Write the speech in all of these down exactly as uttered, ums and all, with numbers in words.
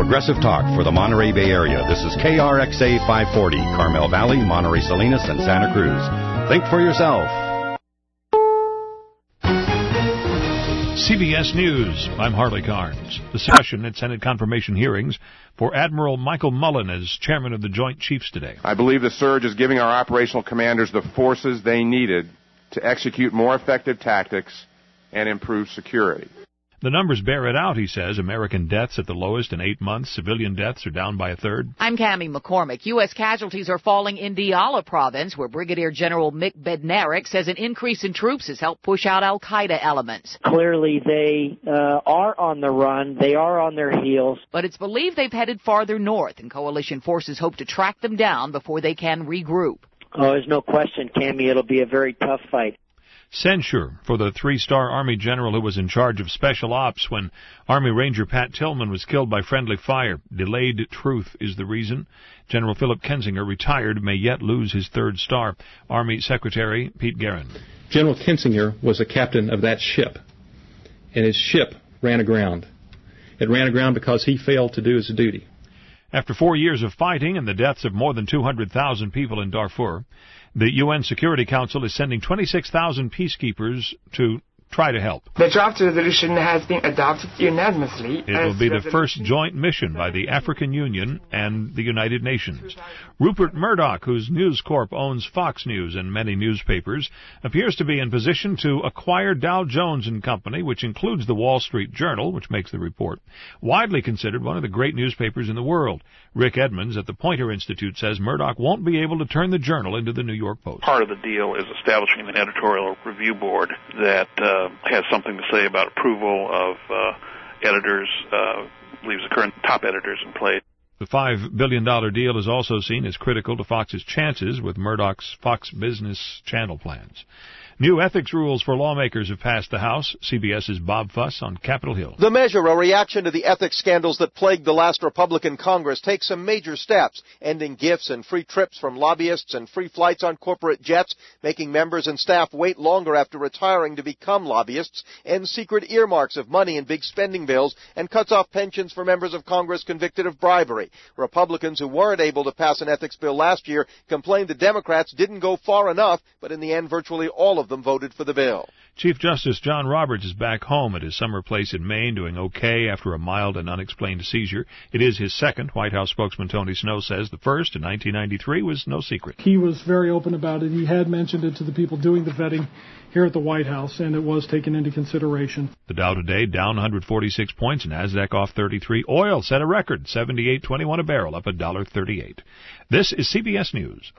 progressive talk for the Monterey Bay Area. This is K R X A five forty, Carmel Valley, Monterey Salinas, and Santa Cruz. Think for yourself. C B S News, I'm Harley Carnes. The session at Senate confirmation hearings for Admiral Michael Mullen as chairman of the Joint Chiefs today. I believe the surge is giving our operational commanders the forces they needed to execute more effective tactics and improve security. The numbers bear it out, he says. American deaths at the lowest in eight months. Civilian deaths are down by a third. I'm Cammie McCormick. U S casualties are falling in Diyala province, where Brigadier General Mick Bednarik says an increase in troops has helped push out al-Qaeda elements. Clearly, they uh, are on the run. They are on their heels. But it's believed they've headed farther north, and coalition forces hope to track them down before they can regroup. Oh, there's no question, Cammie. It'll be a very tough fight. Censure for the three-star Army general who was in charge of special ops when Army Ranger Pat Tillman was killed by friendly fire. Delayed truth is the reason. General Philip Kinzinger, retired, may yet lose his third star. Army Secretary Pete Guerin. General Kinzinger was a captain of that ship, and his ship ran aground. It ran aground because he failed to do his duty. After four years of fighting and the deaths of more than two hundred thousand people in Darfur, the U N Security Council is sending twenty-six thousand peacekeepers to try to help. The draft resolution has been adopted unanimously. It will be the first joint mission by the African Union and the United Nations. Rupert Murdoch, whose News Corp owns Fox News and many newspapers, appears to be in position to acquire Dow Jones and Company, which includes the Wall Street Journal, which makes the report. Widely considered one of the great newspapers in the world. Rick Edmonds at the Poynter Institute says Murdoch won't be able to turn the Journal into the New York Post. Part of the deal is establishing an editorial review board that uh, has something to say about approval of uh, editors, uh, leaves the current top editors in place. The five billion dollars deal is also seen as critical to Fox's chances with Murdoch's Fox Business Channel plans. New ethics rules for lawmakers have passed the House. CBS's Bob Fuss on Capitol Hill. The measure, a reaction to the ethics scandals that plagued the last Republican Congress, takes some major steps, ending gifts and free trips from lobbyists and free flights on corporate jets, making members and staff wait longer after retiring to become lobbyists, ends secret earmarks of money in big spending bills, and cuts off pensions for members of Congress convicted of bribery. Republicans who weren't able to pass an ethics bill last year complained the Democrats didn't go far enough, but in the end virtually all of them voted for the bill. Chief Justice John Roberts is back home at his summer place in Maine, doing okay after a mild and unexplained seizure. It is his second. White House spokesman Tony Snow says the first in nineteen ninety-three was no secret. He was very open about it. He had mentioned it to the people doing the vetting here at the White House, and it was taken into consideration. The Dow today down one hundred forty-six points, NASDAQ off thirty-three. Oil set a record, seventy-eight twenty-one a barrel, up one dollar thirty-eight. This is C B S News.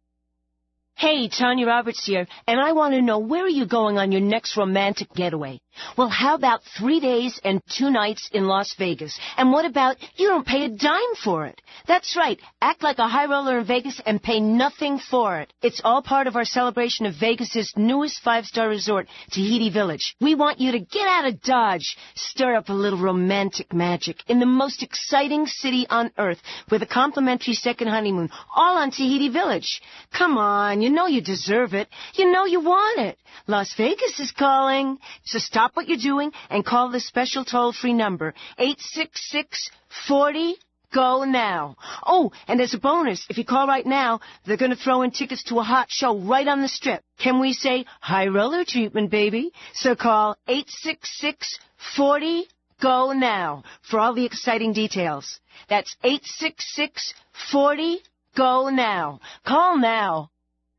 Hey, Tanya Roberts here, and I want to know, where are you going on your next romantic getaway? Well, how about three days and two nights in Las Vegas? And what about you don't pay a dime for it? That's right. Act like a high roller in Vegas and pay nothing for it. It's all part of our celebration of Vegas's newest five-star resort, Tahiti Village. We want you to get out of Dodge, stir up a little romantic magic in the most exciting city on earth with a complimentary second honeymoon, all on Tahiti Village. Come on, you know you deserve it. You know you want it. Las Vegas is calling. So stop what you're doing and call this special toll-free number, eight six six, four zero, G O now. Oh, and as a bonus, if you call right now, they're going to throw in tickets to a hot show right on the Strip. Can we say high roller treatment, baby? So call eight six six, four zero, G O now for all the exciting details. That's eight six six, four zero, G O now. Call now.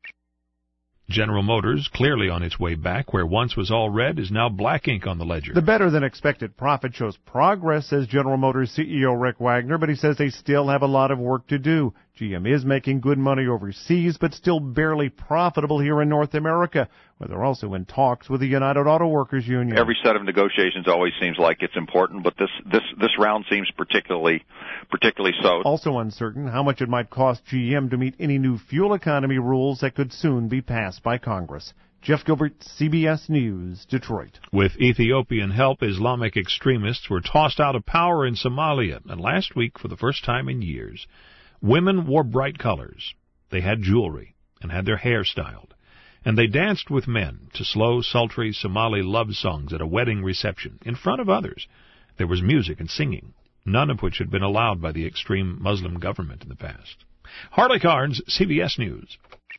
General Motors, clearly on its way back, where once was all red, is now black ink on the ledger. The better-than-expected profit shows progress, says General Motors C E O Rick Wagner, but he says they still have a lot of work to do. G M is making good money overseas, but still barely profitable here in North America, where they're also in talks with the United Auto Workers Union. Every set of negotiations always seems like it's important, but this this this round seems particularly particularly so. Also uncertain how much it might cost G M to meet any new fuel economy rules that could soon be passed by Congress. Jeff Gilbert, C B S News, Detroit. With Ethiopian help, Islamic extremists were tossed out of power in Somalia, and last week, for the first time in years, women wore bright colors. They had jewelry and had their hair styled, and they danced with men to slow, sultry Somali love songs at a wedding reception in front of others. There was music and singing. none of which had been allowed by the extreme Muslim government in the past. Harley Carnes, C B S News.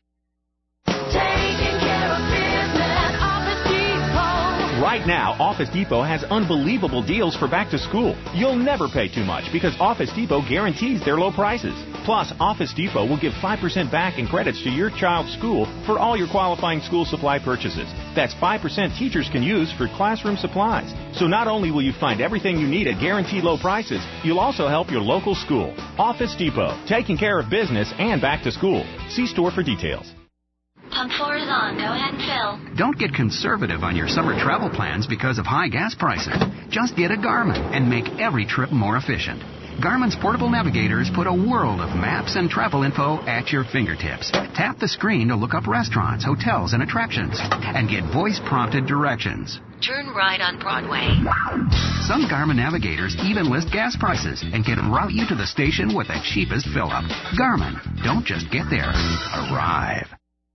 Right now, Office Depot has unbelievable deals for back to school. You'll never pay too much because Office Depot guarantees their low prices. Plus, Office Depot will give five percent back in credits to your child's school for all your qualifying school supply purchases. That's five percent teachers can use for classroom supplies. So not only will you find everything you need at guaranteed low prices, you'll also help your local school. Office Depot, taking care of business and back to school. See store for details. Pump four is on. Go ahead and fill. Don't get conservative on your summer travel plans because of high gas prices. Just get a Garmin and make every trip more efficient. Garmin's portable navigators put a world of maps and travel info at your fingertips. Tap the screen to look up restaurants, hotels, and attractions, and get voice-prompted directions. Turn right on Broadway. Some Garmin navigators even list gas prices and can route you to the station with the cheapest fill-up. Garmin, don't just get there. Arrive.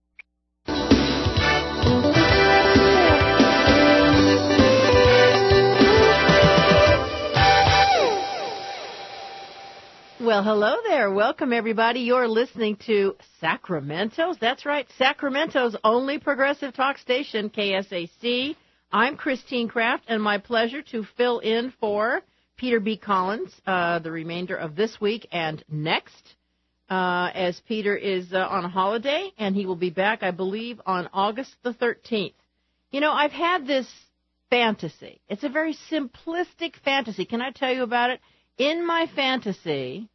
Well, hello there. Welcome, everybody. You're listening to Sacramento's. That's right, Sacramento's only progressive talk station, K S A C. I'm Christine Kraft, and my pleasure to fill in for Peter B. Collins uh, the remainder of this week and next, uh, as Peter is uh, on a holiday, and he will be back, I believe, on August the thirteenth. You know, I've had this fantasy. It's a very simplistic fantasy. Can I tell you about it? In my fantasy,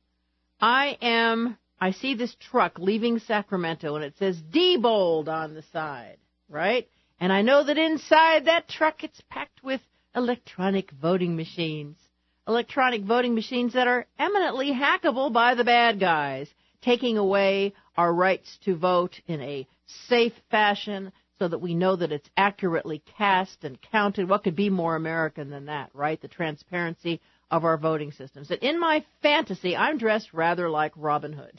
I am, I see this truck leaving Sacramento, and it says Diebold on the side, right? And I know that inside that truck it's packed with electronic voting machines. Electronic voting machines that are eminently hackable by the bad guys, taking away our rights to vote in a safe fashion so that we know that it's accurately cast and counted. What could be more American than that, right? The transparency of our voting systems. And in my fantasy, I'm dressed rather like Robin Hood,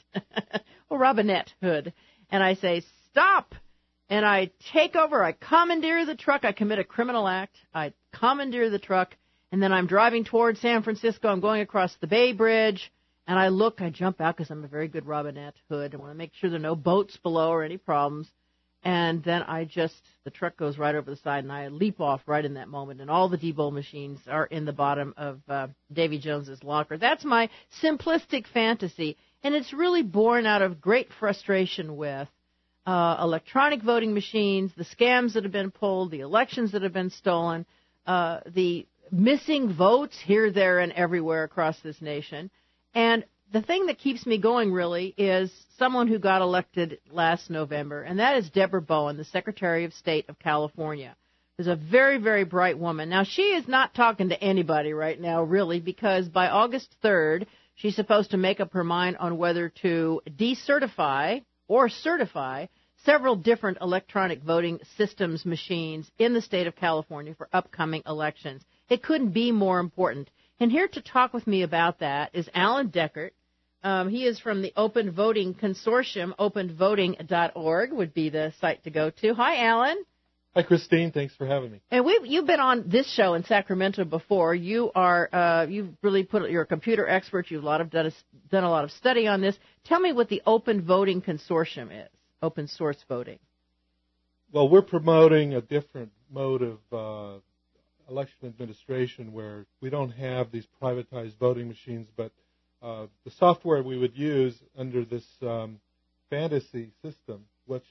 or Robinette Hood, and I say, stop! And I take over, I commandeer the truck, I commit a criminal act, I commandeer the truck, and then I'm driving towards San Francisco, I'm going across the Bay Bridge, and I look, I jump out because I'm a very good Robinette Hood, I want to make sure there are no boats below or any problems. And then I just, the truck goes right over the side, and I leap off right in that moment. And all the Diebold machines are in the bottom of uh, Davy Jones's locker. That's my simplistic fantasy, and it's really born out of great frustration with uh, electronic voting machines, the scams that have been pulled, the elections that have been stolen, uh, the missing votes here, there, and everywhere across this nation. And the thing that keeps me going, really, is someone who got elected last November, and that is Deborah Bowen, the Secretary of State of California. Is a very, very bright woman. Now, she is not talking to anybody right now, really, because by August third, she's supposed to make up her mind on whether to decertify or certify several different electronic voting systems machines in the state of California for upcoming elections. It couldn't be more important. And here to talk with me about that is Alan Deckert. Um, he is from the Open Voting Consortium. open voting dot org would be the site to go to. Hi, Alan. Hi, Christine. Thanks for having me. And we've you've been on this show in Sacramento before. You are uh, you've really put you're a computer expert. You've a lot of done a, done a lot of study on this. Tell me what the Open Voting Consortium is. Open source voting. Well, we're promoting a different mode of uh, election administration where we don't have these privatized voting machines, but Uh, the software we would use under this um, fantasy system, which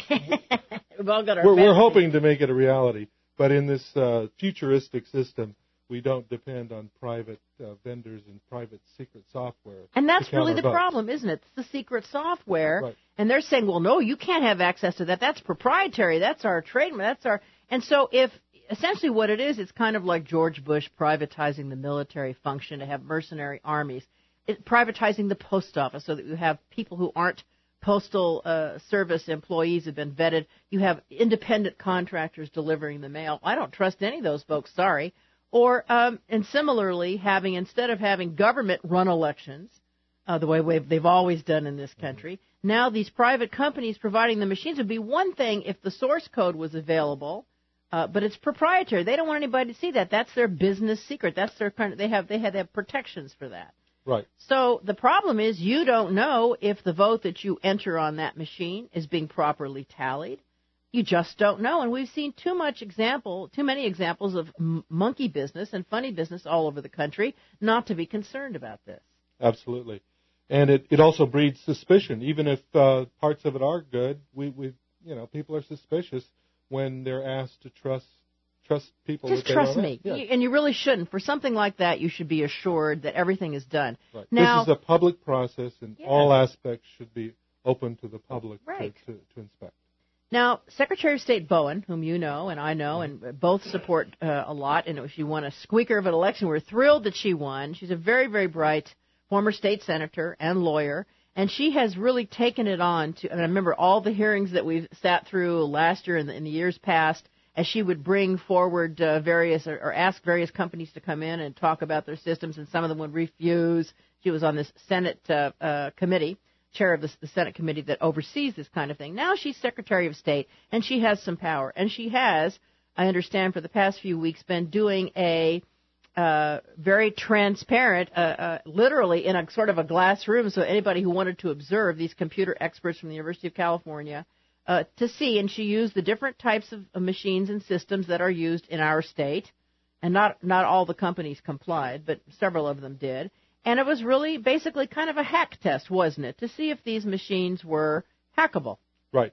We've all got our we're, we're hoping to make it a reality, but in this uh, futuristic system, we don't depend on private uh, vendors and private secret software. And that's really the votes. problem, isn't it? It's the secret software, right. And they're saying, well, no, you can't have access to that. That's proprietary. That's our trademark. That's our. And so if essentially what it is, it's kind of like George Bush privatizing the military function to have mercenary armies. It, privatizing the post office so that you have people who aren't postal uh, service employees have been vetted. You have independent contractors delivering the mail. I don't trust any of those folks, sorry. Or, um, and similarly, having instead of having government-run elections, uh, the way we've, they've always done in this country, now these private companies providing the machines would be one thing if the source code was available, Uh, but it's proprietary. They don't want anybody to see that. That's their business secret. That's their kind of, they have they have, they have protections for that. Right. So the problem is you don't know if the vote that you enter on that machine is being properly tallied. You just don't know. And we've seen too much example, too many examples of m- monkey business and funny business all over the country not to be concerned about this. Absolutely. And it, it also breeds suspicion. Even if uh, parts of it are good, we, we you know, people are suspicious when they're asked to trust trust people. Just that trust they me. Yeah. You, and you really shouldn't. For something like that, you should be assured that everything is done. Right. Now, this is a public process, and yeah. all aspects should be open to the public right. to, to, to inspect. Now, Secretary of State Bowen, whom you know and I know and both support uh, a lot, and she won a squeaker of an election. We're thrilled that she won. She's a very, very bright former state senator and lawyer, and she has really taken it on to, and I remember all the hearings that we've sat through last year and in the years past, as she would bring forward uh, various, or, or ask various companies to come in and talk about their systems, and some of them would refuse. She was on this Senate uh, uh, committee, chair of the, the Senate committee that oversees this kind of thing. Now she's Secretary of State, and she has some power. And she has, I understand, for the past few weeks been doing a uh, very transparent, uh, uh, literally in a sort of a glass room, so anybody who wanted to observe these computer experts from the University of California uh, to see, and she used the different types of, of machines and systems that are used in our state, and not, not all the companies complied, but several of them did. And it was really basically kind of a hack test, wasn't it, to see if these machines were hackable. Right.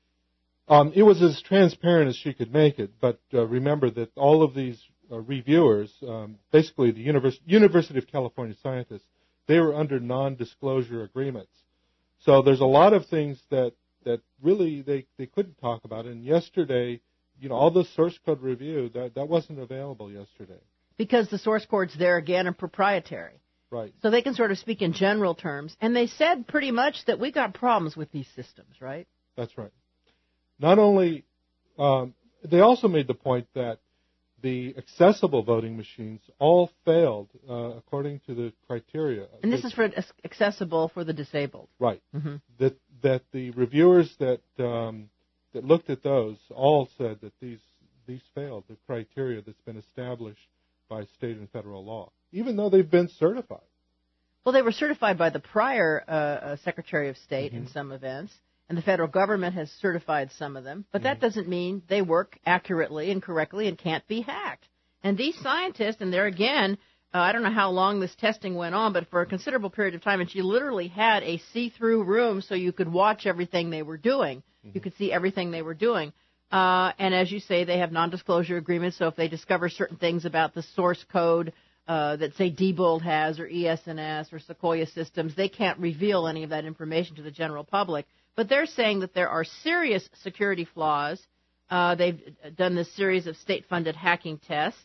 Um, it was as transparent as she could make it, but uh, remember that all of these uh, reviewers, um, basically the Univers- University of California scientists, they were under non-disclosure agreements. So there's a lot of things that, that really they, they couldn't talk about. And yesterday, you know, all the source code review, that, that wasn't available yesterday. Because the source code's there again and proprietary. Right. So they can sort of speak in general terms. And they said pretty much that we got problems with these systems, right? That's right. Not only, um, they also made the point that the accessible voting machines all failed uh, according to the criteria. And this is for accessible for the disabled. Right. Mm-hmm. That that the reviewers that um, that looked at those all said that these these failed the criteria that's been established by state and federal law, even though they've been certified. Well, they were certified by the prior uh, uh, Secretary of State mm-hmm. in some events, and the federal government has certified some of them, but mm-hmm. that doesn't mean they work accurately and correctly and can't be hacked. And these scientists, and there again, uh, I don't know how long this testing went on, but for a considerable period of time, and she literally had a see-through room so you could watch everything they were doing. Mm-hmm. You could see everything they were doing. Uh, and as you say, they have non-disclosure agreements, so if they discover certain things about the source code uh, that, say, Diebold has or E S N S or Sequoia Systems, they can't reveal any of that information to the general public. But they're saying that there are serious security flaws. Uh, they've done this series of state-funded hacking tests.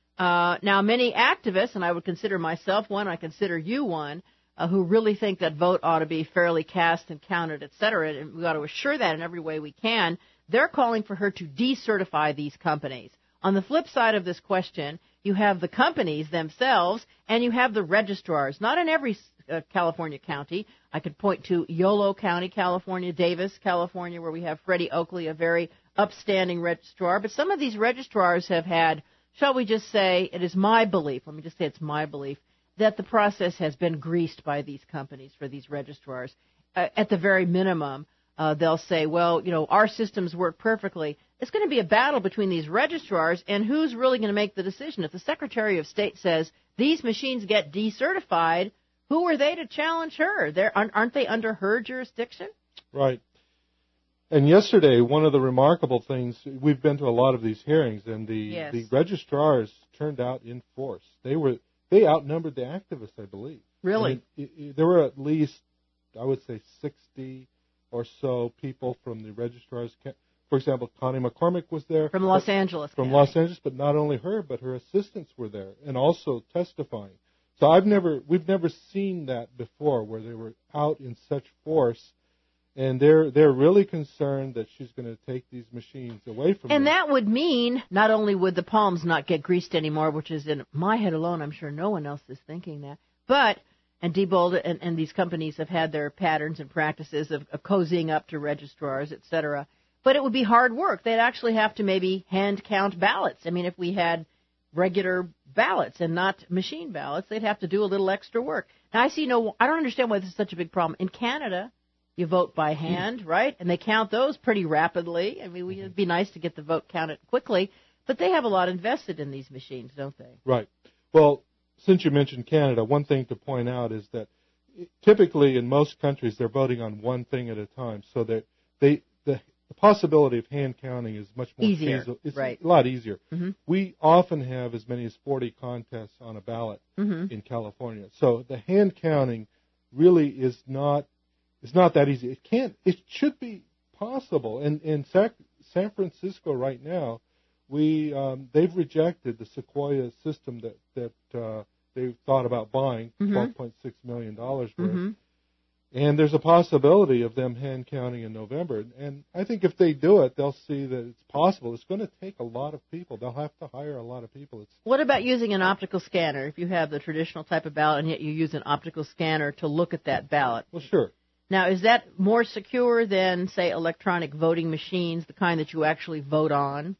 Uh, now, many activists, and I would consider myself one, I consider you one, uh, who really think that vote ought to be fairly cast and counted, et cetera, and we ought to assure that in every way we can. They're calling for her to decertify these companies. On the flip side of this question, you have the companies themselves and you have the registrars. Not in every uh, California county. I could point to Yolo County, California, Davis, California, where we have Freddie Oakley, a very upstanding registrar. But some of these registrars have had, shall we just say, it is my belief, let me just say it's my belief, that the process has been greased by these companies for these registrars. Uh, at the very minimum, Uh, they'll say, well, you know, our systems work perfectly. It's going to be a battle between these registrars, and who's really going to make the decision? If the Secretary of State says these machines get decertified, who are they to challenge her? They're, aren't they under her jurisdiction? Right. And yesterday, one of the remarkable things, we've been to a lot of these hearings, and the, yes. the registrars turned out in force. They were they outnumbered the activists, I believe. Really? I mean, it, it, there were at least, I would say, sixty or so people from the registrars. For example, Connie McCormick was there. From Los Angeles. From County. Los Angeles, but not only her, but her assistants were there and also testifying. So I've never, we've never seen that before, where they were out in such force, and they're they're really concerned that she's going to take these machines away from them. And that would mean not only would the palms not get greased anymore, which is in my head alone, I'm sure no one else is thinking that, but And Diebold and, and these companies have had their patterns and practices of, of cozying up to registrars, et cetera. but it would be hard work. They'd actually have to maybe hand count ballots. I mean, if we had regular ballots and not machine ballots, they'd have to do a little extra work. Now, I see no, I don't understand why this is such a big problem. In Canada, you vote by hand, right? And they count those pretty rapidly. I mean, it'd be nice to get the vote counted quickly, but they have a lot invested in these machines, don't they? Right. Well, since you mentioned Canada, one thing to point out is that typically in most countries they're voting on one thing at a time, so that they the, the possibility of hand counting is much more easier. Feasible. It's right. a lot easier. Mm-hmm. We often have as many as forty contests on a ballot mm-hmm. in California, so the hand counting really is not is not that easy. It can't. It should be possible. And in Sac, San Francisco right now, we um, they've rejected the Sequoia system that that uh, they thought about buying, mm-hmm. twelve point six million dollars worth. Mm-hmm. And there's a possibility of them hand counting in November. And I think if they do it, they'll see that it's possible. It's going to take a lot of people. They'll have to hire a lot of people. It's what about using an optical scanner? If you have the traditional type of ballot and yet you use an optical scanner to look at that ballot. Well, sure. Now, is that more secure than, say, electronic voting machines, the kind that you actually vote on?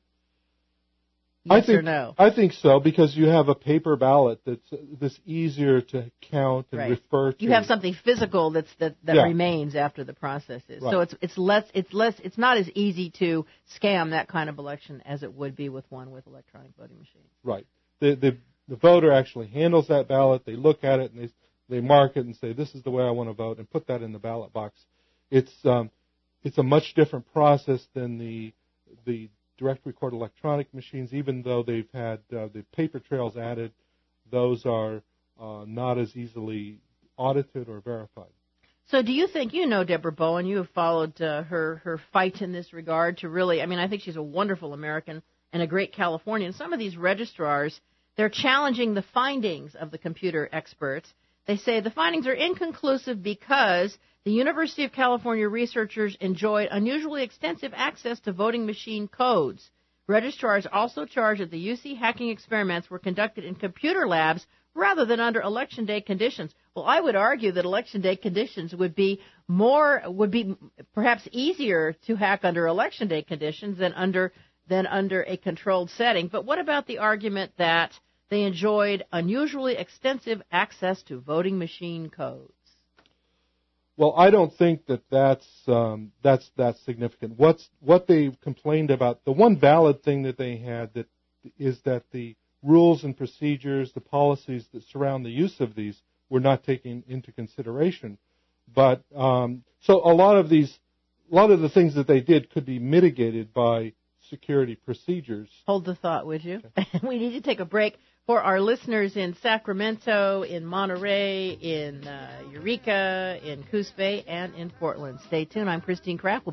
Yes I think, or no? I think so, because you have a paper ballot that's that's easier to count and right. refer to. You have something physical that's that, that yeah. remains after the process is. Right. So it's it's less it's less it's not as easy to scam that kind of election as it would be with one with electronic voting machines. Right. The the the voter actually handles that ballot. They look at it and they they mark it and say, this is the way I want to vote, and put that in the ballot box. It's um it's a much different process than the the direct record electronic machines. Even though they've had uh, the paper trails added, those are uh, not as easily audited or verified. So do you think, you know Deborah Bowen, you have followed uh, her, her fight in this regard to really, I mean, I think she's a wonderful American and a great Californian. Some of these registrars, they're challenging the findings of the computer experts. They say the findings are inconclusive because the University of California researchers enjoyed unusually extensive access to voting machine codes. Registrars also charge that the U C hacking experiments were conducted in computer labs rather than under election day conditions. Well, I would argue that election day conditions would be more, would be perhaps easier to hack under election day conditions than under than under a controlled setting. But what about the argument that they enjoyed unusually extensive access to voting machine codes? Well, I don't think that that's um, that's that's significant. What's what they complained about? The one valid thing that they had that is that the rules and procedures, the policies that surround the use of these, were not taken into consideration. But um, so a lot of these, a lot of the things that they did could be mitigated by security procedures. Hold the thought, would you? Okay. We need to take a break. For our listeners in Sacramento, in Monterey, in uh, Eureka, in Coos Bay, and in Portland. Stay tuned. I'm Christine Kraft.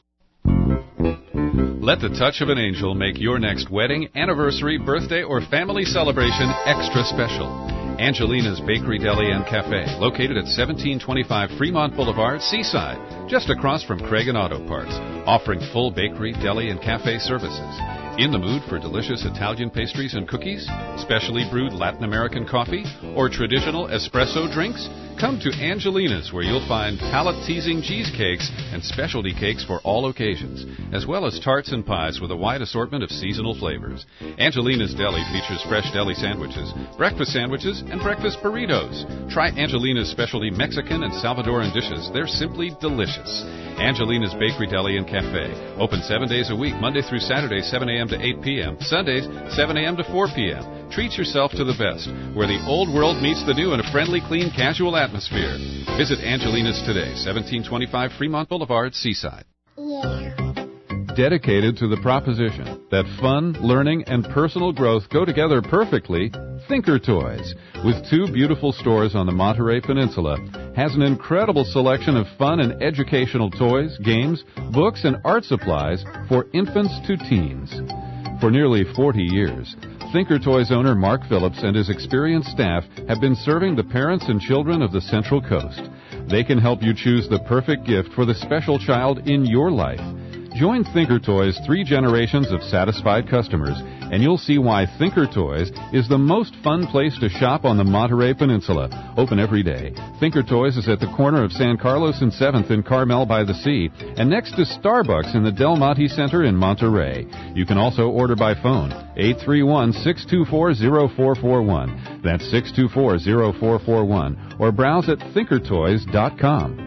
Let the touch of an angel make your next wedding, anniversary, birthday, or family celebration extra special. Angelina's Bakery, Deli, and Cafe, located at seventeen twenty-five Fremont Boulevard, Seaside, just across from Craig and Auto Parts, offering full bakery, deli, and cafe services. In the mood for delicious Italian pastries and cookies, specially brewed Latin American coffee, or traditional espresso drinks? Come to Angelina's, where you'll find palate-teasing cheesecakes and specialty cakes for all occasions, as well as tarts and pies with a wide assortment of seasonal flavors. Angelina's Deli features fresh deli sandwiches, breakfast sandwiches, and breakfast burritos. Try Angelina's specialty Mexican and Salvadoran dishes. They're simply delicious. Angelina's Bakery, Deli, and Cafe. Open seven days a week, Monday through Saturday, seven a.m. to eight p.m., Sundays, seven a.m. to four p.m. Treat yourself to the best, where the old world meets the new in a friendly, clean, casual atmosphere. Visit Angelina's today, seventeen twenty-five Fremont Boulevard, Seaside. Yeah. Dedicated to the proposition that fun, learning, and personal growth go together perfectly, Thinker Toys, with two beautiful stores on the Monterey Peninsula, has an incredible selection of fun and educational toys, games, books, and art supplies for infants to teens. For nearly forty years, Thinker Toys owner Mark Phillips and his experienced staff have been serving the parents and children of the Central Coast. They can help you choose the perfect gift for the special child in your life. Join Thinker Toys' three generations of satisfied customers, and you'll see why Thinker Toys is the most fun place to shop on the Monterey Peninsula. Open every day. Thinker Toys is at the corner of San Carlos and seventh in Carmel by the Sea, and next to Starbucks in the Del Monte Center in Monterey. You can also order by phone, eight three one, six two four, zero four four one. That's six two four, zero four four one, or browse at thinker toys dot com.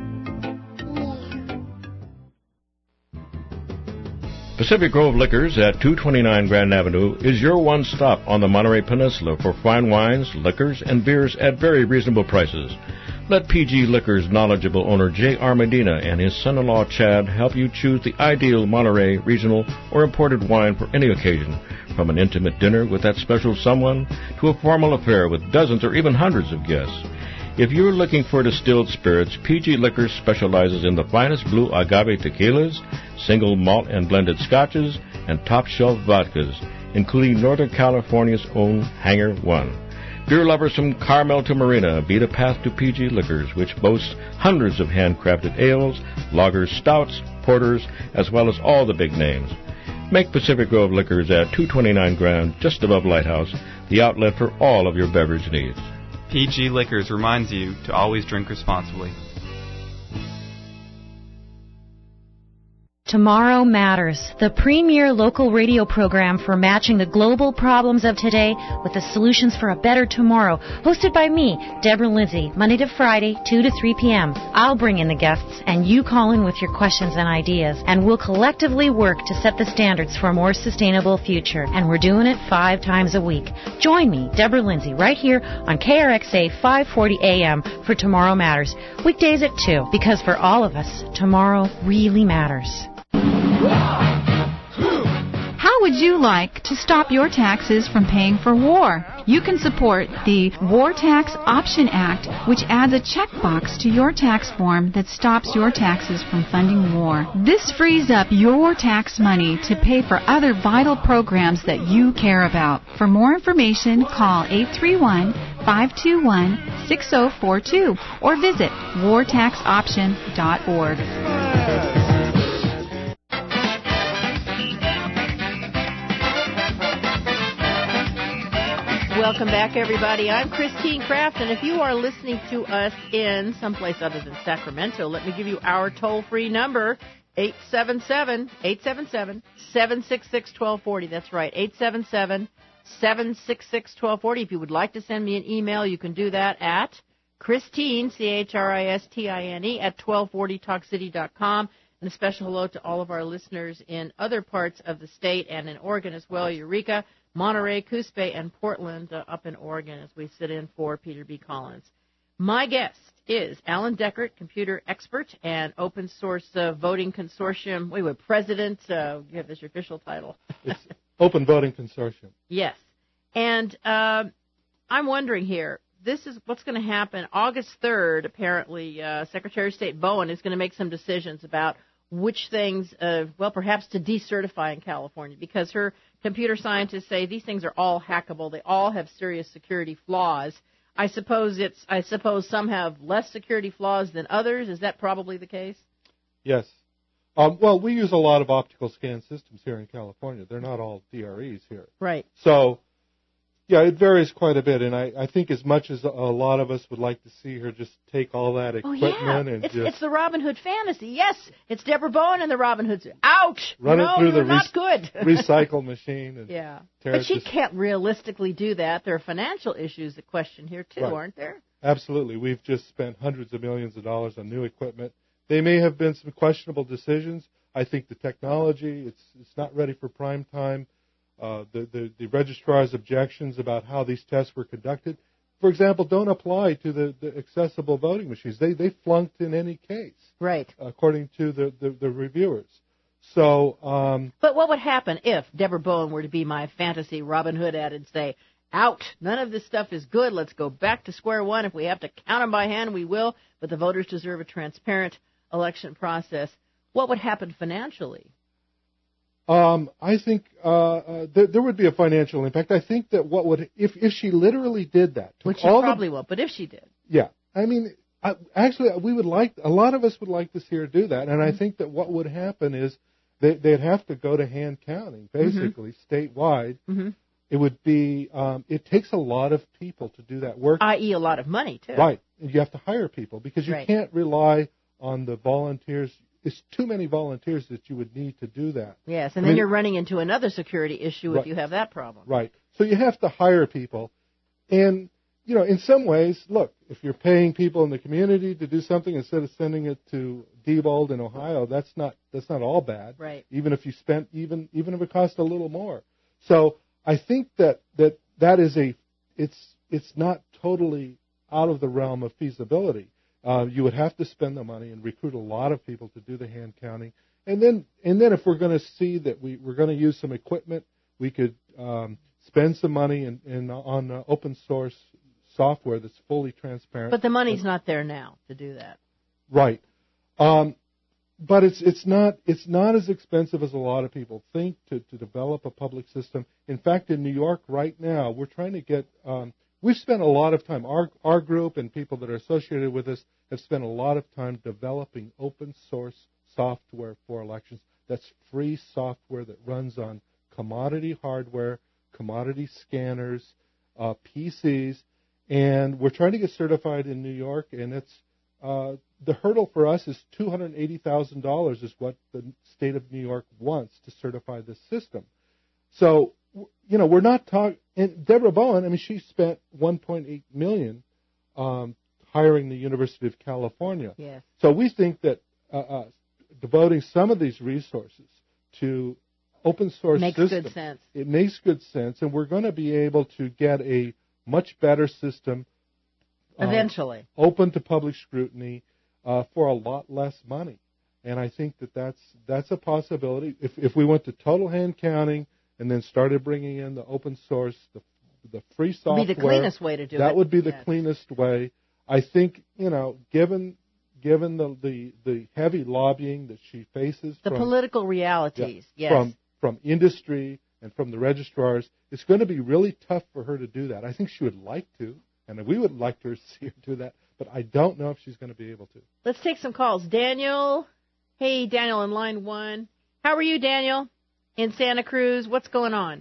Pacific Grove Liquors at two twenty-nine Grand Avenue is your one-stop on the Monterey Peninsula for fine wines, liquors, and beers at very reasonable prices. Let P G Liquors' knowledgeable owner J R. Medina and his son-in-law Chad help you choose the ideal Monterey regional or imported wine for any occasion, from an intimate dinner with that special someone to a formal affair with dozens or even hundreds of guests. If you're looking for distilled spirits, P G Liquors specializes in the finest blue agave tequilas, single malt and blended scotches, and top-shelf vodkas, including Northern California's own Hangar One. Beer lovers from Carmel to Marina beat a path to P G Liquors, which boasts hundreds of handcrafted ales, lagers, stouts, porters, as well as all the big names. Make Pacific Grove Liquors at two twenty-nine Grand, just above Lighthouse, the outlet for all of your beverage needs. P G Liquors reminds you to always drink responsibly. Tomorrow Matters, the premier local radio program for matching the global problems of today with the solutions for a better tomorrow, hosted by me, Deborah Lindsay, Monday to Friday, two to three p.m. I'll bring in the guests, and you call in with your questions and ideas, and we'll collectively work to set the standards for a more sustainable future, and we're doing it five times a week. Join me, Deborah Lindsay, right here on K R X A five forty A M for Tomorrow Matters, weekdays at two, because for all of us, tomorrow really matters. How would you like to stop your taxes from paying for war? You can support the War Tax Option Act, which adds a checkbox to your tax form that stops your taxes from funding war. This frees up your tax money to pay for other vital programs that you care about. For more information, call eight three one, five two one, six zero four two or visit war tax option dot org. Welcome back, everybody. I'm Christine Kraft, and if you are listening to us in someplace other than Sacramento, let me give you our toll-free number, eight seven seven, eight seven seven, seven six six, one two four zero. That's right, eight seven seven, seven six six, one two four zero. If you would like to send me an email, you can do that at Christine, C H R I S T I N E, at twelve forty talk city dot com. And a special hello to all of our listeners in other parts of the state and in Oregon as well, Eureka, Monterey, Coos Bay, and Portland uh, up in Oregon as we sit in for Peter B. Collins. My guest is Alan Deckert, computer expert and open source uh, voting consortium. Wait, wait, president. Uh, you have this your official title. It's Open Voting Consortium. Yes. And uh, I'm wondering here, this is what's going to happen. August third, apparently, uh, Secretary of State Bowen is going to make some decisions about which things, uh, well, perhaps to decertify in California, because her computer scientists say these things are all hackable. They all have serious security flaws. I suppose it's. I suppose some have less security flaws than others. Is that probably the case? Yes. Um, well, we use a lot of optical scan systems here in California. They're not all D R Es here. Right. So, yeah, it varies quite a bit, and I, I think as much as a lot of us would like to see her just take all that equipment oh, yeah. and it's, just... it's the Robin Hood fantasy. Yes, it's Deborah Bowen and the Robin Hoods. Ouch! Run no, it through the not re- good. recycle machine. And yeah, but she just... can't realistically do that. There are financial issues at question here, too, right. aren't there? Absolutely. We've just spent hundreds of millions of dollars on new equipment. They may have been some questionable decisions. I think the technology, it's it's not ready for prime time. Uh, the, the, the registrar's objections about how these tests were conducted, for example, don't apply to the, the accessible voting machines. They they flunked in any case, right? According to the, the, the reviewers. So, um, but what would happen if Deborah Bowen were to be my fantasy Robin Hood ad and say, "Out! None of this stuff is good. Let's go back to square one. If we have to count them by hand, we will. But the voters deserve a transparent election process." What would happen financially? Um, I think uh, uh, th- there would be a financial impact. I think that what would, if if she literally did that, which she all probably the, will, but if she did, yeah, I mean, I, actually, we would like a lot of us would like to see her do that, and I think that what would happen is they, they'd have to go to hand counting, basically, mm-hmm. statewide. Mm-hmm. It would be, um, it takes a lot of people to do that work. that is a lot of money, too. Right. You have to hire people because you right. can't rely on the volunteers. It's too many volunteers that you would need to do that. Yes, and I then mean, you're running into another security issue right, if you have that problem. Right. So you have to hire people. And, you know, in some ways, look, if you're paying people in the community to do something instead of sending it to Diebold in Ohio, that's not that's not all bad. Right. Even if you spent, even even if it cost a little more. So I think that, that that is a, it's it's not totally out of the realm of feasibility. Uh, you would have to spend the money and recruit a lot of people to do the hand counting. And then and then if we're going to see that we, we're going to use some equipment, we could um, spend some money in, in, on uh, open source software that's fully transparent. But the money's not there now to do that. Right. Um, but it's it's not it's not as expensive as a lot of people think to, to develop a public system. In fact, in New York right now, we're trying to get um, we've spent a lot of time. Our our group and people that are associated with us have spent a lot of time developing open source software for elections. That's free software that runs on commodity hardware, commodity scanners, uh, P Cs, and we're trying to get certified in New York, and it's uh, the hurdle for us is two hundred eighty thousand dollars is what the state of New York wants to certify this system. So, you know, we're not talking, and Deborah Bowen, I mean, she spent one point eight million dollars um, hiring the University of California. Yes. So we think that uh, uh, devoting some of these resources to open source makes system, good sense. It makes good sense, and we're going to be able to get a much better system eventually uh, open to public scrutiny uh, for a lot less money. And I think that that's that's a possibility. If if we went to total hand counting and then started bringing in the open source, the the free software, be the cleanest way to do that it. would be the yes. cleanest way. I think, you know, given given the the, the heavy lobbying that she faces, the from, political realities, yeah, yes, from from industry and from the registrars, it's going to be really tough for her to do that. I think she would like to, and we would like to see her do that, but I don't know if she's going to be able to. Let's take some calls. Daniel, hey, Daniel in line one. How are you, Daniel, in Santa Cruz? What's going on?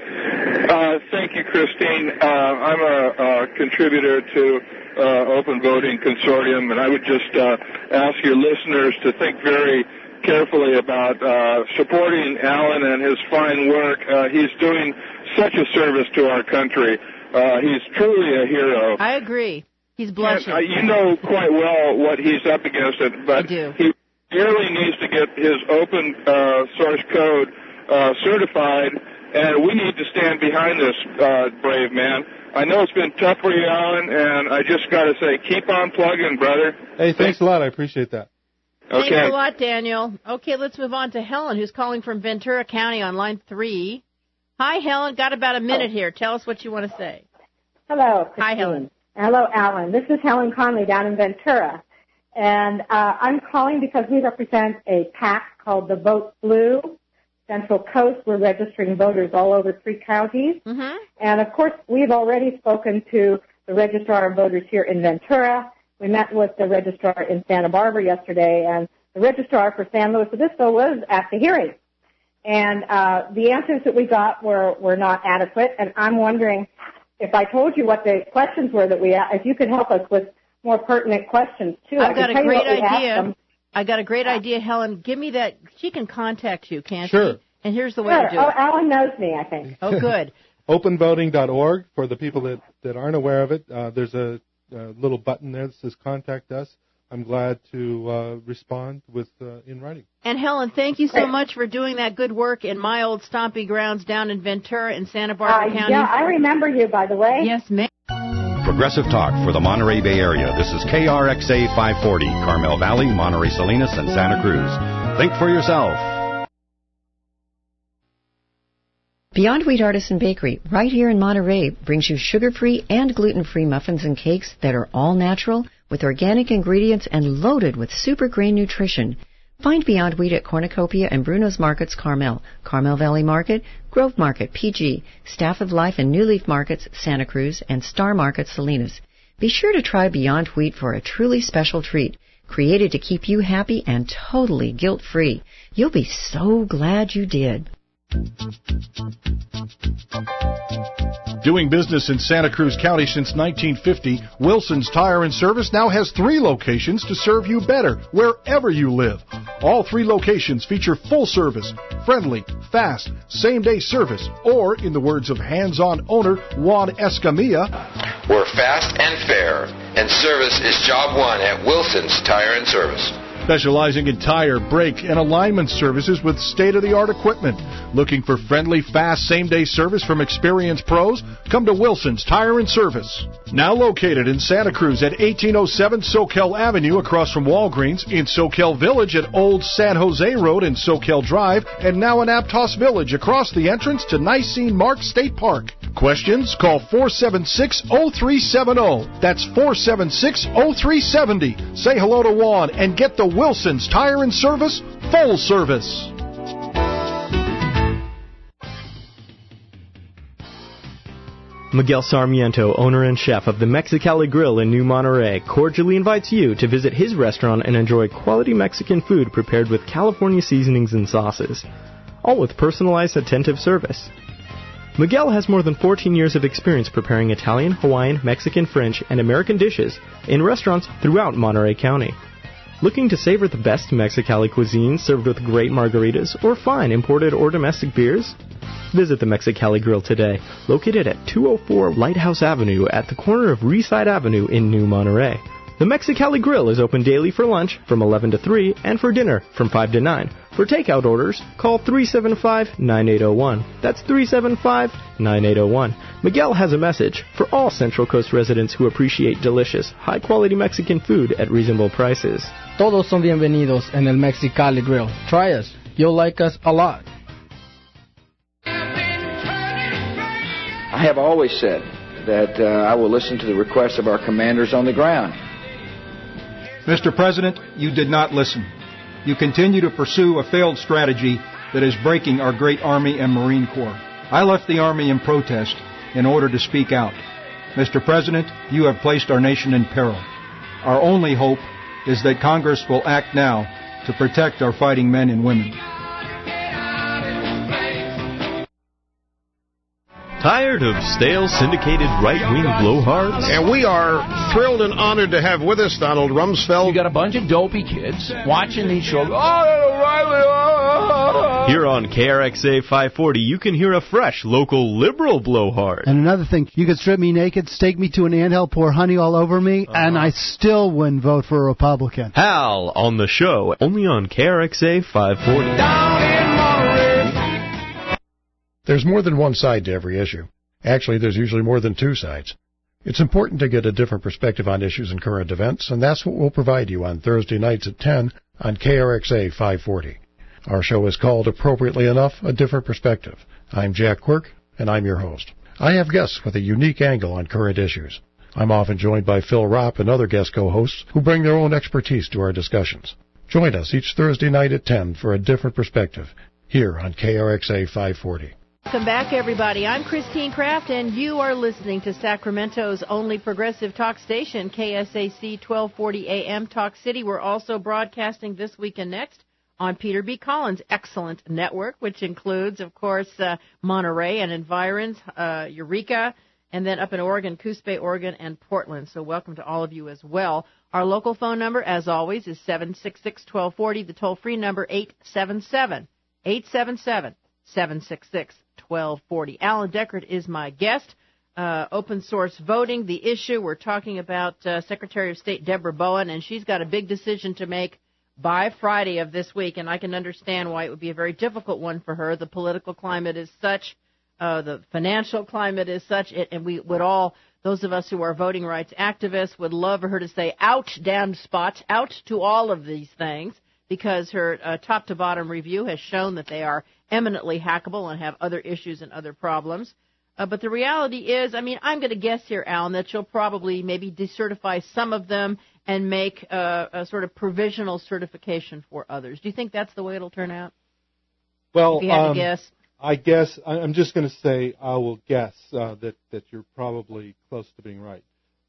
Uh, thank you, Christine. Uh, I'm a, a contributor to uh, Open Voting Consortium, and I would just uh, ask your listeners to think very carefully about uh, supporting Alan and his fine work. Uh, he's doing such a service to our country. Uh, he's truly a hero. I agree. He's blushing. And, uh, you know quite well what he's up against, it, but I do. he really needs to get his open uh, source code uh, certified, and we need to stand behind this uh, brave man. I know it's been tough for you, Alan, and I just got to say, keep on plugging, brother. Hey, thanks a lot. I appreciate that. Thanks Okay. a lot, Daniel. Okay, let's move on to Helen, who's calling from Ventura County on line three. Hi, Helen. Got about a minute here. Tell us what you want to say. Hello, Christine. Hi, Helen. Hello, Alan. This is Helen Conley down in Ventura. And uh, I'm calling because we represent a PAC called the Vote Blue Central Coast. We're registering voters all over three counties. Mm-hmm. And, of course, we've already spoken to the registrar of voters here in Ventura. We met with the registrar in Santa Barbara yesterday, and the registrar for San Luis Obispo was at the hearing. And uh, the answers that we got were, were not adequate, and I'm wondering if I told you what the questions were that we asked, if you could help us with more pertinent questions, too. I've got a great idea. idea. I got a great idea, Helen. Give me that. She can contact you, can't Sure. she? And here's the way Sure. to do oh, it. Alan knows me, I think. Oh, good. open voting dot org, for the people that, that aren't aware of it, uh, there's a, a little button there that says Contact Us. I'm glad to uh, respond with uh, in writing. And, Helen, thank you so much for doing that good work in my old stomping grounds down in Ventura and Santa Barbara Uh, County. yeah, I remember you, by the way. Yes, ma'am. Progressive Talk for the Monterey Bay Area. This is K R X A five forty, Carmel Valley, Monterey Salinas, and Santa Cruz. Think for yourself. Beyond Wheat Artisan Bakery, right here in Monterey, brings you sugar-free and gluten-free muffins and cakes that are all natural, with organic ingredients and loaded with super grain nutrition. Find Beyond Wheat at Cornucopia and Bruno's Markets Carmel, Carmel Valley Market, Grove Market P G, Staff of Life and New Leaf Markets Santa Cruz, and Star Market Salinas. Be sure to try Beyond Wheat for a truly special treat. created to keep you happy and totally guilt-free. You'll be so glad you did. Doing business in Santa Cruz County since nineteen fifty, Wilson's Tire and Service now has three locations to serve you better wherever you live. All three locations feature full service, friendly, fast, same-day service, or, in the words of hands-on owner Juan Escamilla, we're fast and fair, and service is job one at Wilson's Tire and Service. Specializing in tire, brake, and alignment services with state-of-the-art equipment. Looking for friendly, fast, same-day service from experienced pros? Come to Wilson's Tire and Service. Now located in Santa Cruz at eighteen oh seven Soquel Avenue across from Walgreens, in Soquel Village at Old San Jose Road and Soquel Drive, and now in Aptos Village across the entrance to Nicene Mark State Park. Questions? Call four seven six, oh three seven oh. That's four seven six, oh three seven oh. Say hello to Juan and get the Wilson's Tire and Service full service. Miguel Sarmiento, owner and chef of the Mexicali Grill in New Monterey, cordially invites you to visit his restaurant and enjoy quality Mexican food prepared with California seasonings and sauces, all with personalized, attentive service. Miguel has more than fourteen years of experience preparing Italian, Hawaiian, Mexican, French, and American dishes in restaurants throughout Monterey County. Looking to savor the best Mexicali cuisine served with great margaritas or fine imported or domestic beers? Visit the Mexicali Grill today, located at two oh four Lighthouse Avenue at the corner of Reeside Avenue in New Monterey. The Mexicali Grill is open daily for lunch from eleven to three and for dinner from five to nine. For takeout orders, call three seven five, nine eight oh one. That's three seven five, nine eight oh one. Miguel has a message for all Central Coast residents who appreciate delicious, high-quality Mexican food at reasonable prices. Todos son bienvenidos en el Mexicali Grill. Try us. You'll like us a lot. I have always said that uh, I will listen to the requests of our commanders on the ground. Mister President, you did not listen. You continue to pursue a failed strategy that is breaking our great Army and Marine Corps. I left the Army in protest in order to speak out. Mister President, you have placed our nation in peril. Our only hope is that Congress will act now to protect our fighting men and women. Tired of stale, syndicated, right-wing blowhards? And we are thrilled and honored to have with us Donald Rumsfeld. You got a bunch of dopey kids watching these shows. Oh, O'Reilly! Oh. Here on K R X A five forty, you can hear a fresh, local, liberal blowhard. And another thing, you could strip me naked, stake me to an anthill, pour honey all over me, uh-huh. and I still wouldn't vote for a Republican. Hal on the show, only on K R X A five forty. Down in Monterey. There's more than one side to every issue. Actually, there's usually more than two sides. It's important to get a different perspective on issues and current events, and that's what we'll provide you on Thursday nights at ten on K R X A five forty. Our show is called, appropriately enough, A Different Perspective. I'm Jack Quirk, and I'm your host. I have guests with a unique angle on current issues. I'm often joined by Phil Ropp and other guest co-hosts who bring their own expertise to our discussions. Join us each Thursday night at ten for A Different Perspective, here on K R X A five forty. Welcome back, everybody. I'm Christine Kraft, and you are listening to Sacramento's only progressive talk station, K S A C twelve forty A M Talk City. We're also broadcasting this week and next on Peter B. Collins' excellent network, which includes, of course, uh, Monterey and environs, uh, Eureka, and then up in Oregon, Coos Bay, Oregon, and Portland. So welcome to all of you as well. Our local phone number, as always, is seven six six, one two four zero. The toll-free number, eight seven seven, eight seven seven, seven six six, twelve forty. Alan Deckard is my guest. Uh, open source voting, the issue. We're talking about uh, Secretary of State Deborah Bowen, and she's got a big decision to make by Friday of this week, and I can understand why it would be a very difficult one for her. The political climate is such, uh, the financial climate is such, it, and we would all, those of us who are voting rights activists, would love for her to say, out, damned spot, out to all of these things, because her uh, top-to-bottom review has shown that they are eminently hackable and have other issues and other problems. Uh, but the reality is, I mean, I'm going to guess here, Alan, that you'll probably maybe decertify some of them and make uh, a sort of provisional certification for others. Do you think that's the way it'll turn out? Well, if you had um, to guess. I guess I'm just going to say I will guess uh, that that you're probably close to being right.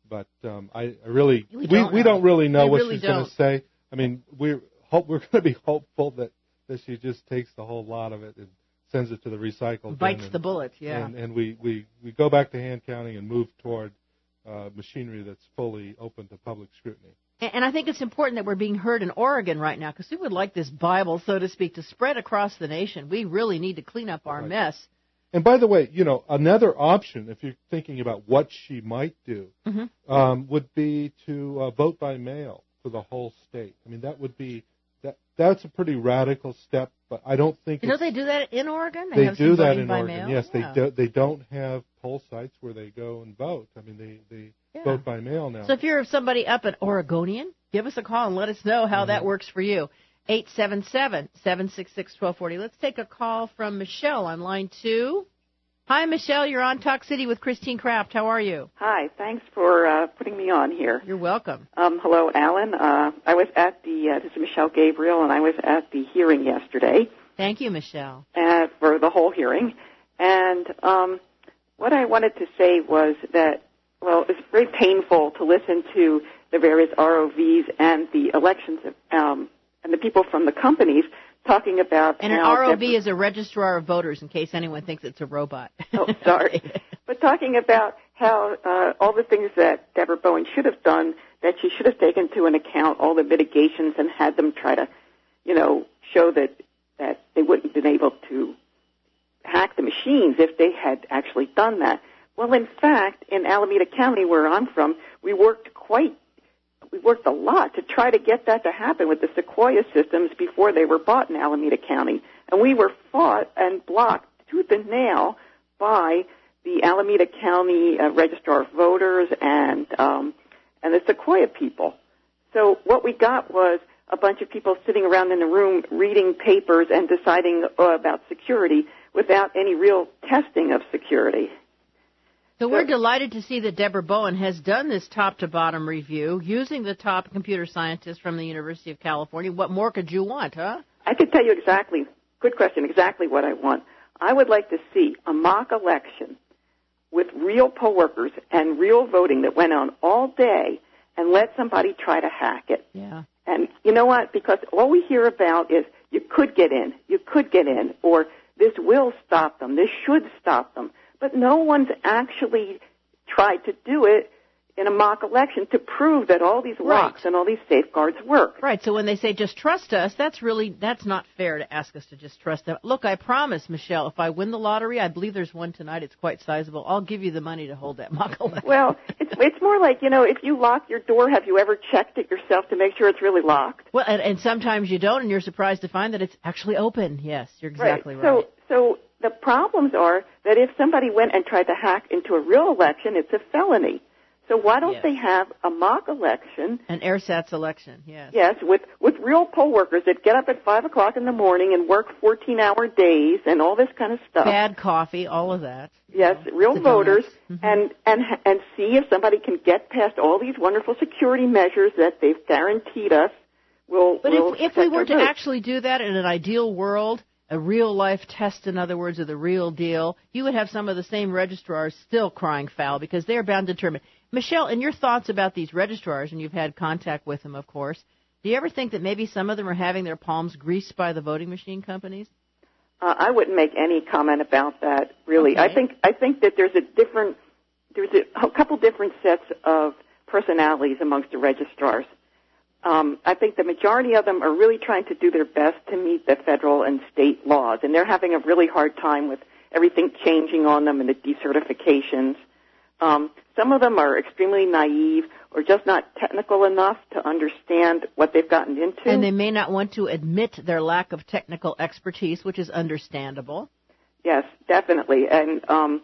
But um, I, I really, we we, don't we know. don't really know we what really she's going to say. I mean, we're hope, we're going to be hopeful that, that she just takes the whole lot of it and sends it to the recycle bin. Bites and, the bullet, yeah. And, and we, we, we go back to hand counting and move toward uh, machinery that's fully open to public scrutiny. And, and I think it's important that we're being heard in Oregon right now, because we would like this Bible, so to speak, to spread across the nation. We really need to clean up our Right. mess. And by the way, you know, another option, if you're thinking about what she might do, Mm-hmm. um, would be to uh, vote by mail for the whole state. I mean, that would be that. That's a pretty radical step, but I don't think You know it's, they do that in Oregon? They, they have do some that voting in by Oregon. mail? Yes, Yeah. they do, they don't have poll sites where they go and vote. I mean, they they Yeah. vote by mail now. So if you're somebody up at Oregonian, give us a call and let us know how Mm-hmm. that works for you. eight seven seven, seven six six, one two four zero. Let's take a call from Michelle on line two. Hi, Michelle. You're on Talk City with Christine Kraft. How are you? Hi. Thanks for uh, putting me on here. You're welcome. Um, hello, Alan. Uh, I was at the, uh, this is Michelle Gabriel, and I was at the hearing yesterday. Thank you, Michelle. Uh, for the whole hearing. And um, what I wanted to say was that, well, it's very painful to listen to the various R O Vs and the elections um, and the people from the companies talking about And an how R O V Deborah- is a registrar of voters, in case anyone thinks it's a robot. Oh, sorry. But talking about how uh, all the things that Deborah Bowen should have done, that she should have taken into an account all the mitigations and had them try to, you know, show that, that they wouldn't have been able to hack the machines if they had actually done that. Well, in fact, in Alameda County, where I'm from, we worked quite We worked a lot to try to get that to happen with the Sequoia systems before they were bought in Alameda County. And we were fought and blocked tooth and nail by the Alameda County uh, Registrar of Voters and um, and the Sequoia people. So what we got was a bunch of people sitting around in the room reading papers and deciding uh, about security without any real testing of security. So we're delighted to see that Deborah Bowen has done this top-to-bottom review using the top computer scientists from the University of California. What more could you want, huh? I can tell you exactly, good question, exactly what I want. I would like to see a mock election with real poll workers and real voting that went on all day and let somebody try to hack it. Yeah. And you know what? Because all we hear about is you could get in, you could get in, or this will stop them, this should stop them. But no one's actually tried to do it in a mock election to prove that all these locks Right. and all these safeguards work. Right, so when they say just trust us, that's really, that's not fair to ask us to just trust them. Look, I promise, Michelle, if I win the lottery, I believe there's one tonight, it's quite sizable, I'll give you the money to hold that mock election. Well, it's it's more like, you know, if you lock your door, have you ever checked it yourself to make sure it's really locked? Well, and, and sometimes you don't, and you're surprised to find that it's actually open. Yes, you're exactly right. So, so the problems are that if somebody went and tried to hack into a real election, it's a felony. So why don't Yes. they have a mock election? An AirSats election, yes. Yes, with, with real poll workers that get up at five o'clock in the morning and work fourteen-hour days and all this kind of stuff. Bad coffee, all of that. Yes, real The voters, donuts. and, and and see if somebody can get past all these wonderful security measures that they've guaranteed us will But will if, if protect we were our to votes. actually do that in an ideal world, a real-life test, in other words, of the real deal, you would have some of the same registrars still crying foul because they're bound to determine. Michelle, in your thoughts about these registrars, and you've had contact with them, of course, do you ever think that maybe some of them are having their palms greased by the voting machine companies? Uh, I wouldn't make any comment about that, really. Okay. I think I think that there's a different there's a, a couple different sets of personalities amongst the registrars. Um, I think the majority of them are really trying to do their best to meet the federal and state laws, and they're having a really hard time with everything changing on them and the decertifications. Um, some of them are extremely naive or just not technical enough to understand what they've gotten into. And they may not want to admit their lack of technical expertise, which is understandable. Yes, definitely, and um,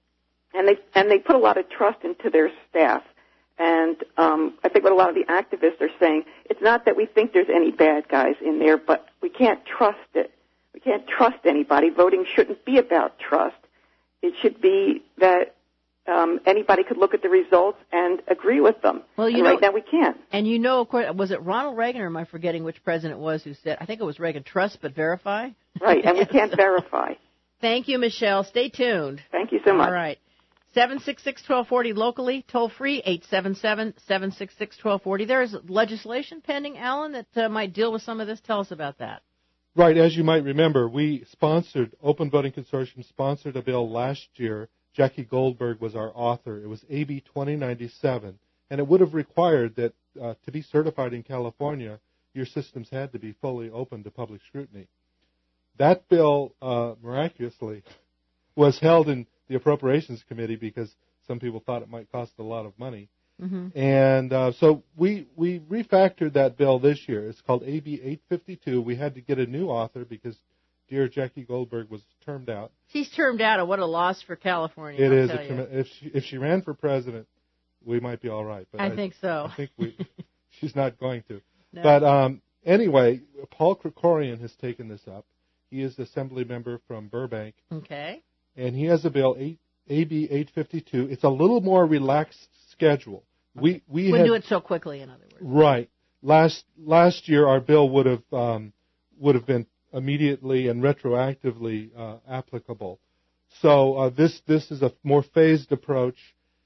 and they and they put a lot of trust into their staff. And um, I think what a lot of the activists are saying, it's not that we think there's any bad guys in there, but we can't trust it. We can't trust anybody. Voting shouldn't be about trust. It should be that um, anybody could look at the results and agree with them. Well, you and know, right now we can't. And you know, of course, was it Ronald Reagan, or am I forgetting which president it was who said, I think it was Reagan, trust but verify? Right, and we can't verify. Thank you, Michelle. Stay tuned. Thank you so much. All right. seven six six, one two four zero locally, toll free, eight seven seven, seven six six, one two four zero. There is legislation pending, Alan, that uh, might deal with some of this. Tell us about that. Right. As you might remember, we sponsored, Open Voting Consortium sponsored a bill last year. Jackie Goldberg was our author. It was A B twenty ninety-seven, and it would have required that uh, to be certified in California, your systems had to be fully open to public scrutiny. That bill, uh, miraculously, was held in the Appropriations Committee because some people thought it might cost a lot of money. Mm-hmm. And uh, so we, we refactored that bill this year. It's called A B eight fifty-two. We had to get a new author because dear Jackie Goldberg was termed out. She's termed out, and what a loss for California. It I'll is. tell A you. trem- if, she, if she ran for president, we might be all right. But I, I think so. I think we, she's not going to. No. But um, anyway, Paul Krikorian has taken this up. He is the assembly member from Burbank. Okay. And he has a bill, A B eight fifty-two. It's a little more relaxed schedule. We we Wouldn't had, do it so quickly, in other words. Right. Last last year, our bill would have um, would have been immediately and retroactively uh, applicable. So uh, this this is a more phased approach,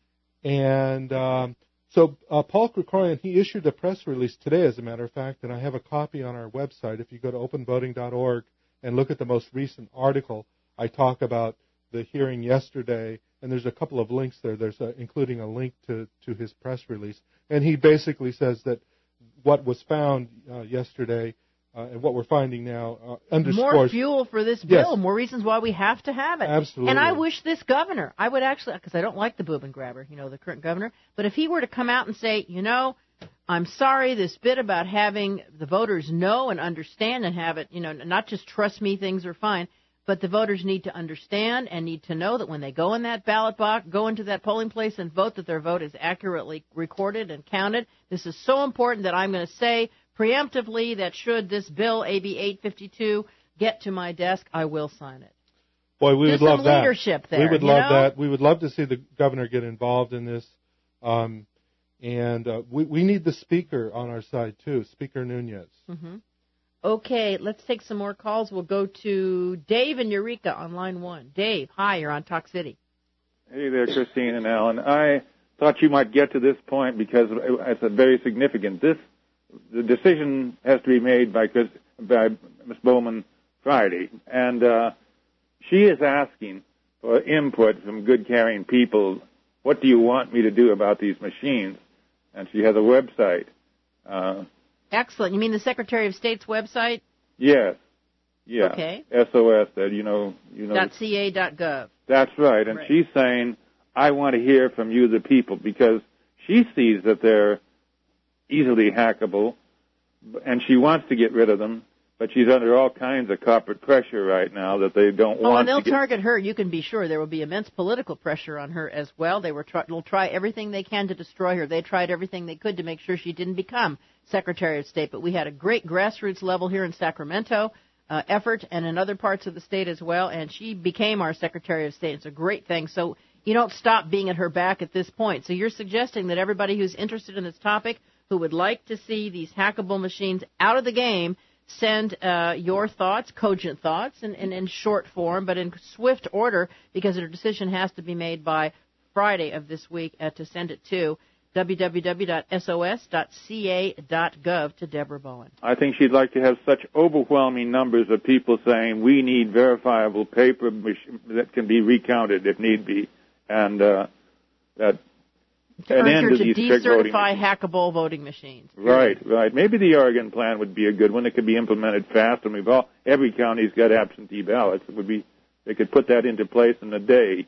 and um, so uh, Paul Krikorian, he issued a press release today, as a matter of fact, and I have a copy on our website. If you go to open voting dot org and look at the most recent article, I talk about the hearing yesterday, and there's a couple of links there. There's a, including a link to, to his press release, and he basically says that what was found uh, yesterday uh, and what we're finding now uh, underscores more fuel for this bill, yes. more reasons why we have to have it. Absolutely. And I wish this governor, I would actually, because I don't like the boob and grabber, you know, the current governor, but if he were to come out and say, you know, I'm sorry, this bit about having the voters know and understand and have it, you know, not just trust me, things are fine, but the voters need to understand and need to know that when they go in that ballot box, go into that polling place and vote, that their vote is accurately recorded and counted. This is so important that I'm going to say preemptively that should this bill, A B eight fifty-two, get to my desk, I will sign it. Boy, we Do would some love that. leadership there, we would you love know? that. We would love to see the governor get involved in this. Um, and uh, we, we need the speaker on our side, too, Speaker Nunez. Mm-hmm. Okay, let's take some more calls. We'll go to Dave in Eureka on line one. Dave, hi, you're on Talk City. Hey there, Christine and Alan. I thought you might get to this point because it's a very significant. This the decision has to be made by Chris, by Miz Bowman Friday, and uh, she is asking for input from good caring people. What do you want me to do about these machines? And she has a website. Uh, Excellent. You mean the Secretary of State's website? Yes. Yeah. Okay. S O S. That you know. You know. Dot C A dot gov. That's right. And right. she's saying, I want to hear from you, the people, because she sees that they're easily hackable, and she wants to get rid of them, but she's under all kinds of corporate pressure right now that they don't oh, want and they'll to get... target her. You can be sure there will be immense political pressure on her as well. They were try- will try everything they can to destroy her. They tried everything they could to make sure she didn't become Secretary of State. But we had a great grassroots level here in Sacramento uh, effort and in other parts of the state as well, and she became our Secretary of State. It's a great thing. So you don't stop being at her back at this point. So you're suggesting that everybody who's interested in this topic, who would like to see these hackable machines out of the game, send uh, your thoughts, cogent thoughts, in, in, in short form, but in swift order, because a decision has to be made by Friday of this week uh, to send it to w w w dot s o s dot c a dot gov to Deborah Bowen. I think she'd like to have such overwhelming numbers of people saying we need verifiable paper that can be recounted if need be, and uh, that to an urge end her to to these trick voting decertify hackable voting machines. Right, right. Maybe the Oregon plan would be a good one. It could be implemented fast, and we've all every county's got absentee ballots. It would be they could put that into place in a day.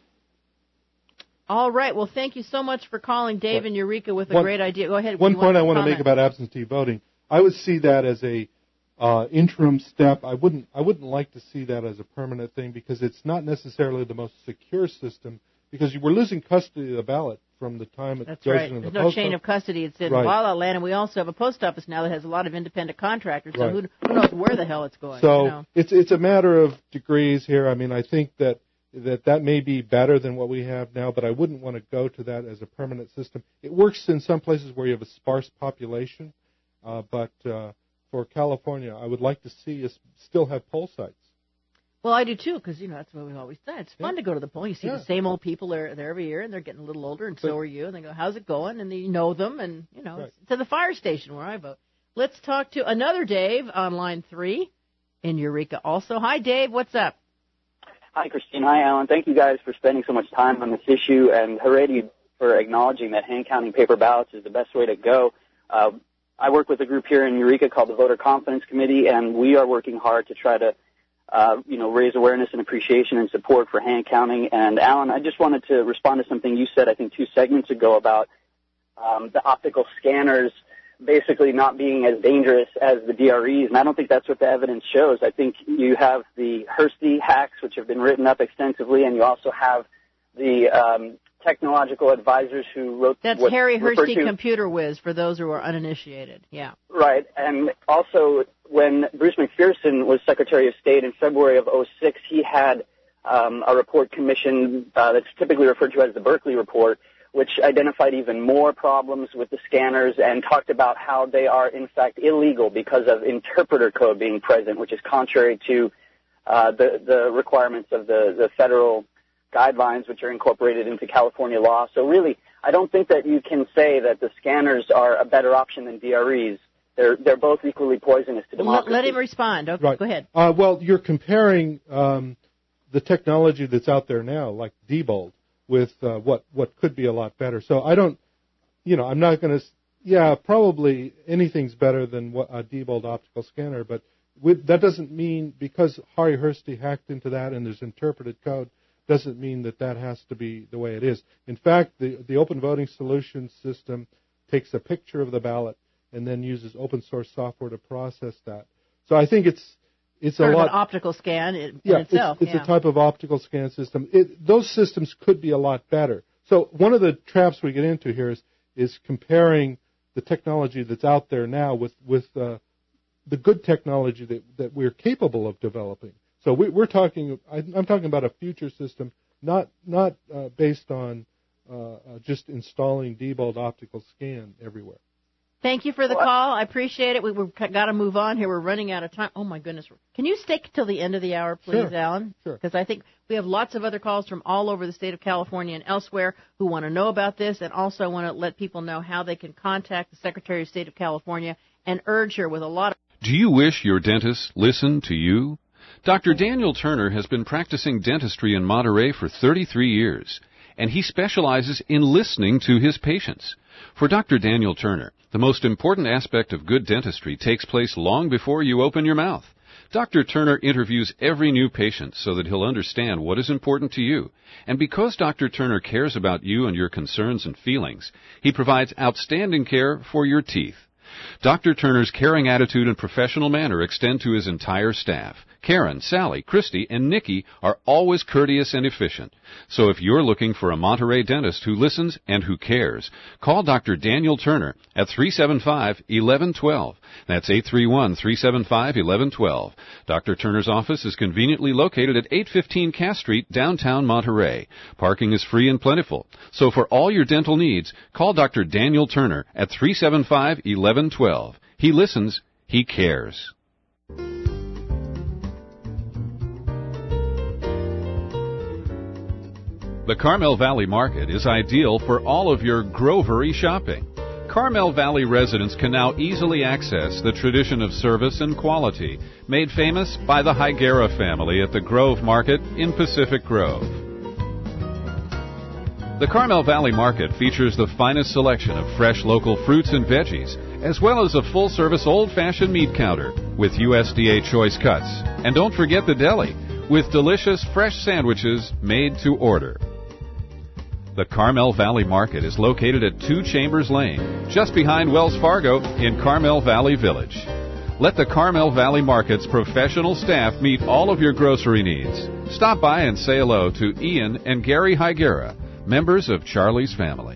All right. Well, thank you so much for calling, Dave in Eureka, with a One- great idea. Go ahead. One You point I to want to comment? make about absentee voting, I would see that as a uh, interim step. I wouldn't I wouldn't like to see that as a permanent thing because it's not necessarily the most secure system because we're losing custody of the ballot from the time it That's goes right. into There's the no post chain office. of custody. It's in Right. La La Land, and we also have a post office now that has a lot of independent contractors. So Right. who, who knows where the hell it's going? So you know? it's it's a matter of degrees here. I mean, I think that that that may be better than what we have now, but I wouldn't want to go to that as a permanent system. It works in some places where you have a sparse population, uh, but uh, for California, I would like to see us still have poll sites. Well, I do too, because you know that's what we've always done. It's fun Yeah. to go to the poll. You see Yeah. the same old people there, there every year, and they're getting a little older, and so But- are you. And they go, "How's it going?" And then you know them, and you know Right. it's to the fire station where I vote. Let's talk to another Dave on line three in Eureka. Also, hi Dave, what's up? Hi, Christine. Hi, Alan. Thank you guys for spending so much time on this issue, and hooray to you for acknowledging that hand-counting paper ballots is the best way to go. Uh, I work with a group here in Eureka called the Voter Confidence Committee, and we are working hard to try to, uh, you know, raise awareness and appreciation and support for hand counting. And, Alan, I just wanted to respond to something you said, I think, two segments ago about um, the optical scanners basically not being as dangerous as the D R Es, and I don't think that's what the evidence shows. I think you have the Hersey hacks, which have been written up extensively, and you also have the um, technological advisors who wrote That's what Harry referred Hersey, to, Computer Whiz, for those who are uninitiated. Yeah. right, and also when Bruce McPherson was Secretary of State in February of oh six, he had um, a report commissioned uh, that's typically referred to as the Berkeley Report, which identified even more problems with the scanners and talked about how they are, in fact, illegal because of interpreter code being present, which is contrary to uh, the, the requirements of the, the federal guidelines, which are incorporated into California law. So really, I don't think that you can say that the scanners are a better option than D R Es. They're, they're both equally poisonous to Let, democracy. let him respond. Okay, Right. go ahead. Uh, well, you're comparing um, the technology that's out there now, like Diebold, with uh, what what could be a lot better. So I don't, you know, I'm not going to. Yeah, probably anything's better than what a Diebold optical scanner, but with, that doesn't mean because Harry Hersey hacked into that and there's interpreted code, doesn't mean that that has to be the way it is. In fact, the the Open Voting Solutions system takes a picture of the ballot and then uses open source software to process that. So I think it's it's Sort a of lot. an optical scan in, yeah, in itself. it's, it's yeah. a type of optical scan system. It, those systems could be a lot better. So one of the traps we get into here is is comparing the technology that's out there now with with uh, the good technology that that we're capable of developing. So we, we're talking. I'm talking about a future system, not not uh, based on uh, uh, just installing Diebold optical scan everywhere. Thank you for the call. I appreciate it. We, we've got to move on here. We're running out of time. Oh, my goodness. Can you stick till the end of the hour, please, Sure. Alan? Sure. Because I think we have lots of other calls from all over the state of California and elsewhere who want to know about this and also want to let people know how they can contact the Secretary of State of California and urge her with a lot of... Do you wish your dentist listened to you? Doctor Daniel Turner has been practicing dentistry in Monterey for thirty-three years, and he specializes in listening to his patients. For Doctor Daniel Turner, the most important aspect of good dentistry takes place long before you open your mouth. Doctor Turner interviews every new patient so that he'll understand what is important to you. And because Doctor Turner cares about you and your concerns and feelings, he provides outstanding care for your teeth. Doctor Turner's caring attitude and professional manner extend to his entire staff. Karen, Sally, Christy, and Nikki are always courteous and efficient. So if you're looking for a Monterey dentist who listens and who cares, call Doctor Daniel Turner at three seven five, one one one two. That's eight three one, three seven five, one one one two. Doctor Turner's office is conveniently located at eight fifteen Cass Street, downtown Monterey. Parking is free and plentiful. So for all your dental needs, call Doctor Daniel Turner at three seven five, one one one two. He listens. He cares. The Carmel Valley Market is ideal for all of your grovery shopping. Carmel Valley residents can now easily access the tradition of service and quality made famous by the Higuera family at the Grove Market in Pacific Grove. The Carmel Valley Market features the finest selection of fresh local fruits and veggies, as well as a full-service old-fashioned meat counter with U S D A choice cuts. And don't forget the deli, with delicious fresh sandwiches made to order. The Carmel Valley Market is located at Two Chambers Lane, just behind Wells Fargo in Carmel Valley Village. Let the Carmel Valley Market's professional staff meet all of your grocery needs. Stop by and say hello to Ian and Gary Higuera, members of Charlie's family.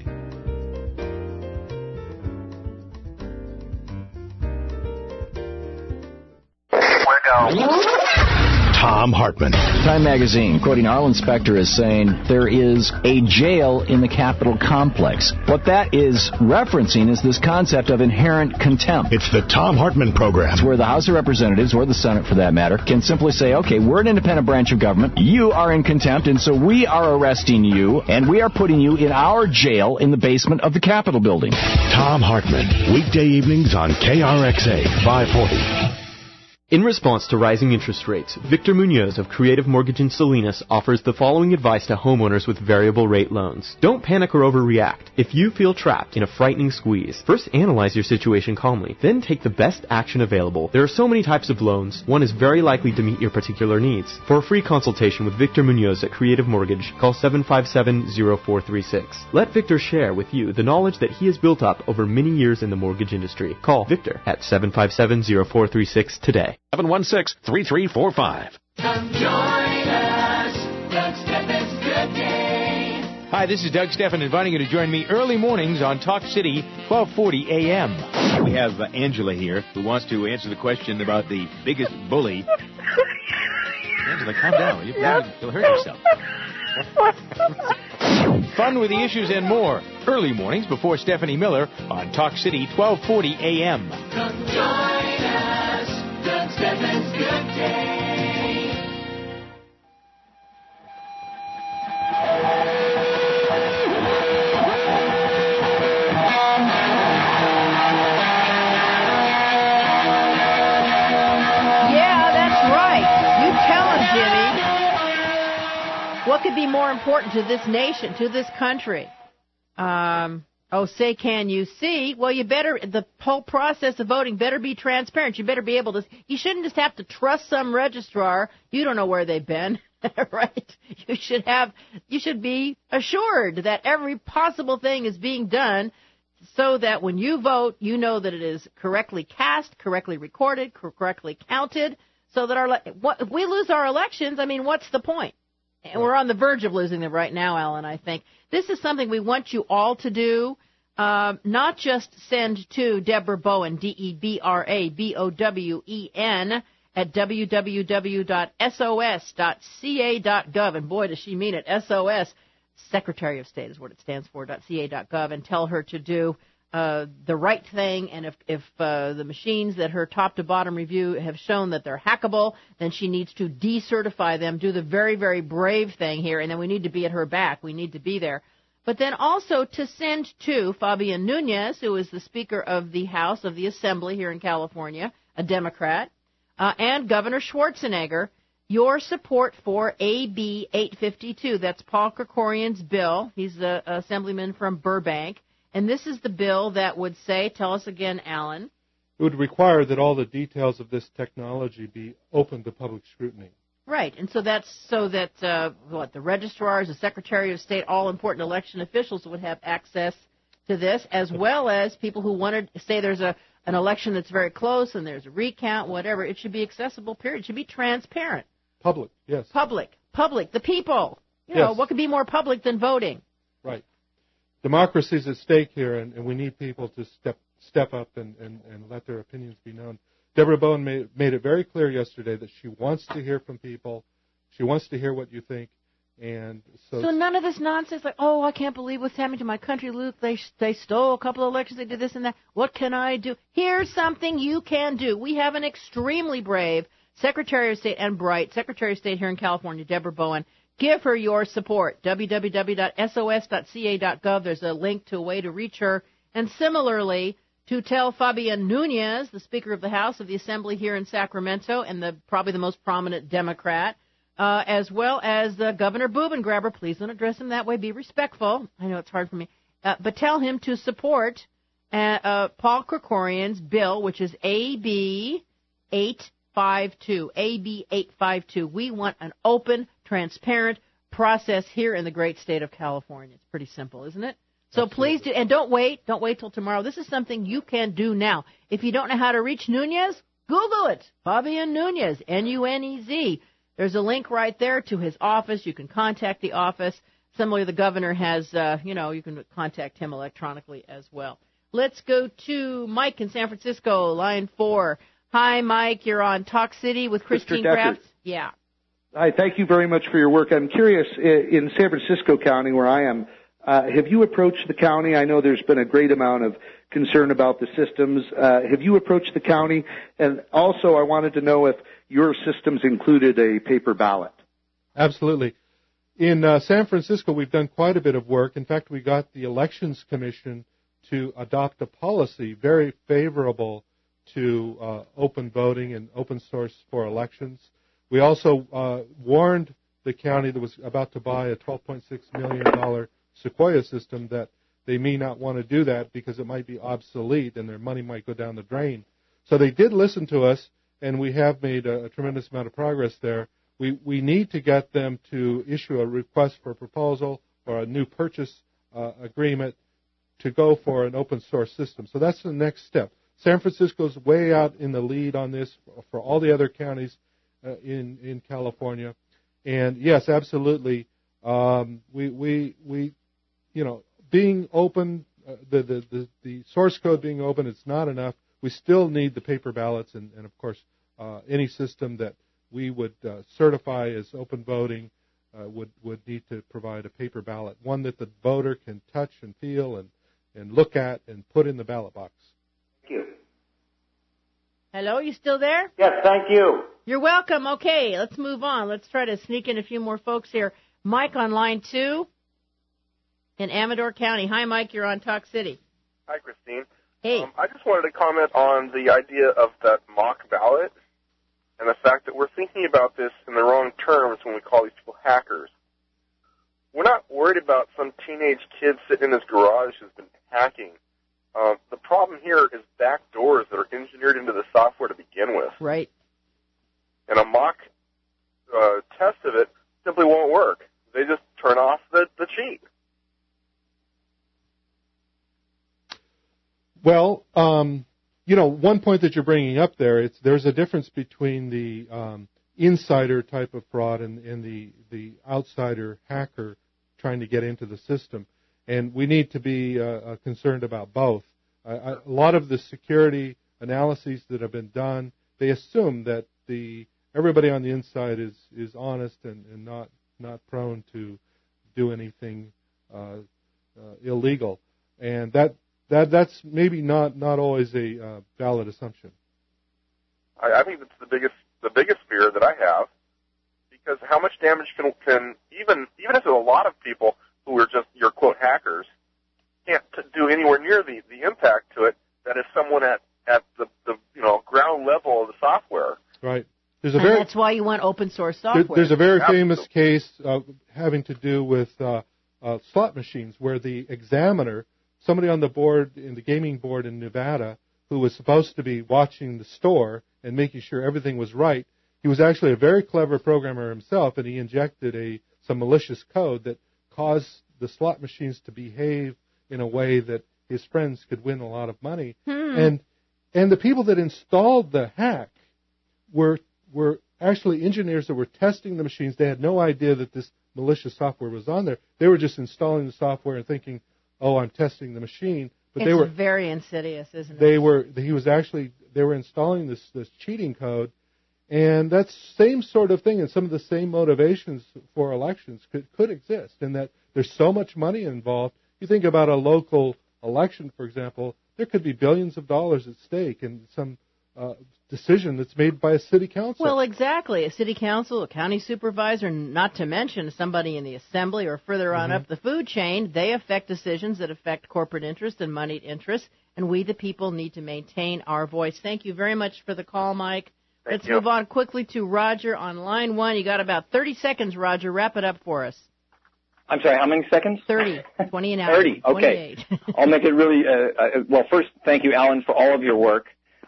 We're go. Tom Hartman. Time magazine, quoting Arlen Specter, is saying there is a jail in the Capitol complex. What that is referencing is this concept of inherent contempt. It's the Tom Hartman program. It's where the House of Representatives, or the Senate for that matter, can simply say, okay, we're an independent branch of government, you are in contempt, and so we are arresting you, and we are putting you in our jail in the basement of the Capitol building. Tom Hartman, weekday evenings on K R X A five forty. In response to rising interest rates, Victor Munoz of Creative Mortgage in Salinas offers the following advice to homeowners with variable rate loans. Don't panic or overreact. If you feel trapped in a frightening squeeze, first analyze your situation calmly, then take the best action available. There are so many types of loans, one is very likely to meet your particular needs. For a free consultation with Victor Munoz at Creative Mortgage, call seven five seven, zero four three six. Let Victor share with you the knowledge that he has built up over many years in the mortgage industry. Call Victor at seven five seven, zero four three six today. seven one six, three three four five. Come join us. Doug Steffen's Good Day. Hi, this is Doug Steffen inviting you to join me early mornings on Talk City, twelve forty a.m. We have uh, Angela here who wants to answer the question about the biggest bully. Angela, calm down. Will you? Yep. You'll hurt yourself. Fun with the issues and more. Early mornings before Stephanie Miller on Talk City, twelve forty a.m. Come join us. Doug Steffen's Good Day. Yeah, that's right. You tell him, Jimmy. What could be more important to this nation, to this country? Um... Oh, say, can you see? Well, you better, the whole process of voting better be transparent. You better be able to, you shouldn't just have to trust some registrar. You don't know where they've been, right? You should have, you should be assured that every possible thing is being done so that when you vote, you know that it is correctly cast, correctly recorded, correctly counted, so that our, what, if we lose our elections, I mean, what's the point? And we're on the verge of losing them right now, Alan, I think. This is something we want you all to do, um, not just send to Deborah Bowen, D E B R A B O W E N, at w w w dot s o s dot c a dot gov. And boy, does she mean it. S O S, Secretary of State is what it stands for, .ca dot gov, and tell her to do uh, the right thing. And if, if uh, the machines that her top-to-bottom review have shown that they're hackable, then she needs to decertify them, do the very, very brave thing here, and then we need to be at her back. We need to be there. But then also to send to Fabian Nunez, who is the Speaker of the House of the Assembly here in California, a Democrat, uh, and Governor Schwarzenegger, your support for A B eight fifty-two. That's Paul Krikorian's bill. He's the assemblyman from Burbank. And this is the bill that would say, tell us again, Alan. It would require that all the details of this technology be open to public scrutiny. Right, and so that's so that, uh, what, the registrars, the Secretary of State, all important election officials would have access to this, as well as people who wanted to say there's a an election that's very close and there's a recount, whatever. It should be accessible, period. It should be transparent. Public, yes. Public, public, the people. You yes. know, what could be more public than voting? Right. Democracy is at stake here, and, and we need people to step step up and, and, and let their opinions be known. Deborah Bowen made, made it very clear yesterday that she wants to hear from people. She wants to hear what you think. And so, so none of this nonsense like, oh, I can't believe what's happening to my country, Luke. They they stole a couple of elections. They did this and that. What can I do? Here's something you can do. We have an extremely brave Secretary of State and bright Secretary of State here in California, Deborah Bowen. Give her your support. w w w dot s o s dot c a dot gov. There's a link to a way to reach her. And similarly, to tell Fabian Nunez, the Speaker of the House of the Assembly here in Sacramento, and the probably the most prominent Democrat, uh, as well as uh, Governor Bubengraber. Please don't address him that way. Be respectful. I know it's hard for me. Uh, but tell him to support uh, uh, Paul Krikorian's bill, which is A B eight fifty-two. A B eight fifty-two. We want an open, transparent process here in the great state of California. It's pretty simple, isn't it? So Absolutely. Please do, and don't wait. Don't wait till tomorrow. This is something you can do now. If you don't know how to reach Nunez, Google it. Fabian Nunez, N U N E Z. There's a link right there to his office. You can contact the office. Similarly, the governor has, uh, you know, you can contact him electronically as well. Let's go to Mike in San Francisco, line four. Hi, Mike. You're on Talk City with Christine Kraft. Yeah. Hi, thank you very much for your work. I'm curious, in San Francisco County, where I am, uh, have you approached the county? I know there's been a great amount of concern about the systems. Uh, have you approached the county? And also, I wanted to know if your systems included a paper ballot. Absolutely. In uh, San Francisco, we've done quite a bit of work. In fact, we got the Elections Commission to adopt a policy very favorable to uh, open voting and open source for elections. We also uh, warned the county that was about to buy a twelve point six million dollars Sequoia system that they may not want to do that because it might be obsolete and their money might go down the drain. So they did listen to us, and we have made a, a tremendous amount of progress there. We we need to get them to issue a request for a proposal or a new purchase uh, agreement to go for an open source system. So that's the next step. San Francisco's way out in the lead on this for, for all the other counties uh, in in California. And yes, absolutely, um, we we we you know being open, uh, the, the the the source code being open, it's not enough. We still need the paper ballots, and, and of course, uh, any system that we would uh, certify as open voting uh, would would need to provide a paper ballot, one that the voter can touch and feel and, and look at and put in the ballot box. Thank you. Hello, you still there? Yes, thank you. You're welcome. Okay, let's move on. Let's try to sneak in a few more folks here. Mike on line two in Amador County. Hi, Mike. You're on Talk City. Hi, Christine. Hey. Um, I just wanted to comment on the idea of that mock ballot and the fact that we're thinking about this in the wrong terms when we call these people hackers. We're not worried about some teenage kid sitting in his garage who's been hacking. Uh, the problem here is back doors that are engineered into the software to begin with. Right. And a mock uh, test of it simply won't work. They just turn off the, the cheat. Well, um, you know, one point that you're bringing up there, it's there's a difference between the um, insider type of fraud and, and the, the outsider hacker trying to get into the system. And we need to be uh, concerned about both. Uh, a lot of the security analyses that have been done, they assume that the everybody on the inside is, is honest and, and not not prone to do anything uh, uh, illegal. And that that that's maybe not, not always a uh, valid assumption. I, I think that's the biggest the biggest fear that I have, because how much damage can can even even if there's a lot of people who are just your quote hackers can't t- do anywhere near the, the impact to it that is someone at, at the, the you know ground level of the software. Right. There's a and very, that's why you want open source software. There, there's a very Absolutely. famous case uh, having to do with uh, uh, slot machines where the examiner, somebody on the board, in the gaming board in Nevada, who was supposed to be watching the store and making sure everything was right, he was actually a very clever programmer himself, and he injected a some malicious code that caused the slot machines to behave in a way that his friends could win a lot of money. Hmm. And and the people that installed the hack were were actually engineers that were testing the machines. They had no idea that this malicious software was on there. They were just installing the software and thinking, "Oh, I'm testing the machine." But it's they were very insidious, isn't it? they were he was actually they were installing this this cheating code. And that same sort of thing and some of the same motivations for elections could, could exist, in that there's so much money involved. You think about a local election, for example, there could be billions of dollars at stake in some uh, decision that's made by a city council. Well, exactly. A city council, a county supervisor, not to mention somebody in the assembly or further on Mm-hmm. up the food chain, they affect decisions that affect corporate interest and moneyed interests, and we, the people, need to maintain our voice. Thank you very much for the call, Mike. Thank Let's you. move on quickly to Roger on line one. You got about thirty seconds, Roger. Wrap it up for us. I'm sorry, how many seconds? thirty. twenty an hour. thirty, okay. I'll make it really, uh, uh, well, first, thank you, Alan, for all of your work.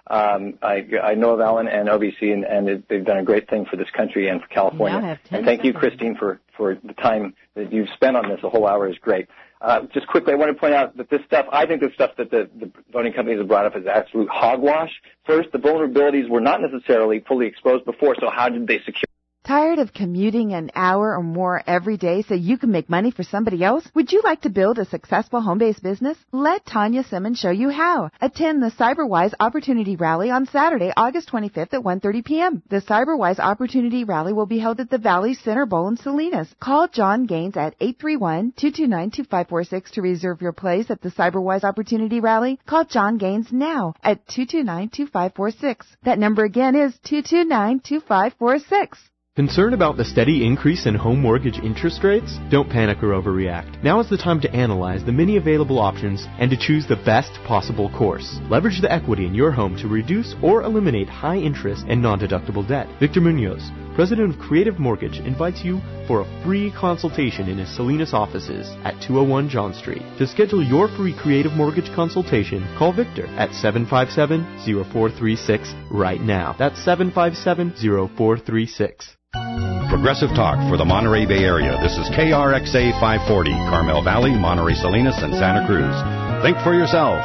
Um, I, I know of Alan and O B C, and, and it, they've done a great thing for this country and for California. Now I have ten and thank you, seconds. Christine, for, for the time that you've spent on this. The whole hour is great. Uh, just quickly, I want to point out that this stuff, I think the stuff that the, the voting companies have brought up is absolute hogwash. First, the vulnerabilities were not necessarily fully exposed before, so how did they secure? Tired of commuting an hour or more every day so you can make money for somebody else? Would you like to build a successful home-based business? Let Tanya Simmons show you how. Attend the CyberWise Opportunity Rally on Saturday, August twenty-fifth at one thirty p.m. The CyberWise Opportunity Rally will be held at the Valley Center Bowl in Salinas. Call John Gaines at eight three one, two two nine, two five four six to reserve your place at the CyberWise Opportunity Rally. Call John Gaines now at two two nine, two five four six. That number again is two two nine, two five four six. Concerned about the steady increase in home mortgage interest rates? Don't panic or overreact. Now is the time to analyze the many available options and to choose the best possible course. Leverage the equity in your home to reduce or eliminate high interest and non-deductible debt. Victor Munoz, president of Creative Mortgage, invites you for a free consultation in his Salinas offices at two oh one John Street. To schedule your free Creative Mortgage consultation, call Victor at seven five seven, zero four three six right now. That's seven five seven, zero four three six. Progressive Talk for the Monterey Bay Area. This is K R X A five forty, Carmel Valley, Monterey Salinas, and Santa Cruz. Think for yourself.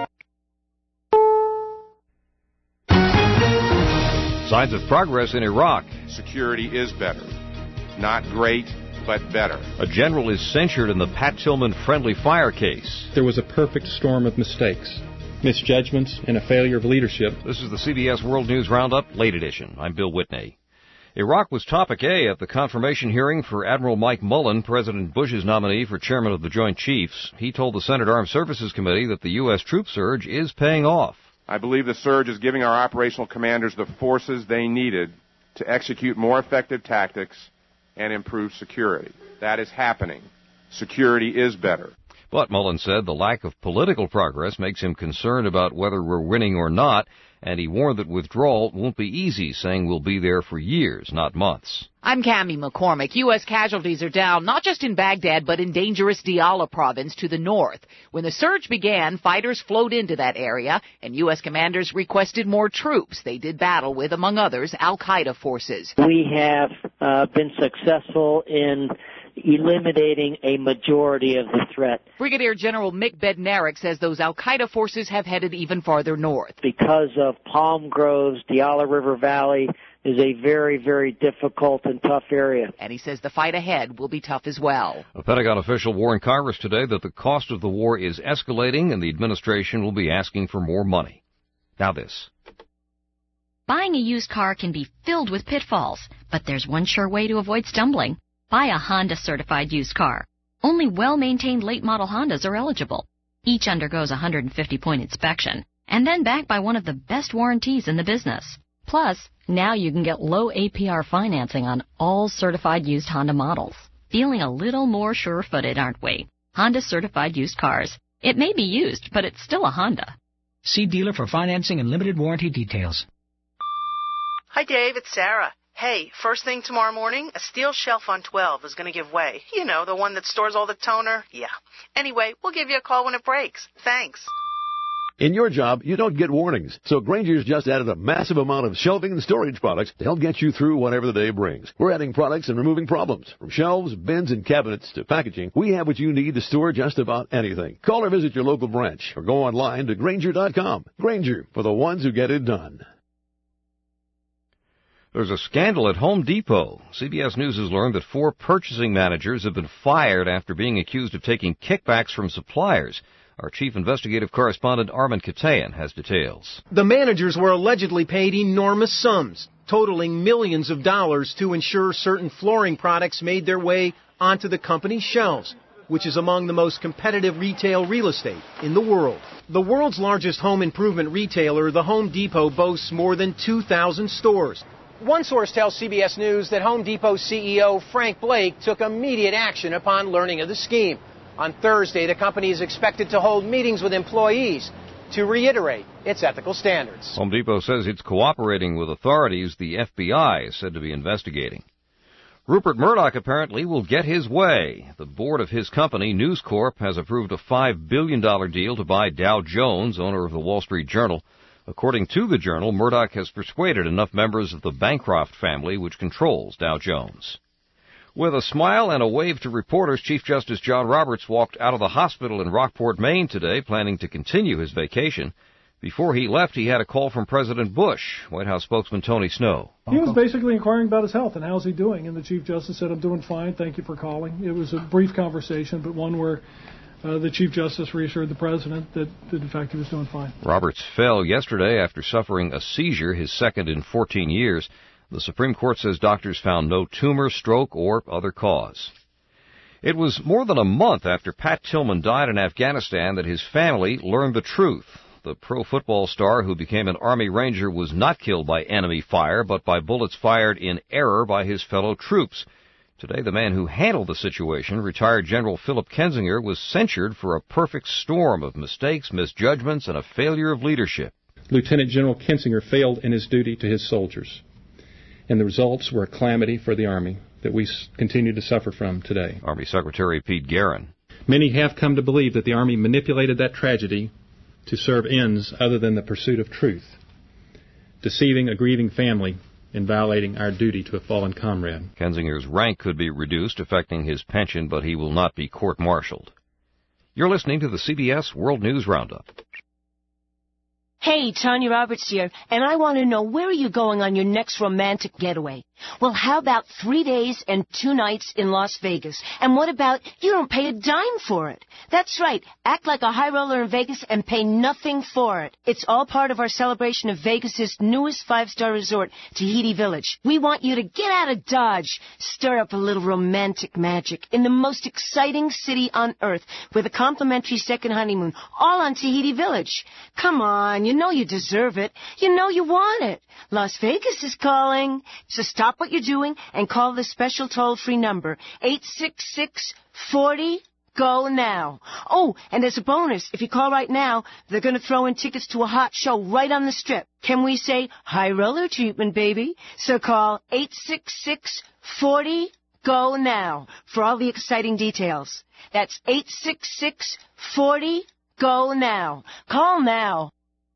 Signs of progress in Iraq. Security is better. Not great, but better. A general is censured in the Pat Tillman friendly fire case. There was a perfect storm of mistakes, misjudgments, and a failure of leadership. This is the C B S World News Roundup, late edition. I'm Bill Whitney. Iraq was topic A at the confirmation hearing for Admiral Mike Mullen, President Bush's nominee for chairman of the Joint Chiefs. He told the Senate Armed Services Committee that the U S troop surge is paying off. I believe the surge is giving our operational commanders the forces they needed to execute more effective tactics and improve security. That is happening. Security is better. But Mullen said the lack of political progress makes him concerned about whether we're winning or not, and he warned that withdrawal won't be easy, saying we'll be there for years, not months. I'm Cammie McCormick. U S casualties are down, not just in Baghdad, but in dangerous Diyala province to the north. When the surge began, fighters flowed into that area, and U S commanders requested more troops. They did battle with, among others, al-Qaeda forces. We have uh, been successful in eliminating a majority of the threat. Brigadier General Mick Bednarik says those al-Qaeda forces have headed even farther north. Because of palm groves, Diyala River Valley is a very, very difficult and tough area. And he says the fight ahead will be tough as well. A Pentagon official warned Congress today that the cost of the war is escalating and the administration will be asking for more money. Now this. Buying a used car can be filled with pitfalls, but there's one sure way to avoid stumbling. Buy a Honda-certified used car. Only well-maintained late-model Hondas are eligible. Each undergoes a one hundred fifty point inspection, and then backed by one of the best warranties in the business. Plus, now you can get low A P R financing on all certified used Honda models. Feeling a little more sure-footed, aren't we? Honda-certified used cars. It may be used, but it's still a Honda. See dealer for financing and limited warranty details. Hi, Dave. It's Sarah. Hey, first thing tomorrow morning, a steel shelf on twelve is going to give way. You know, the one that stores all the toner? Yeah. Anyway, we'll give you a call when it breaks. Thanks. In your job, you don't get warnings, so Grainger's just added a massive amount of shelving and storage products to help get you through whatever the day brings. We're adding products and removing problems. From shelves, bins, and cabinets to packaging, we have what you need to store just about anything. Call or visit your local branch or go online to Grainger dot com. Grainger, for the ones who get it done. There's a scandal at Home Depot. C B S News has learned that four purchasing managers have been fired after being accused of taking kickbacks from suppliers. Our chief investigative correspondent Armin Katayan has details. The managers were allegedly paid enormous sums, totaling millions of dollars to ensure certain flooring products made their way onto the company's shelves, which is among the most competitive retail real estate in the world. The world's largest home improvement retailer, the Home Depot, boasts more than two thousand stores. One source tells C B S News that Home Depot C E O Frank Blake took immediate action upon learning of the scheme. On Thursday, the company is expected to hold meetings with employees to reiterate its ethical standards. Home Depot says it's cooperating with authorities the F B I is said to be investigating. Rupert Murdoch apparently will get his way. The board of his company, News Corp, has approved a five billion dollars deal to buy Dow Jones, owner of the Wall Street Journal. According to the Journal, Murdoch has persuaded enough members of the Bancroft family, which controls Dow Jones. With a smile and a wave to reporters, Chief Justice John Roberts walked out of the hospital in Rockport, Maine today, planning to continue his vacation. Before he left, he had a call from President Bush. White House spokesman Tony Snow. He was basically inquiring about his health and how's he doing, and the Chief Justice said, I'm doing fine, thank you for calling. It was a brief conversation, but one where uh, the Chief Justice reassured the President that, that, in fact, he was doing fine. Roberts fell yesterday after suffering a seizure, his second in fourteen years. The Supreme Court says doctors found no tumor, stroke, or other cause. It was more than a month after Pat Tillman died in Afghanistan that his family learned the truth. The pro football star who became an Army Ranger was not killed by enemy fire, but by bullets fired in error by his fellow troops. Today, the man who handled the situation, retired General Philip Kensinger, was censured for a perfect storm of mistakes, misjudgments, and a failure of leadership. Lieutenant General Kensinger failed in his duty to his soldiers, and the results were a calamity for the Army that we continue to suffer from today. Army Secretary Pete Guerin. Many have come to believe that the Army manipulated that tragedy to serve ends other than the pursuit of truth, deceiving a grieving family and violating our duty to a fallen comrade. Kensinger's rank could be reduced, affecting his pension, but he will not be court-martialed. You're listening to the C B S World News Roundup. Hey, Tanya Roberts here, and I want to know, where are you going on your next romantic getaway? Well, how about three days and two nights in Las Vegas? And what about you don't pay a dime for it? That's right. Act like a high roller in Vegas and pay nothing for it. It's all part of our celebration of Vegas's newest five-star resort, Tahiti Village. We want you to get out of Dodge, stir up a little romantic magic in the most exciting city on earth with a complimentary second honeymoon, all on Tahiti Village. Come on, you know you deserve it. You know you want it. Las Vegas is calling. So stop what you're doing and call this special toll-free number, eight six six, four zero, G O now. Oh, and as a bonus, if you call right now, they're going to throw in tickets to a hot show right on the Strip. Can we say high roller treatment, baby? So call eight six six, four zero, G O now for all the exciting details. That's eight six six, four zero, G O now. Call now.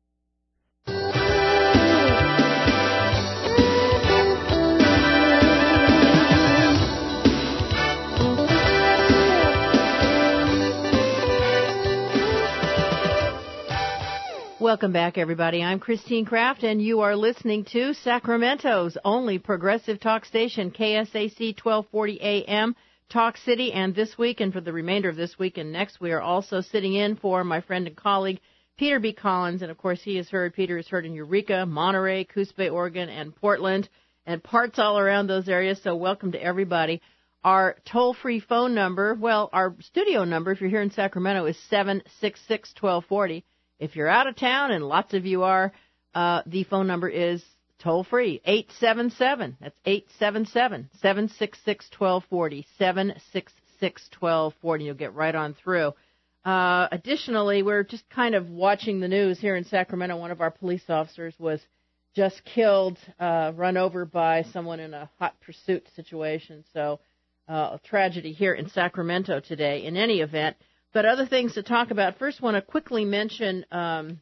Welcome back, everybody. I'm Christine Kraft, and you are listening to Sacramento's only progressive talk station, K S A C twelve forty A M, Talk City. And this week, and for the remainder of this week and next, we are also sitting in for my friend and colleague, Peter B. Collins. And, of course, he has heard, Peter has heard in Eureka, Monterey, Coos Bay, Oregon, and Portland, and parts all around those areas. So welcome to everybody. Our toll-free phone number, well, our studio number, if you're here in Sacramento, is seven six six, one two four zero. If you're out of town, and lots of you are, uh, the phone number is toll-free, eight seven seven. That's eight seven seven, seven six six, one two four zero, seven six six, one two four zero. You'll get right on through. Uh, additionally, we're just kind of watching the news here in Sacramento. One of our police officers was just killed, uh, run over by someone in a hot pursuit situation. So uh, a tragedy here in Sacramento today in any event. But other things to talk about. First, I want to quickly mention um,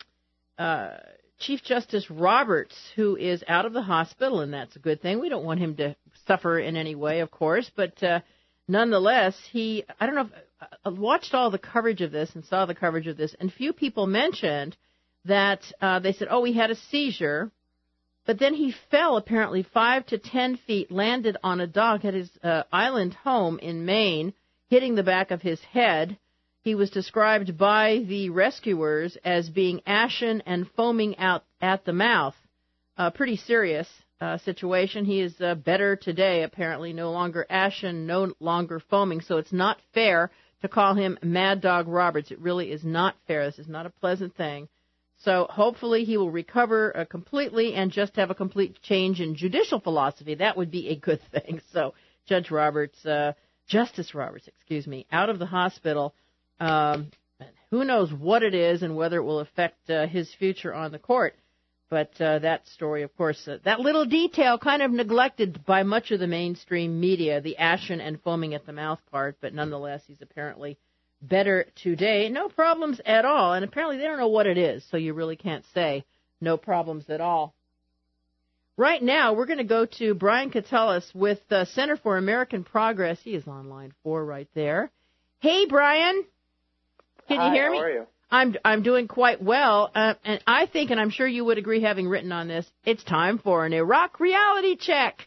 uh, Chief Justice Roberts, who is out of the hospital, and that's a good thing. We don't want him to suffer in any way, of course, but uh, nonetheless, he, I don't know, if, I watched all the coverage of this and saw the coverage of this, and few people mentioned that uh, they said, oh, he had a seizure, but then he fell apparently five to ten feet, landed on a dock at his uh, island home in Maine, hitting the back of his head. He was described by the rescuers as being ashen and foaming out at the mouth. A pretty serious uh, situation. He is uh, better today, apparently, no longer ashen, no longer foaming. So it's not fair to call him Mad Dog Roberts. It really is not fair. This is not a pleasant thing. So hopefully he will recover uh, completely and just have a complete change in judicial philosophy. That would be a good thing. So Judge Roberts... Uh, Justice Roberts, excuse me, out of the hospital. Um, who knows what it is and whether it will affect uh, his future on the court. But uh, that story, of course, uh, that little detail kind of neglected by much of the mainstream media, the ashen and foaming at the mouth part. But nonetheless, he's apparently better today. No problems at all. And apparently they don't know what it is, so you really can't say no problems at all. Right now, we're going to go to Brian Katulis with the Center for American Progress. He is on line four right there. Hey, Brian. Can Hi, you hear me? How are you? I'm I'm doing quite well, uh, and I think, and I'm sure you would agree, having written on this, it's time for an Iraq reality check.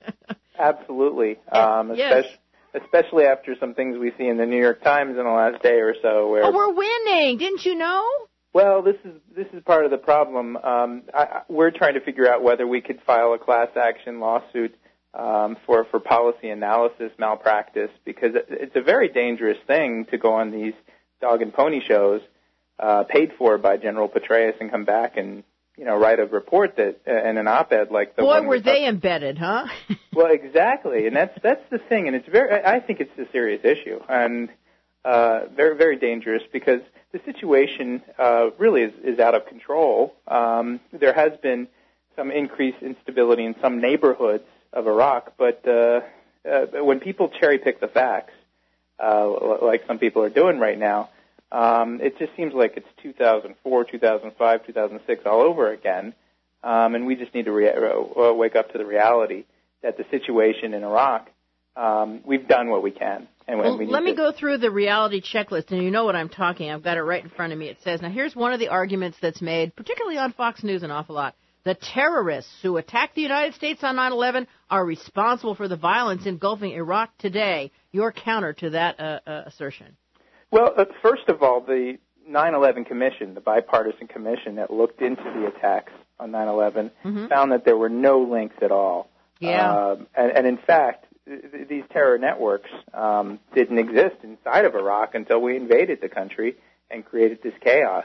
Absolutely, um, yes. especially, especially after some things we see in the New York Times in the last day or so. Where oh, we're winning! Didn't you know? Well, this is this is part of the problem. Um, I, I, we're trying to figure out whether we could file a class action lawsuit um, for for policy analysis malpractice, because it, it's a very dangerous thing to go on these dog and pony shows uh, paid for by General Petraeus and come back and you know write a report that uh, and an op-ed like the Boy, one were they embedded, huh? Well, exactly, and that's that's the thing, and it's very. I think it's a serious issue and uh, very very dangerous because the situation uh, really is, is out of control. Um, there has been some increased instability in some neighborhoods of Iraq, but uh, uh, when people cherry pick the facts, uh, like some people are doing right now, um, it just seems like it's two thousand four, two thousand five, two thousand six all over again, um, and we just need to re- uh, wake up to the reality that the situation in Iraq, um, we've done what we can. And well, we need let me to- go through the reality checklist, and you know what I'm talking. I've got it right in front of me. It says, now here's one of the arguments that's made, particularly on Fox News an awful lot. The terrorists who attacked the United States on nine eleven are responsible for the violence engulfing Iraq today. Your counter to that uh, uh, assertion. Well, uh, first of all, the nine eleven Commission, the bipartisan commission that looked into the attacks on nine eleven, Mm-hmm. found that there were no links at all. Yeah. Um, and, and in fact, th- these terror networks um, didn't exist inside of Iraq until we invaded the country and created this chaos.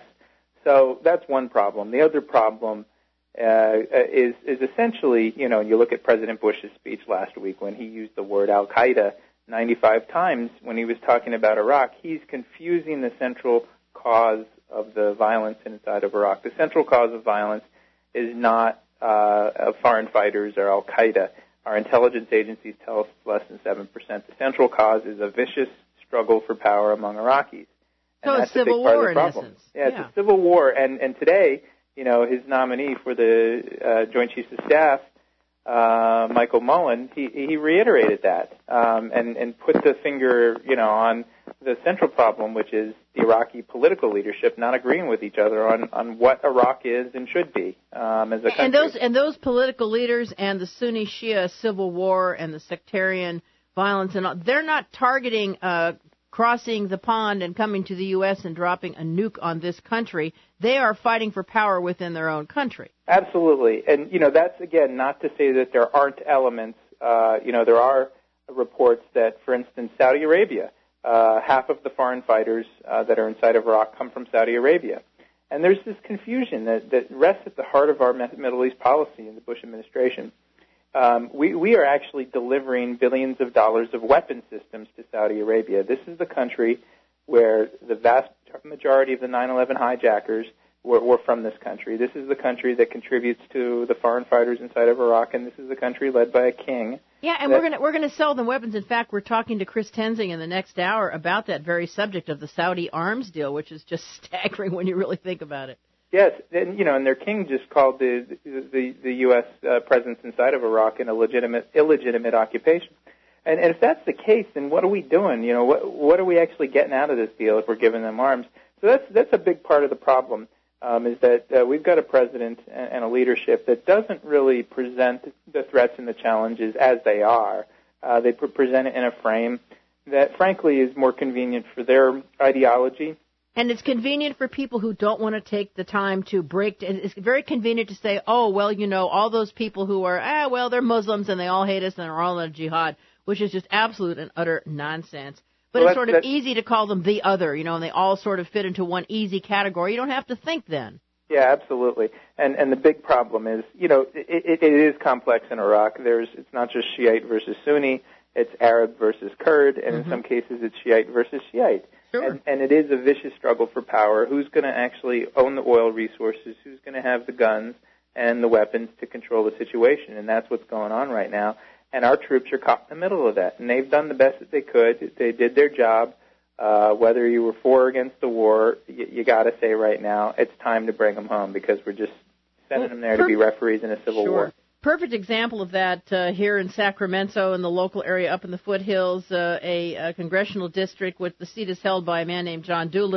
So that's one problem. The other problem uh, is is essentially, you know, you look at President Bush's speech last week when he used the word Al-Qaeda ninety-five times when he was talking about Iraq. He's confusing the central cause of the violence inside of Iraq. The central cause of violence is not uh, of foreign fighters or Al-Qaeda. Our intelligence agencies tell us it's less than seven percent. The central cause is a vicious struggle for power among Iraqis. And So that's it's civil a big part war of the in problem. essence. Yeah, Yeah. it's a civil war. And, and today, you know, his nominee for the uh, Joint Chiefs of Staff, uh, Michael Mullen, he, he reiterated that um, and, and put the finger, you know, on the central problem, which is the Iraqi political leadership not agreeing with each other on, on what Iraq is and should be um, as a country. And those and those political leaders and the Sunni Shia civil war and the sectarian violence and all, they're not targeting uh, crossing the pond and coming to the U S and dropping a nuke on this country. They are fighting for power within their own country. Absolutely. And, you know, that's, again, not to say that there aren't elements. Uh, you know, there are reports that, for instance, Saudi Arabia, uh, half of the foreign fighters uh, that are inside of Iraq come from Saudi Arabia. And there's this confusion that, that rests at the heart of our Middle East policy in the Bush administration. Um, we, we are actually delivering billions of dollars of weapon systems to Saudi Arabia. This is the country where the vast majority of the nine eleven hijackers were, were from this country. This is the country that contributes to the foreign fighters inside of Iraq, and this is the country led by a king. Yeah, and that, we're going to we're going to sell them weapons. In fact, we're talking to Chris Tenzing in the next hour about that very subject of the Saudi arms deal, which is just staggering when you really think about it. Yes, and you know, and their king just called the the, the U S uh, presence inside of Iraq an illegitimate illegitimate occupation. And, and if that's the case, then what are we doing? You know, what what are we actually getting out of this deal if we're giving them arms? So that's that's a big part of the problem. Um, is that uh, we've got a president and, and a leadership that doesn't really present the threats and the challenges as they are. Uh, they pre- present it in a frame that, frankly, is more convenient for their ideology. And it's convenient for people who don't want to take the time to break. It's very convenient to say, oh, well, you know, all those people who are, ah, well, they're Muslims and they all hate us and they're all in a jihad, which is just absolute and utter nonsense. But Well, it's sort of that's- easy to call them the other, you know, and they all sort of fit into one easy category. You don't have to think then. Yeah, absolutely. And and the big problem is, you know, it, it, it is complex in Iraq. There's it's not just Shiite versus Sunni. It's Arab versus Kurd, and Mm-hmm. in some cases it's Shiite versus Shiite. Sure. And, and it is a vicious struggle for power. Who's going to actually own the oil resources? Who's going to have the guns and the weapons to control the situation? And that's what's going on right now. And our troops are caught in the middle of that. And they've done the best that they could. They did their job. Uh, whether you were for or against the war, you, you got to say right now, it's time to bring them home because we're just sending them there to be referees in a civil Sure. war. Perfect example of that uh, here in Sacramento in the local area up in the foothills, uh, a, a congressional district with the seat is held by a man named John Doolittle,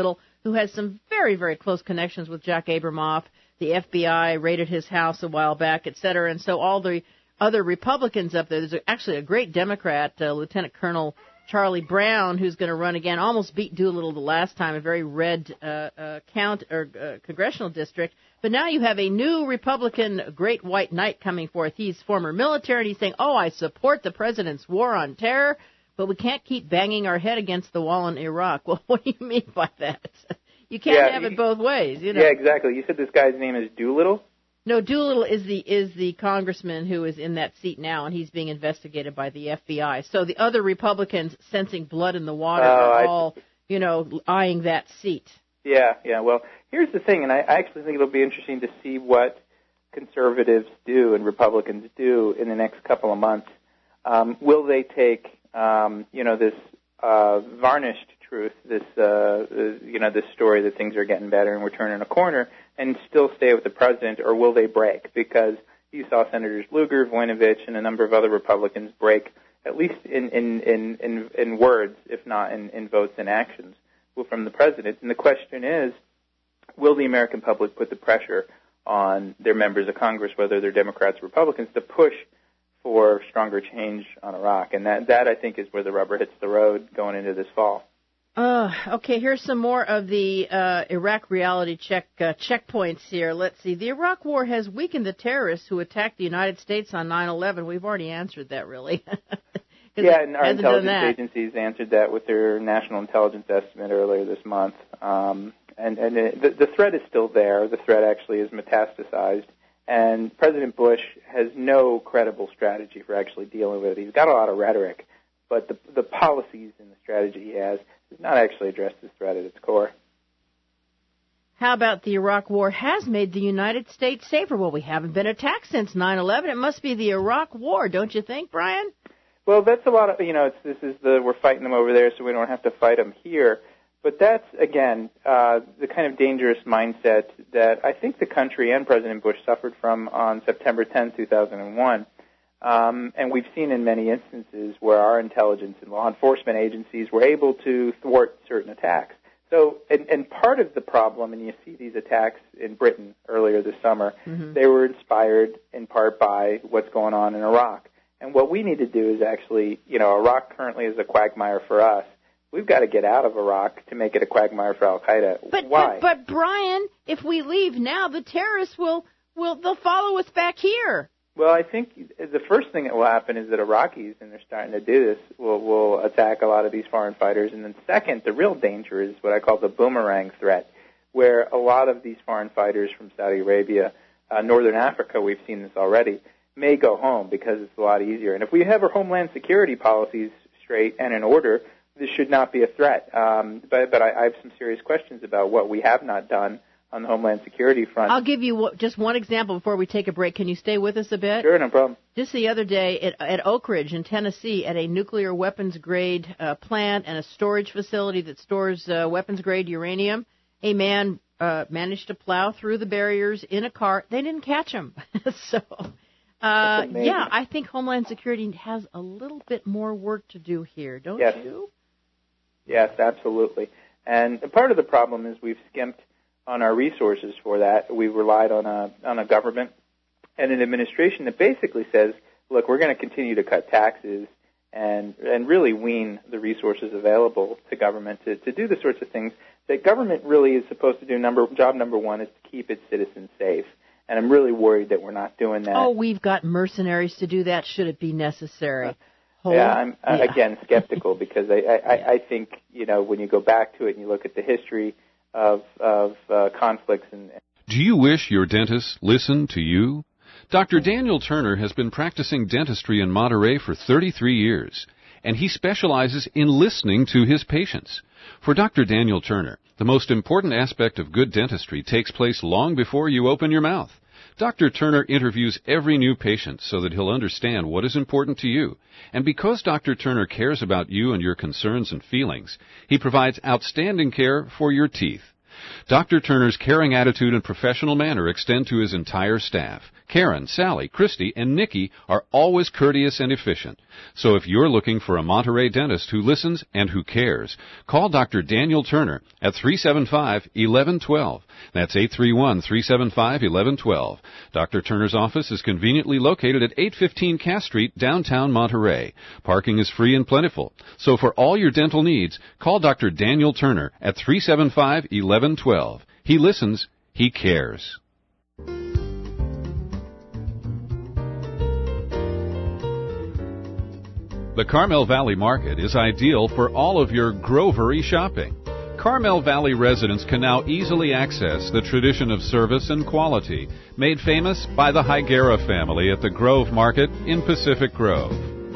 who has some very, very close connections with Jack Abramoff. The F B I raided his house a while back, et cetera. And so all the other Republicans up there, there's actually a great Democrat, uh, Lieutenant Colonel Charlie Brown, who's going to run again, almost beat Doolittle the last time, a very red uh, uh, count or uh, congressional district. But now you have a new Republican great white knight coming forth. He's former military, and he's saying, oh, I support the president's war on terror, but we can't keep banging our head against the wall in Iraq. Well, what do you mean by that? You can't yeah, have it both ways, you know. Yeah, exactly. You said this guy's name is Doolittle? No, Doolittle is the is the congressman who is in that seat now, and he's being investigated by the F B I. So the other Republicans, sensing blood in the water, Oh, are I all, you know, eyeing that seat. Yeah, yeah. Well, here's the thing, and I actually think it'll be interesting to see what conservatives do and Republicans do in the next couple of months. Um, will they take, um, you know, this uh, varnished truth, this, uh, uh, you know, this story that things are getting better and we're turning a corner, and still stay with the president, or will they break? Because you saw Senators Lugar, Voinovich, and a number of other Republicans break, at least in in in, in, in words, if not in, in votes and actions, from the president. And the question is, will the American public put the pressure on their members of Congress, whether they're Democrats or Republicans, to push for stronger change on Iraq? And that, that I think, is where the rubber hits the road going into this fall. Uh, okay, here's some more of the uh, Iraq reality check uh, checkpoints here. Let's see. The Iraq War has weakened the terrorists who attacked the United States on nine eleven. We've already answered that, really. Yeah, and our intelligence agencies answered that with their national intelligence estimate earlier this month. Um, and and it, the, the threat is still there. The threat actually is metastasized. And President Bush has no credible strategy for actually dealing with it. He's got a lot of rhetoric, but the, the policies and the strategy he has does not actually address this threat at its core. How about the Iraq War has made the United States safer? Well, we haven't been attacked since nine eleven. It must be the Iraq War, don't you think, Brian? Well, that's a lot of, you know, it's, this is the, we're fighting them over there so we don't have to fight them here. But that's, again, uh, the kind of dangerous mindset that I think the country and President Bush suffered from on September tenth, two thousand one. Um, and we've seen in many instances where our intelligence and law enforcement agencies were able to thwart certain attacks. So, and, and part of the problem, and you see these attacks in Britain earlier this summer, mm-hmm. they were inspired in part by what's going on in Iraq. And what we need to do is actually, you know, Iraq currently is a quagmire for us. We've got to get out of Iraq to make it a quagmire for Al-Qaeda. But, Why? But, but Brian, if we leave now, the terrorists will, will they'll follow us back here. Well, I think the first thing that will happen is that Iraqis, and they're starting to do this, will, will attack a lot of these foreign fighters. And then second, the real danger is what I call the boomerang threat, where a lot of these foreign fighters from Saudi Arabia, uh, Northern Africa, we've seen this already, may go home because it's a lot easier. And if we have our homeland security policies straight and in order, this should not be a threat. Um, but but I, I have some serious questions about what we have not done on the homeland security front. I'll give you just one example before we take a break. Can you stay with us a bit? Sure, no problem. Just the other day at, at Oak Ridge in Tennessee, at a nuclear weapons grade uh, plant and a storage facility that stores uh, weapons grade uranium, a man uh, managed to plow through the barriers in a car. They didn't catch him. so, uh, yeah, I think Homeland Security has a little bit more work to do here, don't yes. you? Yes, absolutely. And part of the problem is we've skimped on our resources for that. We've relied on a on a government and an administration that basically says, look, we're going to continue to cut taxes and and really wean the resources available to government to, to do the sorts of things that government really is supposed to do. Number job number one is to keep its citizens safe. And I'm really worried that we're not doing that. Oh, we've got mercenaries to do that, should it be necessary. Uh, yeah, I'm, uh, yeah. again, skeptical because I, I, I think, you know, when you go back to it and you look at the history of, of uh, conflicts. And Do you wish your dentist listened to you? Doctor Daniel Turner has been practicing dentistry in Monterey for thirty-three years, and he specializes in listening to his patients. For Doctor Daniel Turner, the most important aspect of good dentistry takes place long before you open your mouth. Doctor Turner interviews every new patient so that he'll understand what is important to you. And because Doctor Turner cares about you and your concerns and feelings, he provides outstanding care for your teeth. Doctor Turner's caring attitude and professional manner extend to his entire staff. Karen, Sally, Christy, and Nikki are always courteous and efficient. So if you're looking for a Monterey dentist who listens and who cares, call Doctor Daniel Turner at three seven five, one one one two. That's eight three one, three seven five, one one one two. Doctor Turner's office is conveniently located at eight fifteen Cass Street, downtown Monterey. Parking is free and plentiful. So for all your dental needs, call Doctor Daniel Turner at three seven five, one one one two. He listens. He cares. The Carmel Valley Market is ideal for all of your grovery shopping. Carmel Valley residents can now easily access the tradition of service and quality made famous by the Higuera family at the Grove Market in Pacific Grove.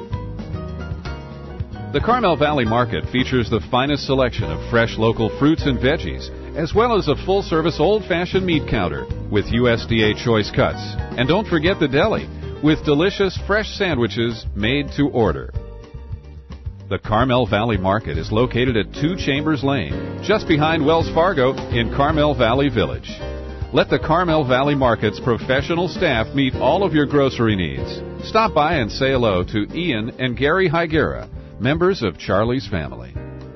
The Carmel Valley Market features the finest selection of fresh local fruits and veggies, as well as a full-service old-fashioned meat counter with U S D A choice cuts. And don't forget the deli, with delicious fresh sandwiches made to order. The Carmel Valley Market is located at two Chambers Lane, just behind Wells Fargo in Carmel Valley Village. Let the Carmel Valley Market's professional staff meet all of your grocery needs. Stop by and say hello to Ian and Gary Higuera, members of Charlie's family.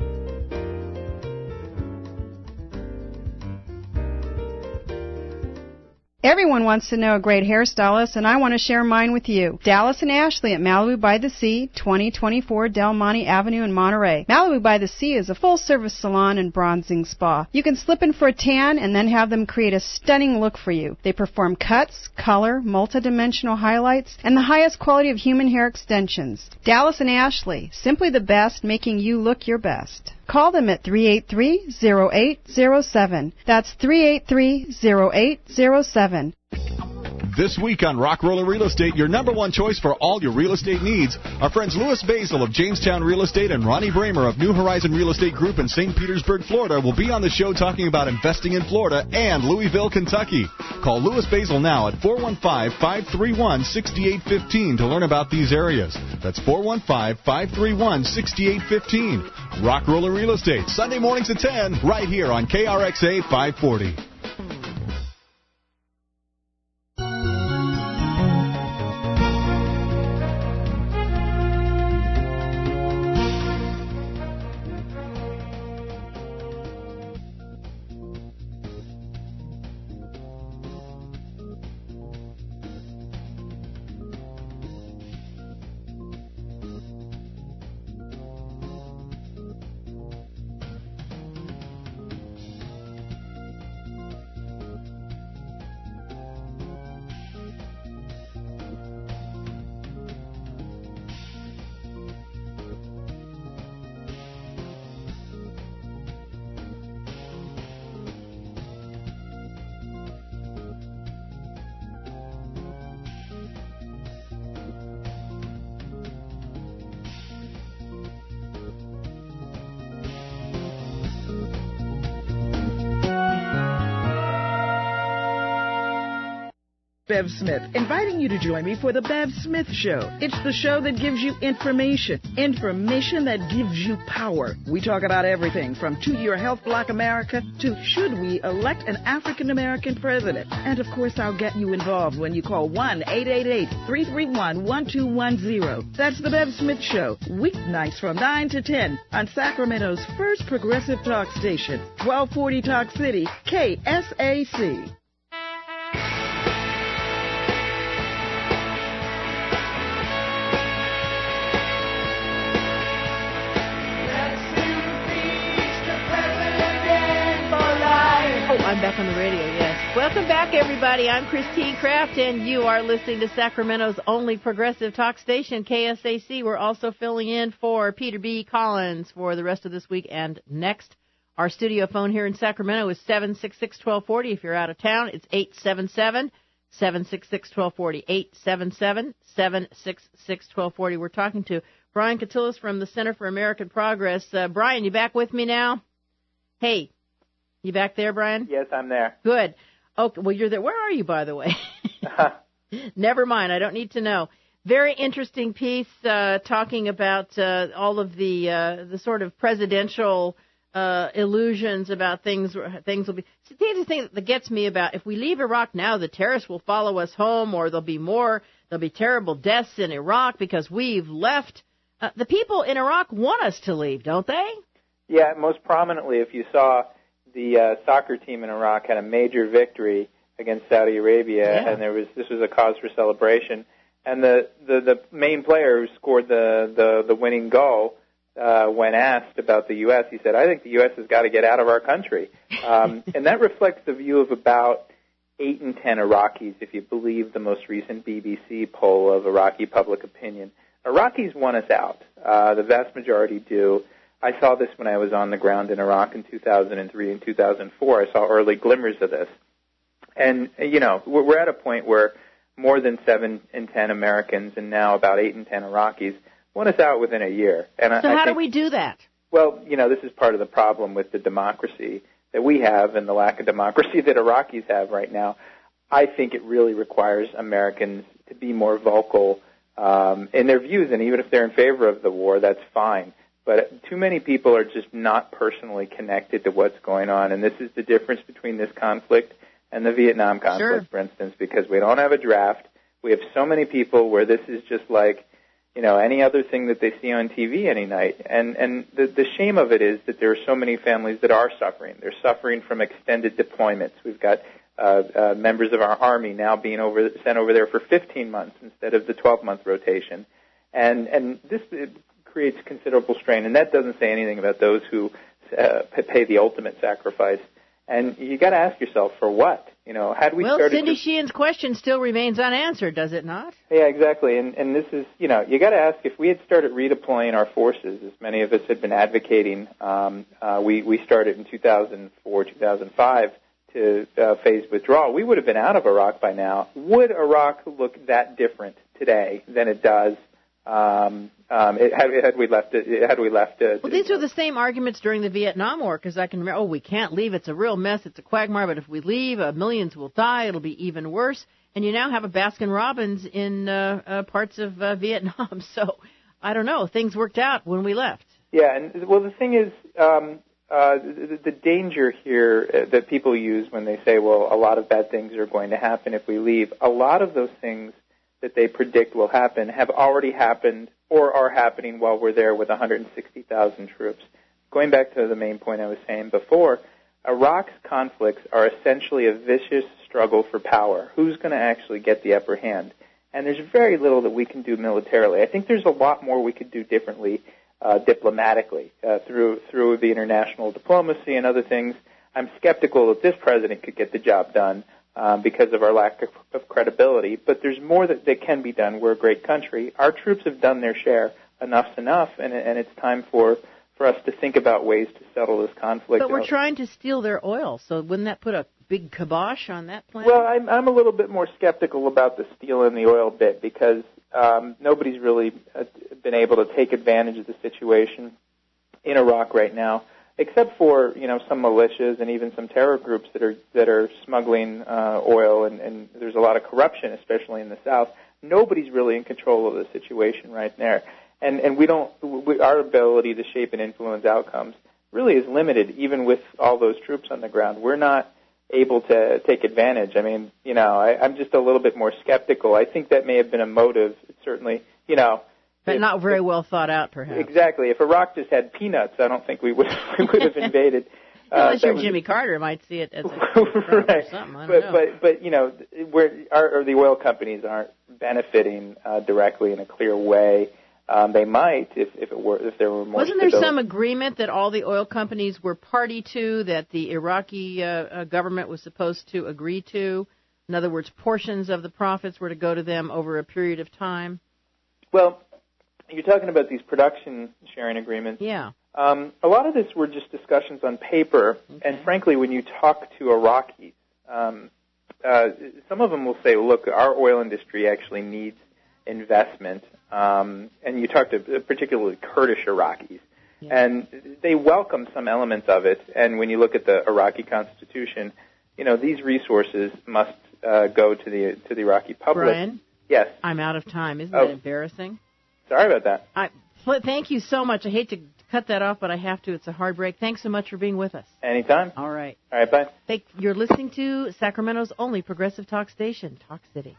Everyone wants to know a great hairstylist, and I want to share mine with you. Dallas and Ashley at Malibu by the Sea, twenty twenty-four Del Monte Avenue in Monterey. Malibu by the Sea is a full-service salon and bronzing spa. You can slip in for a tan and then have them create a stunning look for you. They perform cuts, color, multidimensional highlights, and the highest quality of human hair extensions. Dallas and Ashley, simply the best, making you look your best. Call them at three eight three, zero eight zero seven. That's three eight three, zero eight zero seven. This week on Rock Roller Real Estate, your number one choice for all your real estate needs. Our friends Louis Basil of Jamestown Real Estate and Ronnie Bramer of New Horizon Real Estate Group in Saint Petersburg, Florida, will be on the show talking about investing in Florida and Louisville, Kentucky. Call Louis Basil now at four one five, five three one, six eight one five to learn about these areas. That's four one five, five three one, six eight one five. Rock Roller Real Estate, Sunday mornings at ten, right here on K R X A five forty. Bev Smith, inviting you to join me for the Bev Smith Show. It's the show that gives you information, information that gives you power. We talk about everything from To Your Health Black America to should we elect an African American president? And of course, I'll get you involved when you call one eight eight eight, three three one, one two one zero. That's the Bev Smith Show, weeknights from nine to ten on Sacramento's first progressive talk station, twelve forty Talk City, K S A C. I'm back on the radio, yes. Welcome back, everybody. I'm Christine Kraft, and you are listening to Sacramento's only progressive talk station, K S A C. We're also filling in for Peter B. Collins for the rest of this week and next. Our studio phone here in Sacramento is seven six six, one two four zero. If you're out of town, it's eight seven seven, seven six six, one two four zero, eight seven seven, seven six six, one two four zero. We're talking to Brian Katulis from the Center for American Progress. Uh, Brian, you back with me now? Hey. You back there, Brian? Yes, I'm there. Good. Okay, well, you're there. Where are you, by the way? Never mind. I don't need to know. Very interesting piece uh, talking about uh, all of the uh, the sort of presidential uh, illusions about things. Things will be. See, the thing that gets me about if we leave Iraq now, the terrorists will follow us home, or there'll be more. There'll be terrible deaths in Iraq because we've left. Uh, the people in Iraq want us to leave, don't they? Yeah, most prominently, if you saw the uh, soccer team in Iraq had a major victory against Saudi Arabia, Yeah. and there was this was a cause for celebration. And the, the, the main player who scored the, the, the winning goal, uh, when asked about the U S, he said, I think the U S has got to get out of our country. Um, and that reflects the view of about eight in ten Iraqis, if you believe the most recent B B C poll of Iraqi public opinion. Iraqis want us out. Uh, the vast majority do. I saw this when I was on the ground in Iraq in two thousand three and two thousand four. I saw early glimmers of this. And, you know, we're at a point where more than seven in ten Americans and now about eight in ten Iraqis want us out within a year. And So I, I how think, do we do that? Well, you know, this is part of the problem with the democracy that we have and the lack of democracy that Iraqis have right now. I think it really requires Americans to be more vocal um, in their views, and even if they're in favor of the war, that's fine. But too many people are just not personally connected to what's going on, and this is the difference between this conflict and the Vietnam conflict, Sure. for instance, because we don't have a draft. We have so many people where this is just like, you know, any other thing that they see on T V any night. And and the, the shame of it is that there are so many families that are suffering. They're suffering from extended deployments. We've got uh, uh, members of our Army now being over, sent over there for fifteen months instead of the twelve-month rotation. And, and this it creates considerable strain. And that doesn't say anything about those who uh, pay the ultimate sacrifice. And you got to ask yourself, for what? You know, had we well, started Cindy to... Sheehan's question still remains unanswered, does it not? Yeah, exactly. And and this is, you know, you got to ask if we had started redeploying our forces, as many of us had been advocating. Um, uh, we we started in two thousand four, two thousand five to uh, phase withdrawal. We would have been out of Iraq by now. Would Iraq look that different today than it does? Um, um, it, had, had we left it? Had we left it? Well, these were the same arguments during the Vietnam War, because I can remember, oh, we can't leave. It's a real mess. It's a quagmire. But if we leave, uh, millions will die. It'll be even worse. And you now have a Baskin-Robbins in uh, uh, parts of uh, Vietnam. So I don't know. Things worked out when we left. Yeah, and well, the thing is, um, uh, the, the danger here uh, that people use when they say, well, a lot of bad things are going to happen if we leave, a lot of those things that they predict will happen have already happened or are happening while we're there with one hundred sixty thousand troops. Going back to the main point I was saying before, Iraq's conflicts are essentially a vicious struggle for power. Who's going to actually get the upper hand? And there's very little that we can do militarily. I think there's a lot more we could do differently uh, diplomatically uh, through through the international diplomacy and other things. I'm skeptical that this president could get the job done. Um, because of our lack of, of credibility. But there's more that, that can be done. We're a great country. Our troops have done their share. Enough's enough, and, and it's time for, for us to think about ways to settle this conflict. But we're out. trying to steal their oil, so wouldn't that put a big kibosh on that plan? Well, I'm, I'm a little bit more skeptical about the steel and the oil bit because um, nobody's really uh, been able to take advantage of the situation in Iraq right now, except for, you know, some militias and even some terror groups that are that are smuggling uh, oil, and, and there's a lot of corruption, especially in the south. Nobody's really in control of the situation right there, and and we don't. We, our ability to shape and influence outcomes really is limited, even with all those troops on the ground. We're not able to take advantage. I mean, you know, I, I'm just a little bit more skeptical. I think that may have been a motive, certainly, you know. But if, not very if, well thought out, perhaps. Exactly. If Iraq just had peanuts, I don't think we would we would have invaded. Uh, Unless you're was, Jimmy Carter, might see it as a right. or something. I don't but, know. but but you know, where our, or the oil companies aren't benefiting uh, directly in a clear way. Um, they might if, if it were if there were more. Wasn't there stability. some agreement that all the oil companies were party to, that the Iraqi uh, uh, government was supposed to agree to? In other words, portions of the profits were to go to them over a period of time. Well, you're talking about these production sharing agreements. Yeah. Um, a lot of this were just discussions on paper, okay. And frankly, when you talk to Iraqis, um, uh, some of them will say, look, our oil industry actually needs investment. Um, and you talk to particularly Kurdish Iraqis, yeah. And they welcome some elements of it. And when you look at the Iraqi constitution, you know, these resources must uh, go to the to the Iraqi public. Brian? Yes. I'm out of time. Isn't oh. that embarrassing? Sorry about that. I, thank you so much. I hate to cut that off, but I have to. It's a hard break. Thanks so much for being with us. Anytime. All right. All right, bye. Thank, you're listening to Sacramento's only progressive talk station, Talk City.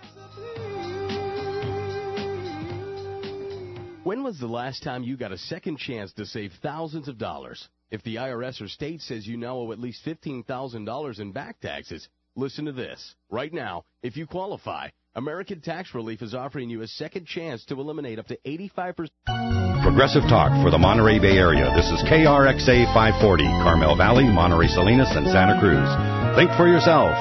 When was the last time you got a second chance to save thousands of dollars? If the I R S or state says you now owe at least fifteen thousand dollars in back taxes, listen to this. Right now, if you qualify, American Tax Relief is offering you a second chance to eliminate up to eighty-five percent. Progressive Talk for the Monterey Bay Area. This is K R X A five forty, Carmel Valley, Monterey Salinas, and Santa Cruz. Think for yourself.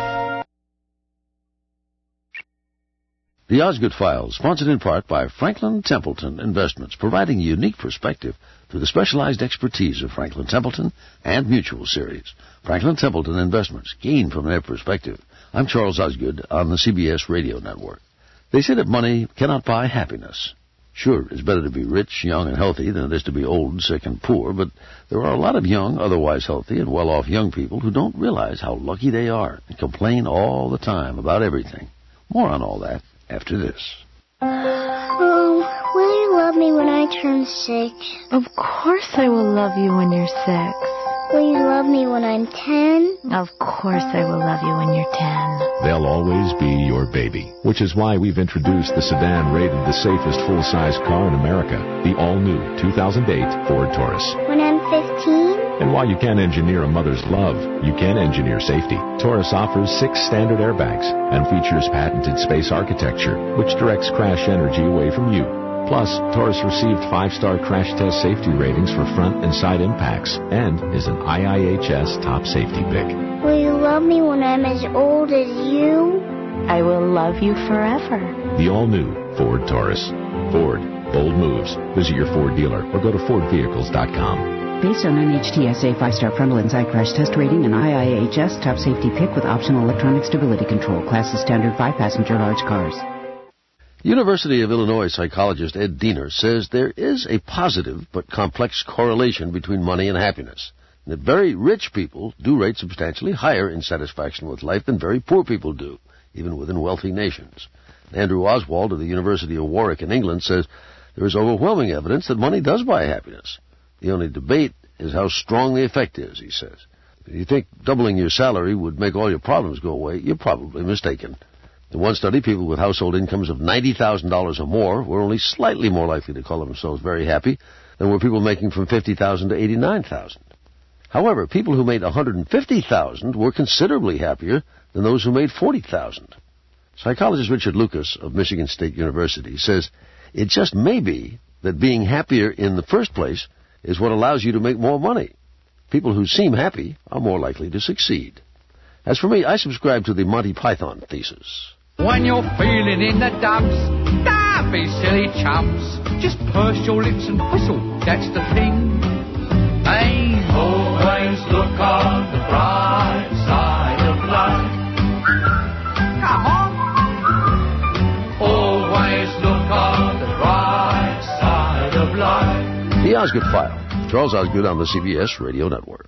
The Osgood Files, sponsored in part by Franklin Templeton Investments, providing a unique perspective to the specialized expertise of Franklin Templeton and Mutual Series. Franklin Templeton Investments, gain from their perspective. I'm Charles Osgood on the C B S Radio Network. They say that money cannot buy happiness. Sure, it's better to be rich, young, and healthy than it is to be old, sick, and poor, but there are a lot of young, otherwise healthy, and well-off young people who don't realize how lucky they are and complain all the time about everything. More on all that after this. Oh, will you love me when I turn six? Of course I will love you when you're six. Will you love me when I'm ten? Of course I will love you when you're ten. They'll always be your baby, which is why we've introduced the sedan rated the safest full-size car in America, the all-new two thousand eight Ford Taurus. When I'm fifteen? And while you can't engineer a mother's love, you can engineer safety. Taurus offers six standard airbags and features patented space architecture, which directs crash energy away from you. Plus, Taurus received five-star crash test safety ratings for front and side impacts and is an I I H S top safety pick. Will you love me when I'm as old as you? I will love you forever. The all-new Ford Taurus. Ford. Bold moves. Visit your Ford dealer or go to ford vehicles dot com. Based on N H T S A five-star frontal and side crash test rating and I I H S top safety pick with optional electronic stability control. Class is standard five-passenger large cars. University of Illinois psychologist Ed Diener says there is a positive but complex correlation between money and happiness, and that very rich people do rate substantially higher in satisfaction with life than very poor people do, even within wealthy nations. Andrew Oswald of the University of Warwick in England says there is overwhelming evidence that money does buy happiness. The only debate is how strong the effect is, he says. If you think doubling your salary would make all your problems go away, you're probably mistaken. In one study, people with household incomes of ninety thousand dollars or more were only slightly more likely to call themselves very happy than were people making from fifty thousand dollars to eighty-nine thousand dollars. However, people who made one hundred fifty thousand dollars were considerably happier than those who made forty thousand dollars. Psychologist Richard Lucas of Michigan State University says it just may be that being happier in the first place is what allows you to make more money. People who seem happy are more likely to succeed. As for me, I subscribe to the Monty Python thesis. When you're feeling in the dumps, don't be silly chumps. Just purse your lips and whistle, that's the thing. Hey, always look on the bright side of life. Come on. Always look on the bright side of life. The Osgood File. Charles Osgood on the C B S Radio Network.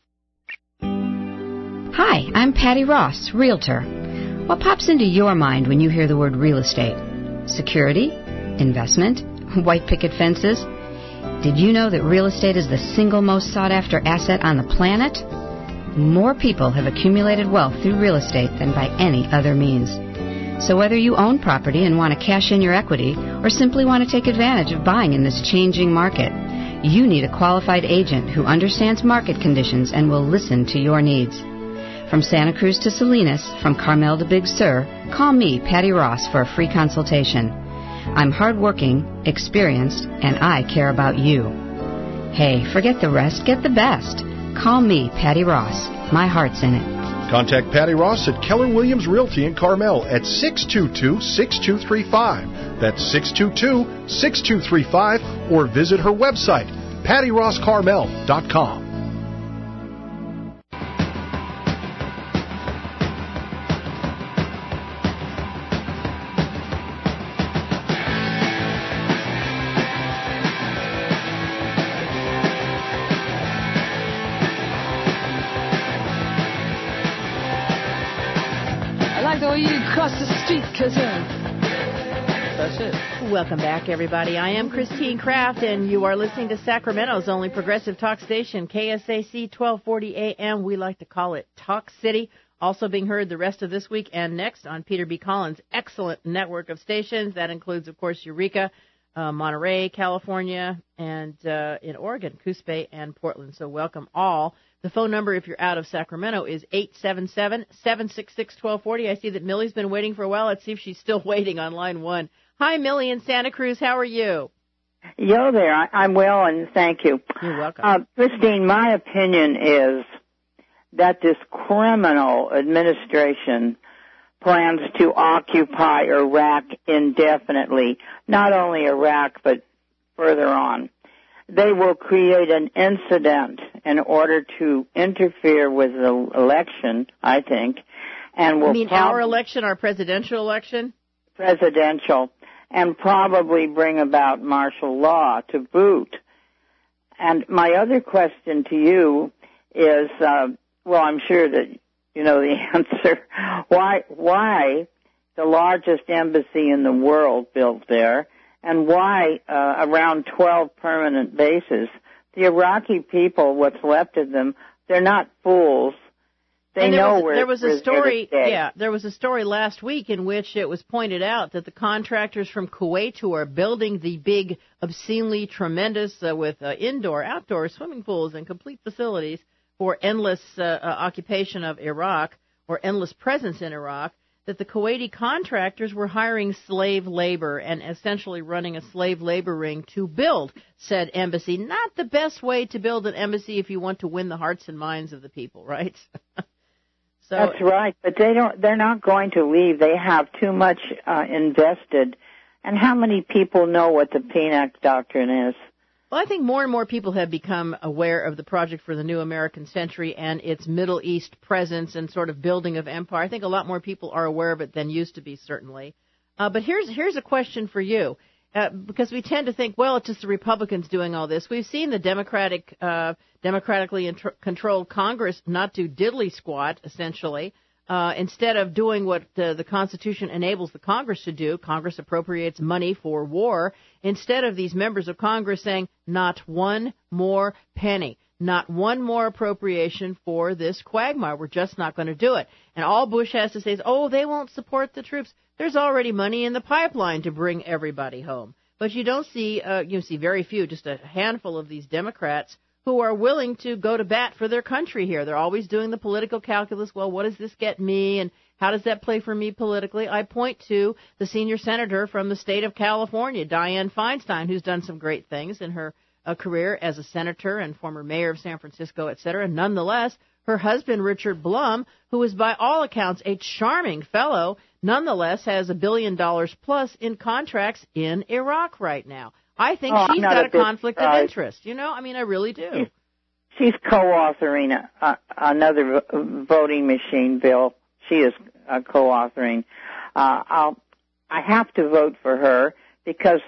Hi, I'm Patty Ross, Realtor. What pops into your mind when you hear the word real estate? Security? Investment? White picket fences? Did you know that real estate is the single most sought-after asset on the planet? More people have accumulated wealth through real estate than by any other means. So whether you own property and want to cash in your equity or simply want to take advantage of buying in this changing market, you need a qualified agent who understands market conditions and will listen to your needs. From Santa Cruz to Salinas, from Carmel to Big Sur, call me, Patty Ross, for a free consultation. I'm hardworking, experienced, and I care about you. Hey, forget the rest, get the best. Call me, Patty Ross. My heart's in it. Contact Patty Ross at Keller Williams Realty in Carmel at six two two, six two three five. That's six two two, six two three five, or visit her website, patty ross carmel dot com. Cross the street, cause uh, Bless it. Welcome back, everybody. I am Christine Kraft, and you are listening to Sacramento's only progressive talk station, K S A C twelve forty A M. We like to call it Talk City. Also being heard the rest of this week and next on Peter B. Collins' excellent network of stations. That includes, of course, Eureka, uh, Monterey, California, and uh, in Oregon, Coos Bay and Portland. So welcome all. The phone number, if you're out of Sacramento, is eight seven seven, seven six six, one two four zero. I see that Millie's been waiting for a while. Let's see if she's still waiting on line one. Hi, Millie in Santa Cruz. How are you? Yo there. I, I'm well, and thank you. You're welcome. Uh, Christine, my opinion is that this criminal administration plans to occupy Iraq indefinitely, not only Iraq, but further on. They will create an incident in order to interfere with the election, I think, and will You mean prob- our election, our presidential election? Presidential, and probably bring about martial law to boot. And my other question to you is, uh, well, I'm sure that you know the answer. Why, why the largest embassy in the world built there? And why uh, around twelve permanent bases? The Iraqi people, what's left of them, they're not fools. They and there know was, where there was a story. stay. Yeah, there was a story last week in which it was pointed out that the contractors from Kuwait who are building the big, obscenely tremendous uh, with uh, indoor, outdoor swimming pools and complete facilities for endless uh, uh, occupation of Iraq or endless presence in Iraq, that the Kuwaiti contractors were hiring slave labor and essentially running a slave labor ring to build said embassy. Not the best way to build an embassy if you want to win the hearts and minds of the people, right? so That's right, but they don't. They're not going to leave. They have too much uh, invested. And how many people know what the P N A C doctrine is? Well, I think more and more people have become aware of the Project for the New American Century and its Middle East presence and sort of building of empire. I think a lot more people are aware of it than used to be, certainly. Uh, but here's here's a question for you, uh, because we tend to think, well, it's just the Republicans doing all this. We've seen the Democratic, uh, democratically intro- controlled Congress not do diddly squat, essentially. Uh, instead of doing what the, the Constitution enables the Congress to do, Congress appropriates money for war, instead of these members of Congress saying, not one more penny, not one more appropriation for this quagmire. We're just not going to do it. And all Bush has to say is, oh, they won't support the troops. There's already money in the pipeline to bring everybody home. But you don't see, uh, you see very few, just a handful of these Democrats who are willing to go to bat for their country here. They're always doing the political calculus. Well, what does this get me, and how does that play for me politically? I point to the senior senator from the state of California, Dianne Feinstein, who's done some great things in her uh, career as a senator and former mayor of San Francisco, et cetera. Nonetheless, her husband, Richard Blum, who is by all accounts a charming fellow, nonetheless has a billion dollars plus in contracts in Iraq right now. I think oh, she's got a, a conflict surprised. of interest. You know, I mean, I really do. She's co-authoring a, a, another voting machine bill. She is uh, co-authoring. Uh, I'll, I have to vote for her because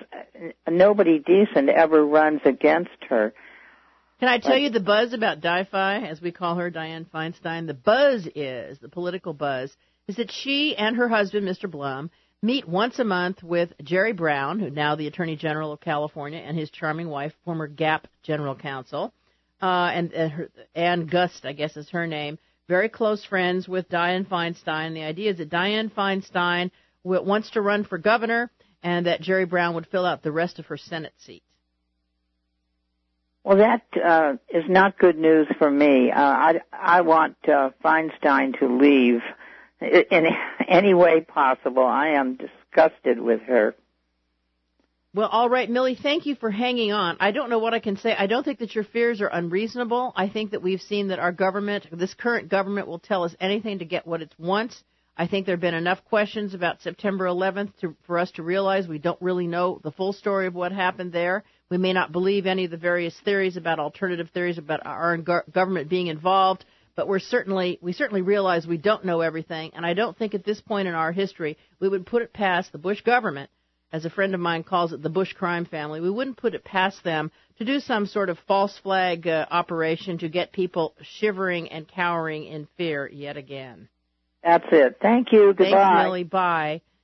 nobody decent ever runs against her. Can I tell you the buzz about Di-Fi, as we call her, Dianne Feinstein? The buzz is, the political buzz, is that she and her husband, Mister Blum, meet once a month with Jerry Brown, who now the Attorney General of California, and his charming wife, former Gap General Counsel, uh, and, and her, Ann Gust, I guess is her name, very close friends with Dianne Feinstein. The idea is that Dianne Feinstein w- wants to run for governor and that Jerry Brown would fill out the rest of her Senate seat. Well, that uh, is not good news for me. Uh, I, I want uh, Feinstein to leave in any way possible. I am disgusted with her. Well, all right, Millie, thank you for hanging on. I don't know what I can say. I don't think that your fears are unreasonable. I think that we've seen that our government, this current government, will tell us anything to get what it wants. I think there have been enough questions about September eleventh to, for us to realize we don't really know the full story of what happened there. We may not believe any of the various theories about alternative theories about our go- government being involved. But we're certainly we certainly realize we don't know everything, and I don't think at this point in our history we would put it past the Bush government, as a friend of mine calls it, the Bush crime family. We wouldn't put it past them to do some sort of false flag uh, operation to get people shivering and cowering in fear yet again. That's it. Thank you. Goodbye. Thanks, Millie. Bye.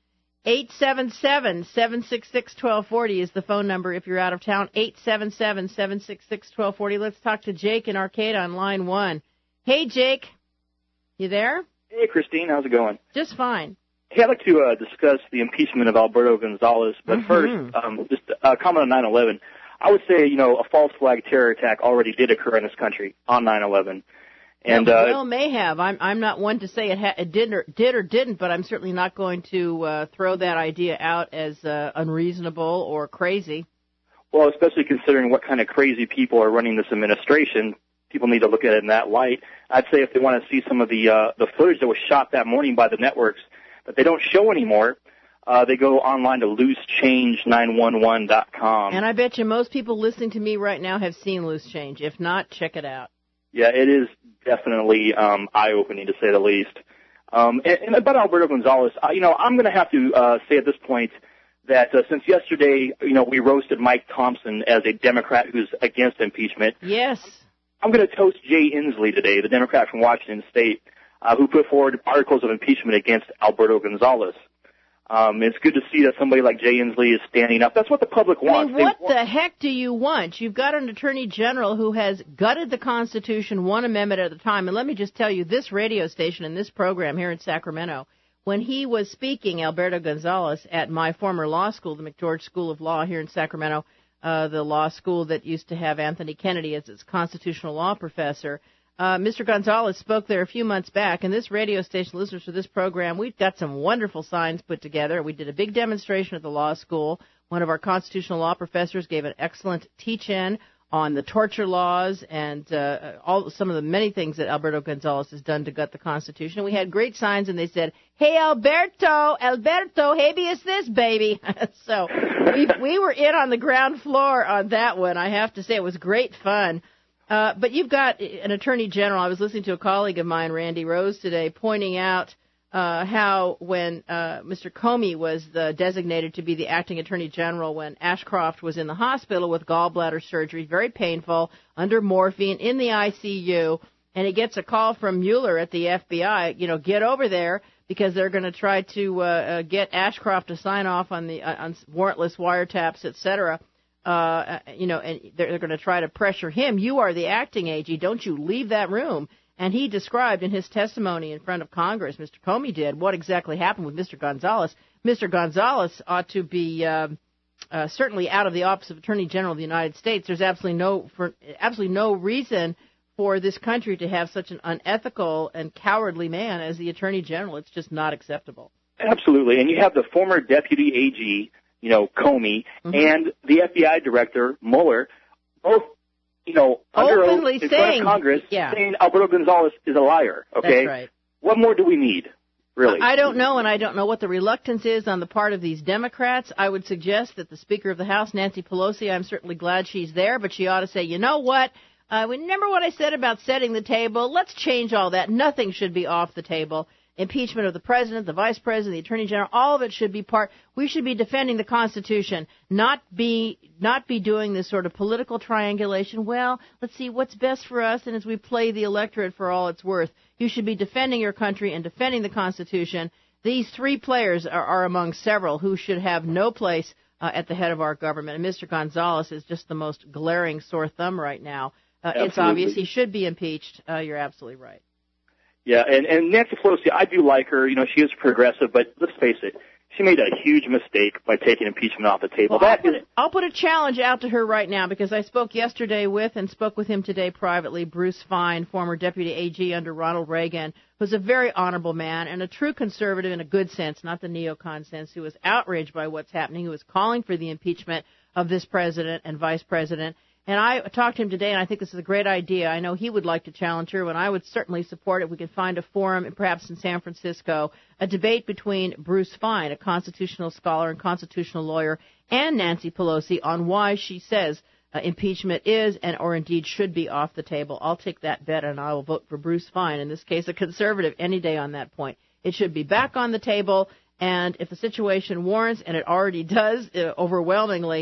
eight seven seven, seven six six, one two four zero is the phone number if you're out of town. eight seven seven, seven six six, one two four zero. Let's talk to Jake in Arcata on line one. Hey, Jake. You there? Hey, Christine. How's it going? Just fine. Hey, I'd like to uh, discuss the impeachment of Alberto Gonzales. But Mm-hmm. first, um, just a comment on nine eleven. I would say, you know, a false flag terror attack already did occur in this country on nine eleven. And, well, uh, well, may have. I'm I'm not one to say it, ha- it did or did or didn't, but I'm certainly not going to uh, throw that idea out as uh, unreasonable or crazy. well, especially considering what kind of crazy people are running this administration, people need to look at it in that light. I'd say if they want to see some of the uh, the footage that was shot that morning by the networks that they don't show anymore, uh, they go online to loose change nine one one dot com. And I bet you most people listening to me right now have seen Loose Change. If not, check it out. Yeah, it is definitely um, eye-opening, to say the least. Um, and, and about Alberto Gonzales, uh, you know, I'm going to have to uh, say at this point that uh, since yesterday, you know, we roasted Mike Thompson as a Democrat who's against impeachment. Yes. I'm going to toast Jay Inslee today, the Democrat from Washington State, uh, who put forward articles of impeachment against Alberto Gonzales. Um, it's good to see that somebody like Jay Inslee is standing up. That's what the public I wants. mean, what the heck do you want? You've got an attorney general who has gutted the Constitution one amendment at a time. And let me just tell you, this radio station and this program here in Sacramento, when he was speaking, Alberto Gonzales, at my former law school, the McGeorge School of Law here in Sacramento, uh, the law school that used to have Anthony Kennedy as its constitutional law professor, Uh, Mister Gonzales spoke there a few months back, and this radio station, listeners to this program, we've got some wonderful signs put together. We did a big demonstration at the law school. One of our constitutional law professors gave an excellent teach-in on the torture laws and uh, all some of the many things that Alberto Gonzales has done to gut the Constitution. We had great signs, and they said, "Hey, Alberto, Alberto, habeas this, baby." So we, we were in on the ground floor on that one. I have to say, it was great fun. Uh, but you've got an attorney general. I was listening to a colleague of mine, Randy Rose, today, pointing out uh, how when uh, Mister Comey was the designated to be the acting attorney general when Ashcroft was in the hospital with gallbladder surgery, very painful, under morphine, in the I C U, and he gets a call from Mueller at the F B I, you know, get over there because they're going to try to uh, uh, get Ashcroft to sign off on the uh, on warrantless wiretaps, et cetera. Uh, you know, and they're, they're going to try to pressure him. You are the acting A G. Don't you leave that room. And he described in his testimony in front of Congress, Mister Comey did, what exactly happened with Mister Gonzales. Mister Gonzales ought to be uh, uh, certainly out of the Office of Attorney General of the United States. There's absolutely no for absolutely no reason for this country to have such an unethical and cowardly man as the Attorney General. It's just not acceptable. Absolutely. And you have the former Deputy A G, you know, Comey, mm-hmm. and the F B I Director, Mueller, both, you know, under oath in front of Congress, yeah. saying Alberto Gonzales is a liar, okay? That's right. What more do we need, really? I don't know, and I don't know what the reluctance is on the part of these Democrats. I would suggest that the Speaker of the House, Nancy Pelosi, I'm certainly glad she's there, but she ought to say, you know what? Uh, remember what I said about setting the table? Let's change all that. Nothing should be off the table. Impeachment of the president, the vice president, the attorney general, all of it should be part. We should be defending the Constitution, not be not be doing this sort of political triangulation. Well, let's see what's best for us, and as we play the electorate for all it's worth, you should be defending your country and defending the Constitution. These three players are, are among several who should have no place uh, at the head of our government. And Mister Gonzales is just the most glaring sore thumb right now. Uh, it's obvious he should be impeached. Uh, you're absolutely right. Yeah, and, and Nancy Pelosi, I do like her. You know, she is progressive, but let's face it, she made a huge mistake by taking impeachment off the table. Well, that I'll, put is, a, I'll put a challenge out to her right now because I spoke yesterday with and spoke with him today privately, Bruce Fein, former Deputy A G under Ronald Reagan, who's a very honorable man and a true conservative in a good sense, not the neocon sense, who was outraged by what's happening, who was calling for the impeachment of this president and vice president. And I talked to him today, and I think this is a great idea. I know he would like to challenge her, and I would certainly support it. We could find a forum, perhaps in San Francisco, a debate between Bruce Fein, a constitutional scholar and constitutional lawyer, and Nancy Pelosi on why she says uh, impeachment is and or indeed should be off the table. I'll take that bet, and I will vote for Bruce Fein, in this case a conservative, any day on that point. It should be back on the table, and if the situation warrants, and it already does uh, overwhelmingly,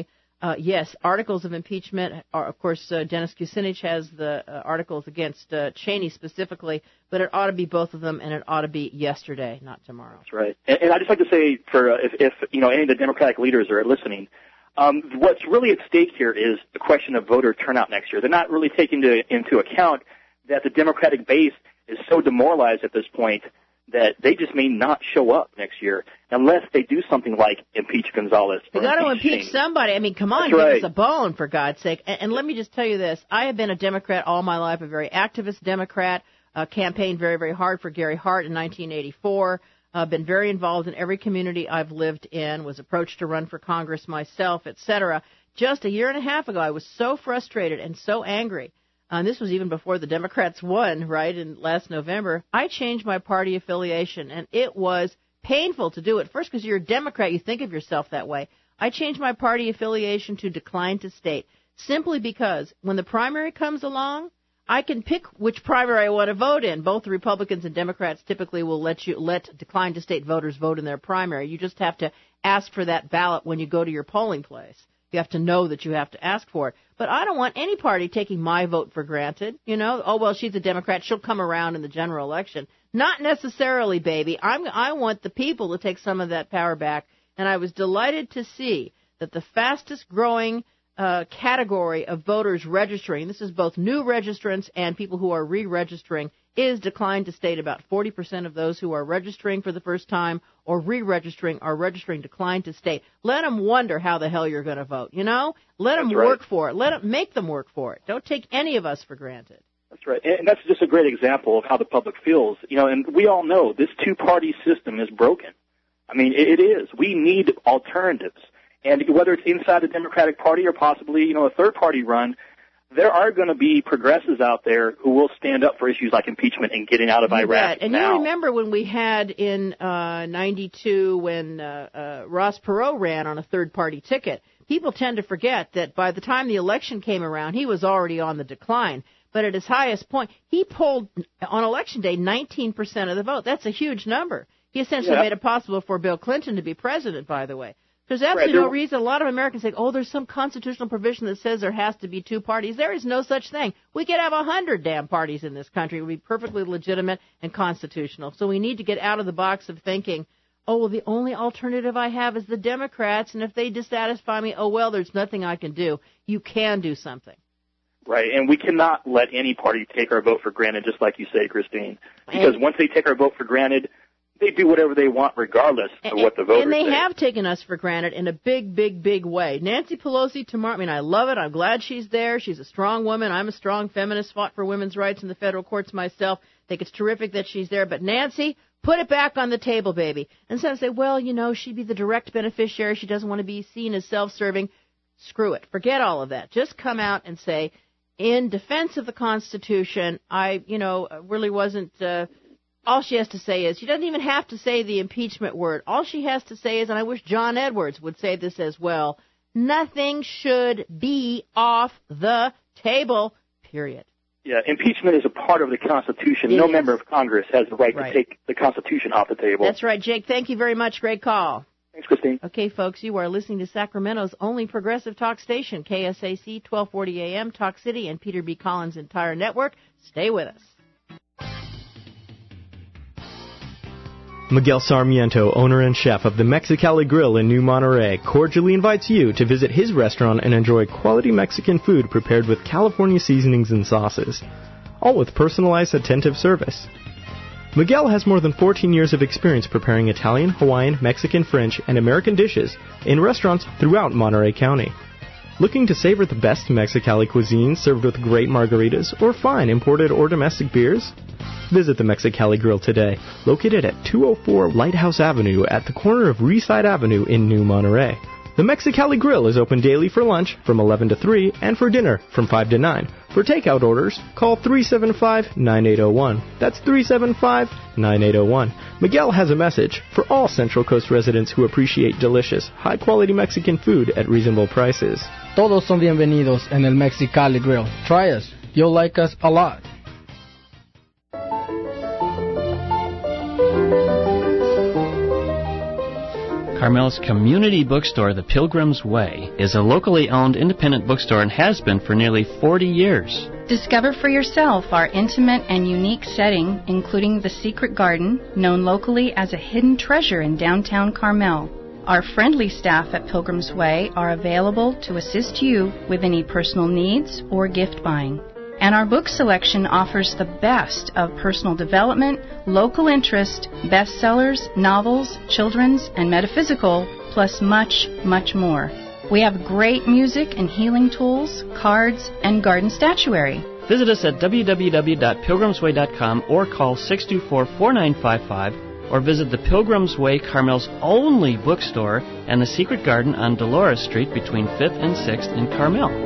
Uh, yes, articles of impeachment are, of course, uh, Dennis Kucinich has the uh, articles against uh, Cheney specifically, but it ought to be both of them, and it ought to be yesterday, not tomorrow. That's right. And, and I'd just like to say, for uh, if, if you know any of the Democratic leaders are listening, um, what's really at stake here is the question of voter turnout next year. They're not really taking to, into account that the Democratic base is so demoralized at this point that they just may not show up next year unless they do something like impeach Gonzalez. You got to impeach somebody. I mean, come on, That's right. give us a bone, for God's sake. And, and let me just tell you this. I have been a Democrat all my life, a very activist Democrat, uh, campaigned very, very hard for Gary Hart in nineteen eighty-four, uh, been very involved in every community I've lived in, was approached to run for Congress myself, et cetera. Just a year and a half ago, I was so frustrated and so angry. Uh, and this was even before the Democrats won, right, in last November. I changed my party affiliation, and it was painful to do it. First, because you're a Democrat, you think of yourself that way. I changed my party affiliation to decline to state, simply because when the primary comes along, I can pick which primary I want to vote in. Both the Republicans and Democrats typically will let you let decline to state voters vote in their primary. You just have to ask for that ballot when you go to your polling place. You have to know that you have to ask for it. But I don't want any party taking my vote for granted. You know, oh, well, she's a Democrat. She'll come around in the general election. Not necessarily, baby. I'm, I want the people to take some of that power back. And I was delighted to see that the fastest growing uh, category of voters registering, this is both new registrants and people who are re-registering, is declined to state. About forty percent of those who are registering for the first time or re-registering are registering declined to state. Let them wonder how the hell you're going to vote, you know? Let them That's right. work for it. Let them make them work for it. Don't take any of us for granted. That's right. And that's just a great example of how the public feels. You know, and we all know this two-party system is broken. I mean, it is. We need alternatives. And whether it's inside the Democratic Party or possibly, you know, a third-party run, there are going to be progressives out there who will stand up for issues like impeachment and getting out of You Iraq bet. And now. you remember when we had in uh, ninety-two when uh, uh, Ross Perot ran on a third-party ticket, people tend to forget that by the time the election came around, he was already on the decline. But at his highest point, he polled on Election Day nineteen percent of the vote. That's a huge number. He essentially Yeah. made it possible for Bill Clinton to be president, by the way. There's absolutely Right, no there- reason. A lot of Americans say, oh, there's some constitutional provision that says there has to be two parties. There is no such thing. We could have a hundred damn parties in this country. It would be perfectly legitimate and constitutional. So we need to get out of the box of thinking, oh, well, the only alternative I have is the Democrats, and if they dissatisfy me, oh, well, there's nothing I can do. You can do something. Right, and we cannot let any party take our vote for granted, just like you say, Christine. Because once they take our vote for granted, they do whatever they want regardless of what the voters And they say. have taken us for granted in a big, big, big way. Nancy Pelosi tomorrow, I mean, I love it. I'm glad she's there. She's a strong woman. I'm a strong feminist, fought for women's rights in the federal courts myself. I think it's terrific that she's there. But Nancy, put it back on the table, baby. And some say, well, you know, she'd be the direct beneficiary. She doesn't want to be seen as self-serving. Screw it. Forget all of that. Just come out and say, in defense of the Constitution, I, you know, really wasn't... Uh, all she has to say is, she doesn't even have to say the impeachment word. All she has to say is, and I wish John Edwards would say this as well, nothing should be off the table, period. Yeah, impeachment is a part of the Constitution. It no is. member of Congress has the right, Right. to take the Constitution off the table. That's right, Jake. Thank you very much. Great call. Thanks, Christine. Okay, folks, you are listening to Sacramento's only progressive talk station, K S A C, twelve forty A M, Talk City, and Peter B. Collins' entire network. Stay with us. Miguel Sarmiento, owner and chef of the Mexicali Grill in New Monterey, cordially invites you to visit his restaurant and enjoy quality Mexican food prepared with California seasonings and sauces, all with personalized, attentive service. Miguel has more than fourteen years of experience preparing Italian, Hawaiian, Mexican, French, and American dishes in restaurants throughout Monterey County. Looking to savor the best Mexicali cuisine served with great margaritas or fine imported or domestic beers? Visit the Mexicali Grill today, located at two oh four Lighthouse Avenue at the corner of Reeside Avenue in New Monterey. The Mexicali Grill is open daily for lunch from eleven to three and for dinner from five to nine. For takeout orders, call three seven five, nine eight zero one. That's three seven five, nine eight zero one. Miguel has a message for all Central Coast residents who appreciate delicious, high-quality Mexican food at reasonable prices. Todos son bienvenidos en el Mexicali Grill. Try us. You'll like us a lot. Carmel's community bookstore, The Pilgrim's Way, is a locally owned independent bookstore and has been for nearly forty years. Discover for yourself our intimate and unique setting, including the Secret Garden, known locally as a hidden treasure in downtown Carmel. Our friendly staff at Pilgrim's Way are available to assist you with any personal needs or gift buying. And our book selection offers the best of personal development, local interest, bestsellers, novels, children's, and metaphysical, plus much, much more. We have great music and healing tools, cards, and garden statuary. Visit us at w w w dot pilgrims way dot com or call six two four, four nine five five or visit the Pilgrim's Way, Carmel's only bookstore, and the Secret Garden on Dolores Street between fifth and sixth in Carmel.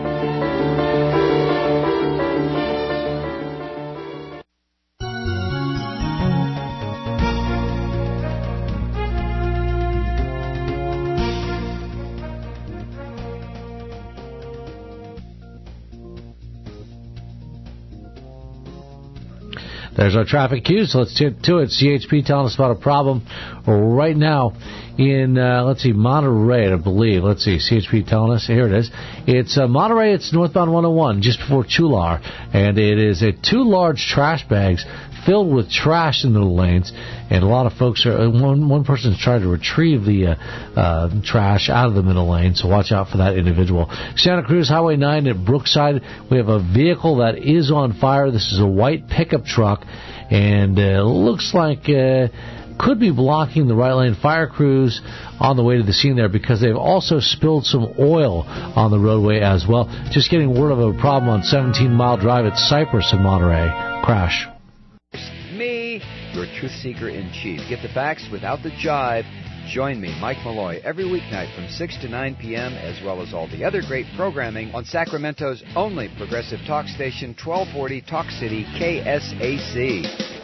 There's our traffic cues. So let's get to it. C H P telling us about a problem right now in, uh, let's see, Monterey, I believe. Let's see, C H P telling us. Here it is. It's uh, Monterey. It's northbound one oh one, just before Chular. And it is a two large trash bags filled with trash in the lanes. And a lot of folks are, one, one person is trying to retrieve the uh, uh, trash out of the middle lane, so watch out for that individual. Santa Cruz Highway nine at Brookside, we have a vehicle that is on fire. This is a white pickup truck, and uh, looks like uh, could be blocking the right lane. Fire crews on the way to the scene there because they've also spilled some oil on the roadway as well. Just getting word of a problem on seventeen mile Drive at Cypress in Monterey. Crash. Me, your truth seeker in chief. Get the facts without the jive. Join me, Mike Malloy, every weeknight from six to nine p.m., as well as all the other great programming on Sacramento's only progressive talk station, twelve forty Talk City K S A C.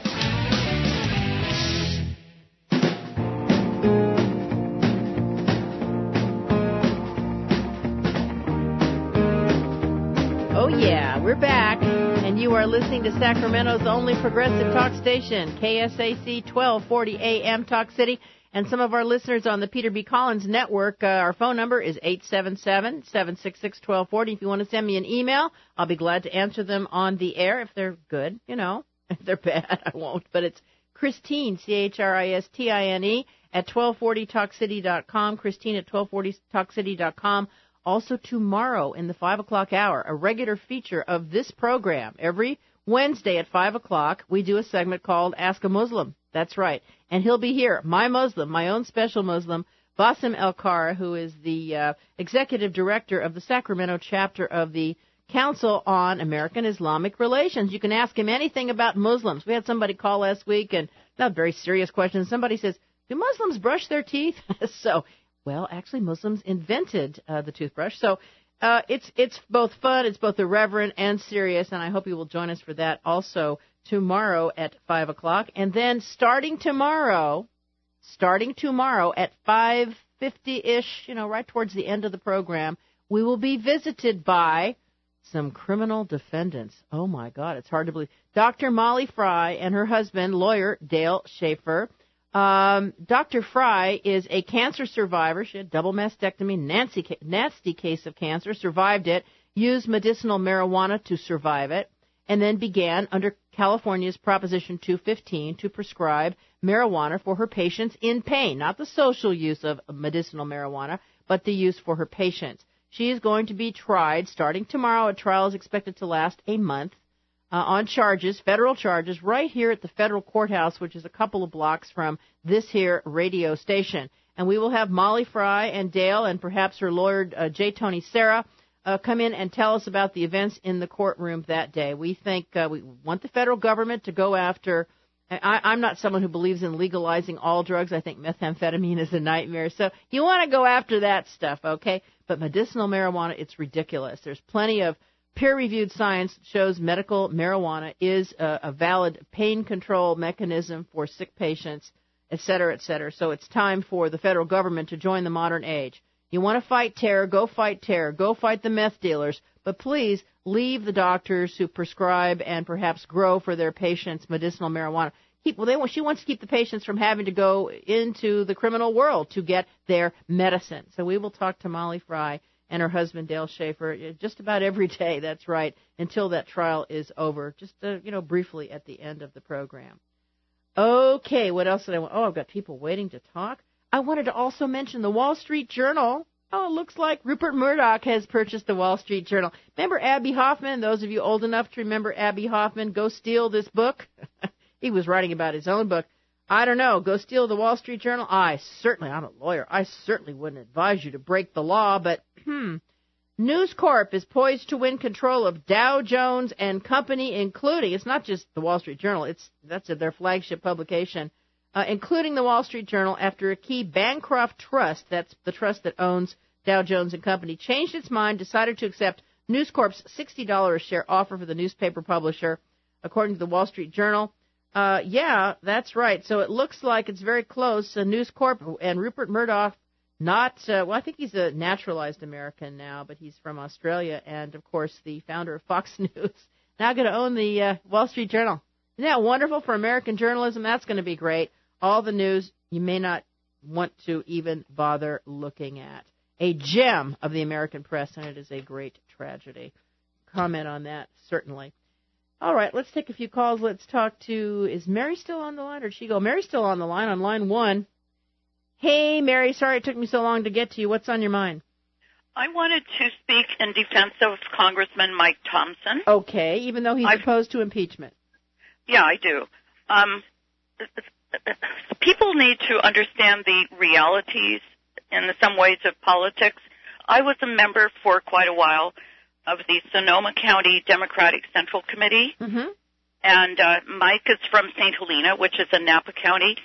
Oh, yeah, we're back. And you are listening to Sacramento's only progressive talk station, K S A C twelve forty A M Talk City. And some of our listeners on the Peter B. Collins Network, uh, our phone number is eight seven seven, seven six six, one two four zero. If you want to send me an email, I'll be glad to answer them on the air if they're good, you know. If they're bad, I won't. But it's Christine, C H R I S T I N E, at twelve forty talk city dot com, Christine at twelve forty talk city dot com. Also tomorrow in the five o'clock hour, a regular feature of this program. Every Wednesday at five o'clock, we do a segment called Ask a Muslim. That's right. And he'll be here, my Muslim, my own special Muslim, Bassem El-Kar, who is the uh, executive director of the Sacramento chapter of the Council on American Islamic Relations. You can ask him anything about Muslims. We had somebody call last week, and not very serious questions. Somebody says, do Muslims brush their teeth? So, well, actually, Muslims invented uh, the toothbrush. So uh, it's it's both fun, it's both irreverent and serious, and I hope you will join us for that also tomorrow at five o'clock. And then starting tomorrow, starting tomorrow at five fifty-ish, you know, right towards the end of the program, we will be visited by some criminal defendants. Oh, my God, it's hard to believe. Doctor Molly Fry and her husband, lawyer Dale Schaefer. Um, Doctor Fry is a cancer survivor. She had double mastectomy, nasty, nasty case of cancer, survived it, used medicinal marijuana to survive it, and then began under California's Proposition two fifteen to prescribe marijuana for her patients in pain, not the social use of medicinal marijuana, but the use for her patients. She is going to be tried starting tomorrow. A trial is expected to last a month uh, on charges, federal charges, right here at the federal courthouse, which is a couple of blocks from this here radio station. And we will have Molly Fry and Dale and perhaps her lawyer, uh, J. Tony Serra, Uh, come in and tell us about the events in the courtroom that day. We think uh, we want the federal government to go after. I, I'm not someone who believes in legalizing all drugs. I think methamphetamine is a nightmare. So you want to go after that stuff, okay? But medicinal marijuana, it's ridiculous. There's plenty of peer-reviewed science shows medical marijuana is a, a valid pain control mechanism for sick patients, et cetera, et cetera. So it's time for the federal government to join the modern age. You want to fight terror, go fight terror. Go fight the meth dealers. But please leave the doctors who prescribe and perhaps grow for their patients medicinal marijuana. keep, well, they want, she wants to keep the patients from having to go into the criminal world to get their medicine. So we will talk to Molly Fry and her husband, Dale Schaefer, just about every day, that's right, until that trial is over, just, uh, you know, briefly at the end of the program. Okay, what else did I want? Oh, I've got people waiting to talk. I wanted to also mention the Wall Street Journal. Oh, it looks like Rupert Murdoch has purchased the Wall Street Journal. Remember Abbie Hoffman? Those of you old enough to remember Abbie Hoffman, go steal this book. He was writing about his own book. I don't know, go steal the Wall Street Journal? I certainly, I'm a lawyer, I certainly wouldn't advise you to break the law, but, hmm, News Corp is poised to win control of Dow Jones and Company, including, it's not just the Wall Street Journal, it's that's their flagship publication, uh, including the Wall Street Journal, after a key Bancroft Trust, that's the trust that owns Dow Jones and Company, changed its mind, decided to accept News Corp's sixty dollars a share offer for the newspaper publisher, according to the Wall Street Journal. Uh, yeah, that's right. So it looks like it's very close. Uh, News Corp and Rupert Murdoch, not, uh, well, I think he's a naturalized American now, but he's from Australia, and, of course, the founder of Fox News, now going to own the uh, Wall Street Journal. Isn't that wonderful for American journalism? That's going to be great. All the news you may not want to even bother looking at. A gem of the American press, and it is a great tragedy. Comment on that, certainly. All right, let's take a few calls. Let's talk to, is Mary still on the line, or did she go? Mary's still on the line, on line one. Hey, Mary, sorry it took me so long to get to you. What's on your mind? I wanted to speak in defense of Congressman Mike Thompson. Okay, even though he's I've, opposed to impeachment. Yeah, I do. Um, people need to understand the realities in some ways of politics. I was a member for quite a while of the Sonoma County Democratic Central Committee, mm-hmm. and uh, Mike is from Saint Helena, which is in Napa County,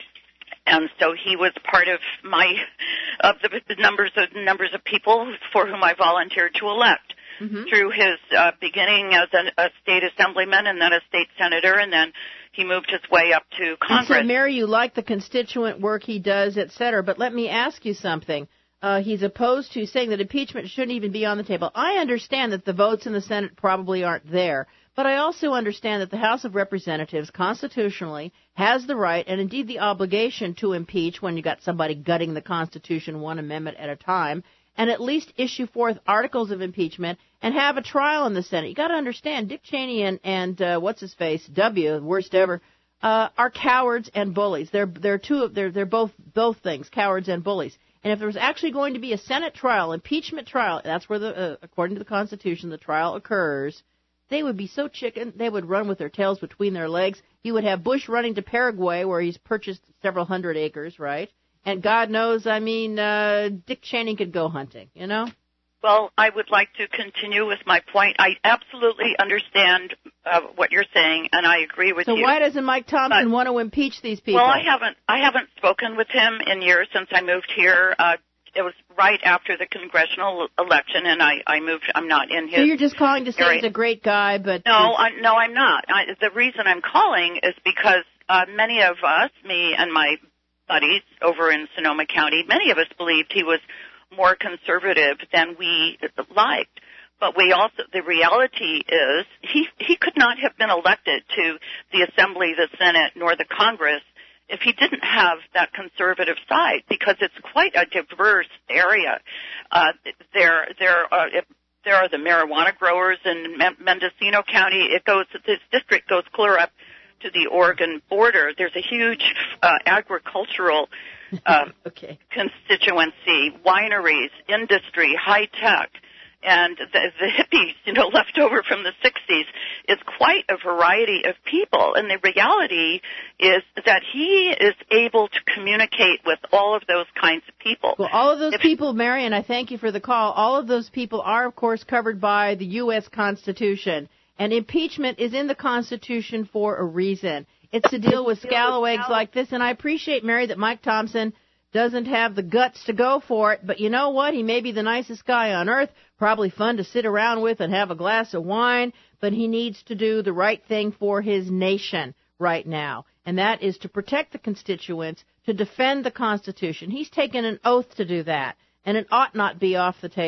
and so he was part of my of the numbers of numbers of people for whom I volunteered to elect mm-hmm. through his uh, beginning as an, a state assemblyman and then a state senator, and then he moved his way up to Congress. And so, Mary, you like the constituent work he does, et cetera, but let me ask you something. Uh, he's opposed to saying that impeachment shouldn't even be on the table. I understand that the votes in the Senate probably aren't there, but I also understand that the House of Representatives constitutionally has the right and indeed the obligation to impeach when you got somebody gutting the Constitution one amendment at a time, and at least issue forth articles of impeachment and have a trial in the Senate. You got to understand, Dick Cheney and, and uh, what's his face, W, worst ever, uh, are cowards and bullies. They're they're two of they're they're both both things, cowards and bullies. And if there was actually going to be a Senate trial, impeachment trial, that's where, the, uh, according to the Constitution, the trial occurs, they would be so chicken, they would run with their tails between their legs. You would have Bush running to Paraguay, where he's purchased several hundred acres, right? And God knows, I mean, uh, Dick Cheney could go hunting, you know? Well, I would like to continue with my point. I absolutely understand uh, what you're saying, and I agree with so you. So why doesn't Mike Thompson but, want to impeach these people? Well, I haven't. I haven't spoken with him in years since I moved here. Uh, it was right after the congressional election, and I, I moved. I'm not in his. So you're just calling to say area. He's a great guy, but no, I, no, I'm not. I, the reason I'm calling is because uh, many of us, me and my buddies over in Sonoma County, many of us believed he was more conservative than we liked. But we also, the reality is he, he could not have been elected to the Assembly, the Senate, nor the Congress if he didn't have that conservative side, because it's quite a diverse area. Uh, there, there are, there are the marijuana growers in Mendocino County. It goes, this district goes clear up to the Oregon border. There's a huge uh, agricultural uh, okay. constituency, wineries, industry, high tech, and the, the hippies, you know, left over from the sixties. It's quite a variety of people, and the reality is that he is able to communicate with all of those kinds of people. Well, all of those if, people, Mary, and I thank you for the call, all of those people are, of course, covered by the U S Constitution. And impeachment is in the Constitution for a reason. It's to deal with scalawags like this. And I appreciate, Mary, that Mike Thompson doesn't have the guts to go for it. But you know what? He may be the nicest guy on earth, probably fun to sit around with and have a glass of wine. But he needs to do the right thing for his nation right now. And that is to protect the constituents, to defend the Constitution. He's taken an oath to do that. And it ought not be off the table.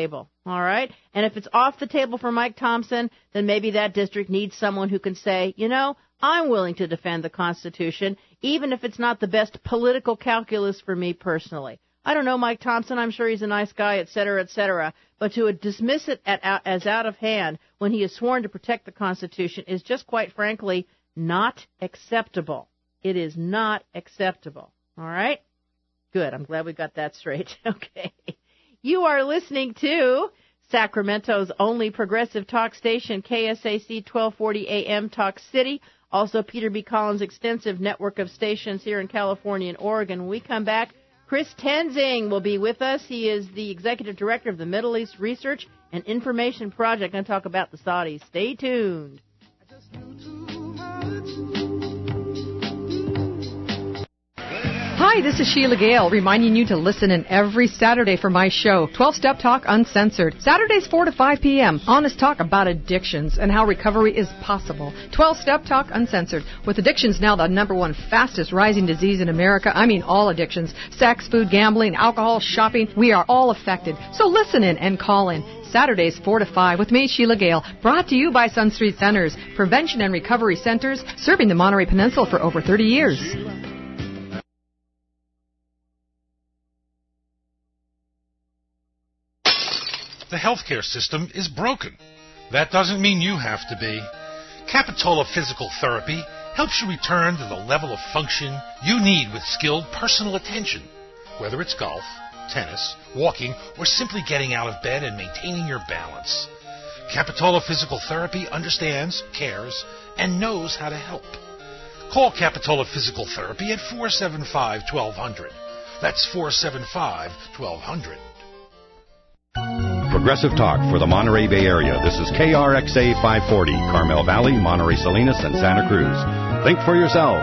All right? And if it's off the table for Mike Thompson, then maybe that district needs someone who can say, you know, I'm willing to defend the Constitution, even if it's not the best political calculus for me personally. I don't know Mike Thompson. I'm sure he's a nice guy, et cetera, et cetera. But to dismiss it at, as out of hand when he is sworn to protect the Constitution is just, quite frankly, not acceptable. It is not acceptable. All right? Good. I'm glad we got that straight. Okay. You are listening to Sacramento's only progressive talk station, K S A C twelve forty A M Talk City. Also, Peter B. Collins' extensive network of stations here in California and Oregon. When we come back, Chris Tenzing will be with us. He is the executive director of the Middle East Research and Information Project. Going to talk about the Saudis. Stay tuned. Hi, this is Sheila Gale, reminding you to listen in every Saturday for my show, twelve-Step Talk Uncensored. Saturdays four to five p.m. Honest talk about addictions and how recovery is possible. twelve-Step Talk Uncensored. With addictions now the number one fastest rising disease in America, I mean all addictions, sex, food, gambling, alcohol, shopping, we are all affected. So listen in and call in. Saturdays four to five with me, Sheila Gale, brought to you by Sun Street Centers, Prevention and Recovery Centers, serving the Monterey Peninsula for over thirty years. The healthcare system is broken. That doesn't mean you have to be. Capitola Physical Therapy helps you return to the level of function you need with skilled personal attention, whether it's golf, tennis, walking, or simply getting out of bed and maintaining your balance. Capitola Physical Therapy understands, cares, and knows how to help. Call Capitola Physical Therapy at four seven five, one two zero zero. That's four seven five, one two zero zero. Progressive Talk for the Monterey Bay Area. This is K R X A five forty, Carmel Valley, Monterey Salinas, and Santa Cruz. Think for yourself.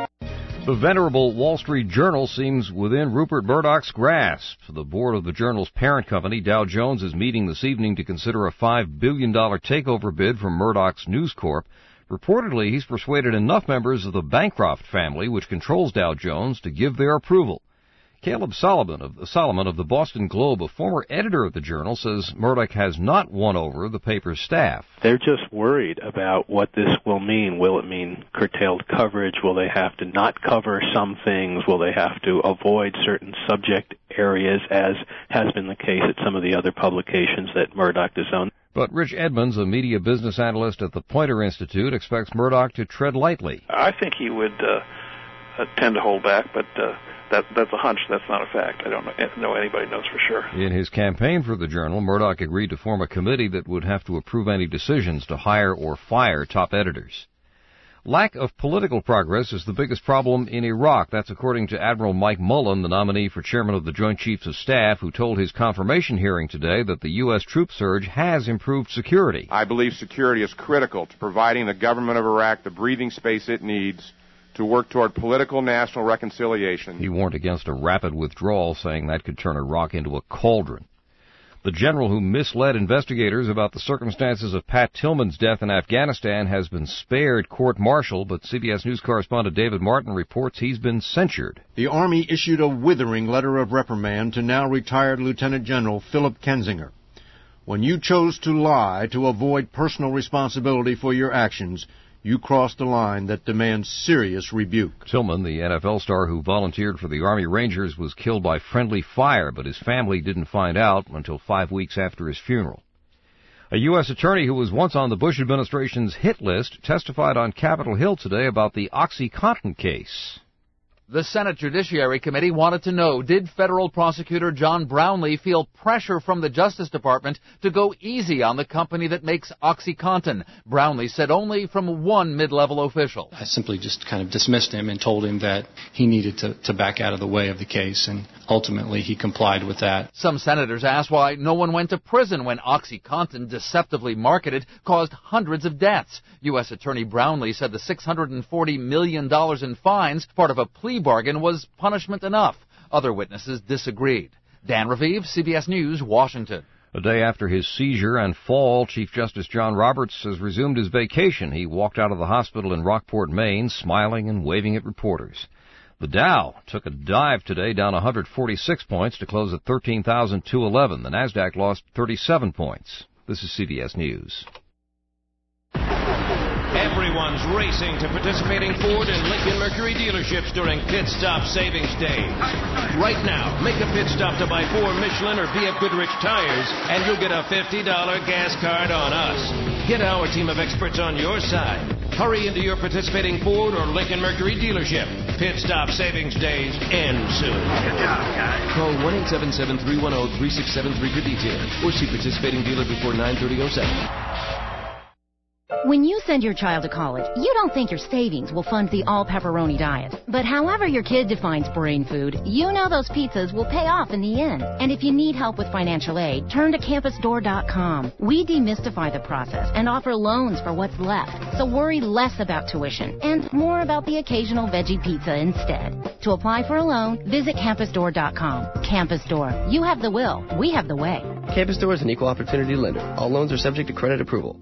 The venerable Wall Street Journal seems within Rupert Murdoch's grasp. The board of the Journal's parent company, Dow Jones, is meeting this evening to consider a five billion dollars takeover bid from Murdoch's News Corp. Reportedly, he's persuaded enough members of the Bancroft family, which controls Dow Jones, to give their approval. Caleb Solomon of, Solomon of the Boston Globe, a former editor of the Journal, says Murdoch has not won over the paper's staff. They're just worried about what this will mean. Will it mean curtailed coverage? Will they have to not cover some things? Will they have to avoid certain subject areas, as has been the case at some of the other publications that Murdoch has owned? But Rich Edmonds, a media business analyst at the Poynter Institute, expects Murdoch to tread lightly. I think he would uh, tend to hold back, but uh, that, that's a hunch. That's not a fact. I don't know, know anybody knows for sure. In his campaign for the Journal, Murdoch agreed to form a committee that would have to approve any decisions to hire or fire top editors. Lack of political progress is the biggest problem in Iraq. That's according to Admiral Mike Mullen, the nominee for chairman of the Joint Chiefs of Staff, who told his confirmation hearing today that the U S troop surge has improved security. I believe security is critical to providing the government of Iraq the breathing space it needs to work toward political national reconciliation. He warned against a rapid withdrawal, saying that could turn Iraq into a cauldron. The general who misled investigators about the circumstances of Pat Tillman's death in Afghanistan has been spared court-martial, but C B S News correspondent David Martin reports he's been censured. The Army issued a withering letter of reprimand to now retired Lieutenant General Philip Kensinger. When you chose to lie to avoid personal responsibility for your actions, you crossed a line that demands serious rebuke. Tillman, the N F L star who volunteered for the Army Rangers, was killed by friendly fire, but his family didn't find out until five weeks after his funeral. A U S attorney who was once on the Bush administration's hit list testified on Capitol Hill today about the OxyContin case. The Senate Judiciary Committee wanted to know, did federal prosecutor John Brownlee feel pressure from the Justice Department to go easy on the company that makes OxyContin? Brownlee said only from one mid-level official. I simply just kind of dismissed him and told him that he needed to, to back out of the way of the case, and ultimately he complied with that. Some senators asked why no one went to prison when OxyContin, deceptively marketed, caused hundreds of deaths. U S Attorney Brownlee said the six hundred forty million dollars in fines, part of a plea bargain, was punishment enough. Other witnesses disagreed. Dan Raviv, C B S News, Washington. A day after his seizure and fall, Chief Justice John Roberts has resumed his vacation. He walked out of the hospital in Rockport, Maine, smiling and waving at reporters. The Dow took a dive today, down one hundred forty-six points to close at thirteen thousand two hundred eleven. The Nasdaq lost thirty-seven points. This is C B S News. Everyone's racing to participating Ford and Lincoln Mercury dealerships during Pit Stop Savings Day. Right now, make a pit stop to buy four Michelin or B F Goodrich tires, and you'll get a fifty dollars gas card on us. Get our team of experts on your side. Hurry into your participating Ford or Lincoln Mercury dealership. Pit Stop Savings Days end soon. Good job, guys. Call one eight seven seven, three one zero, three six seven three for details, or see participating dealer before nine thirty oh seven. When you send your child to college, you don't think your savings will fund the all-pepperoni diet. But however your kid defines brain food, you know those pizzas will pay off in the end. And if you need help with financial aid, turn to campus door dot com. We demystify the process and offer loans for what's left. So worry less about tuition and more about the occasional veggie pizza instead. To apply for a loan, visit campus door dot com. Campus Door. You have the will. We have the way. Campus Door is an equal opportunity lender. All loans are subject to credit approval.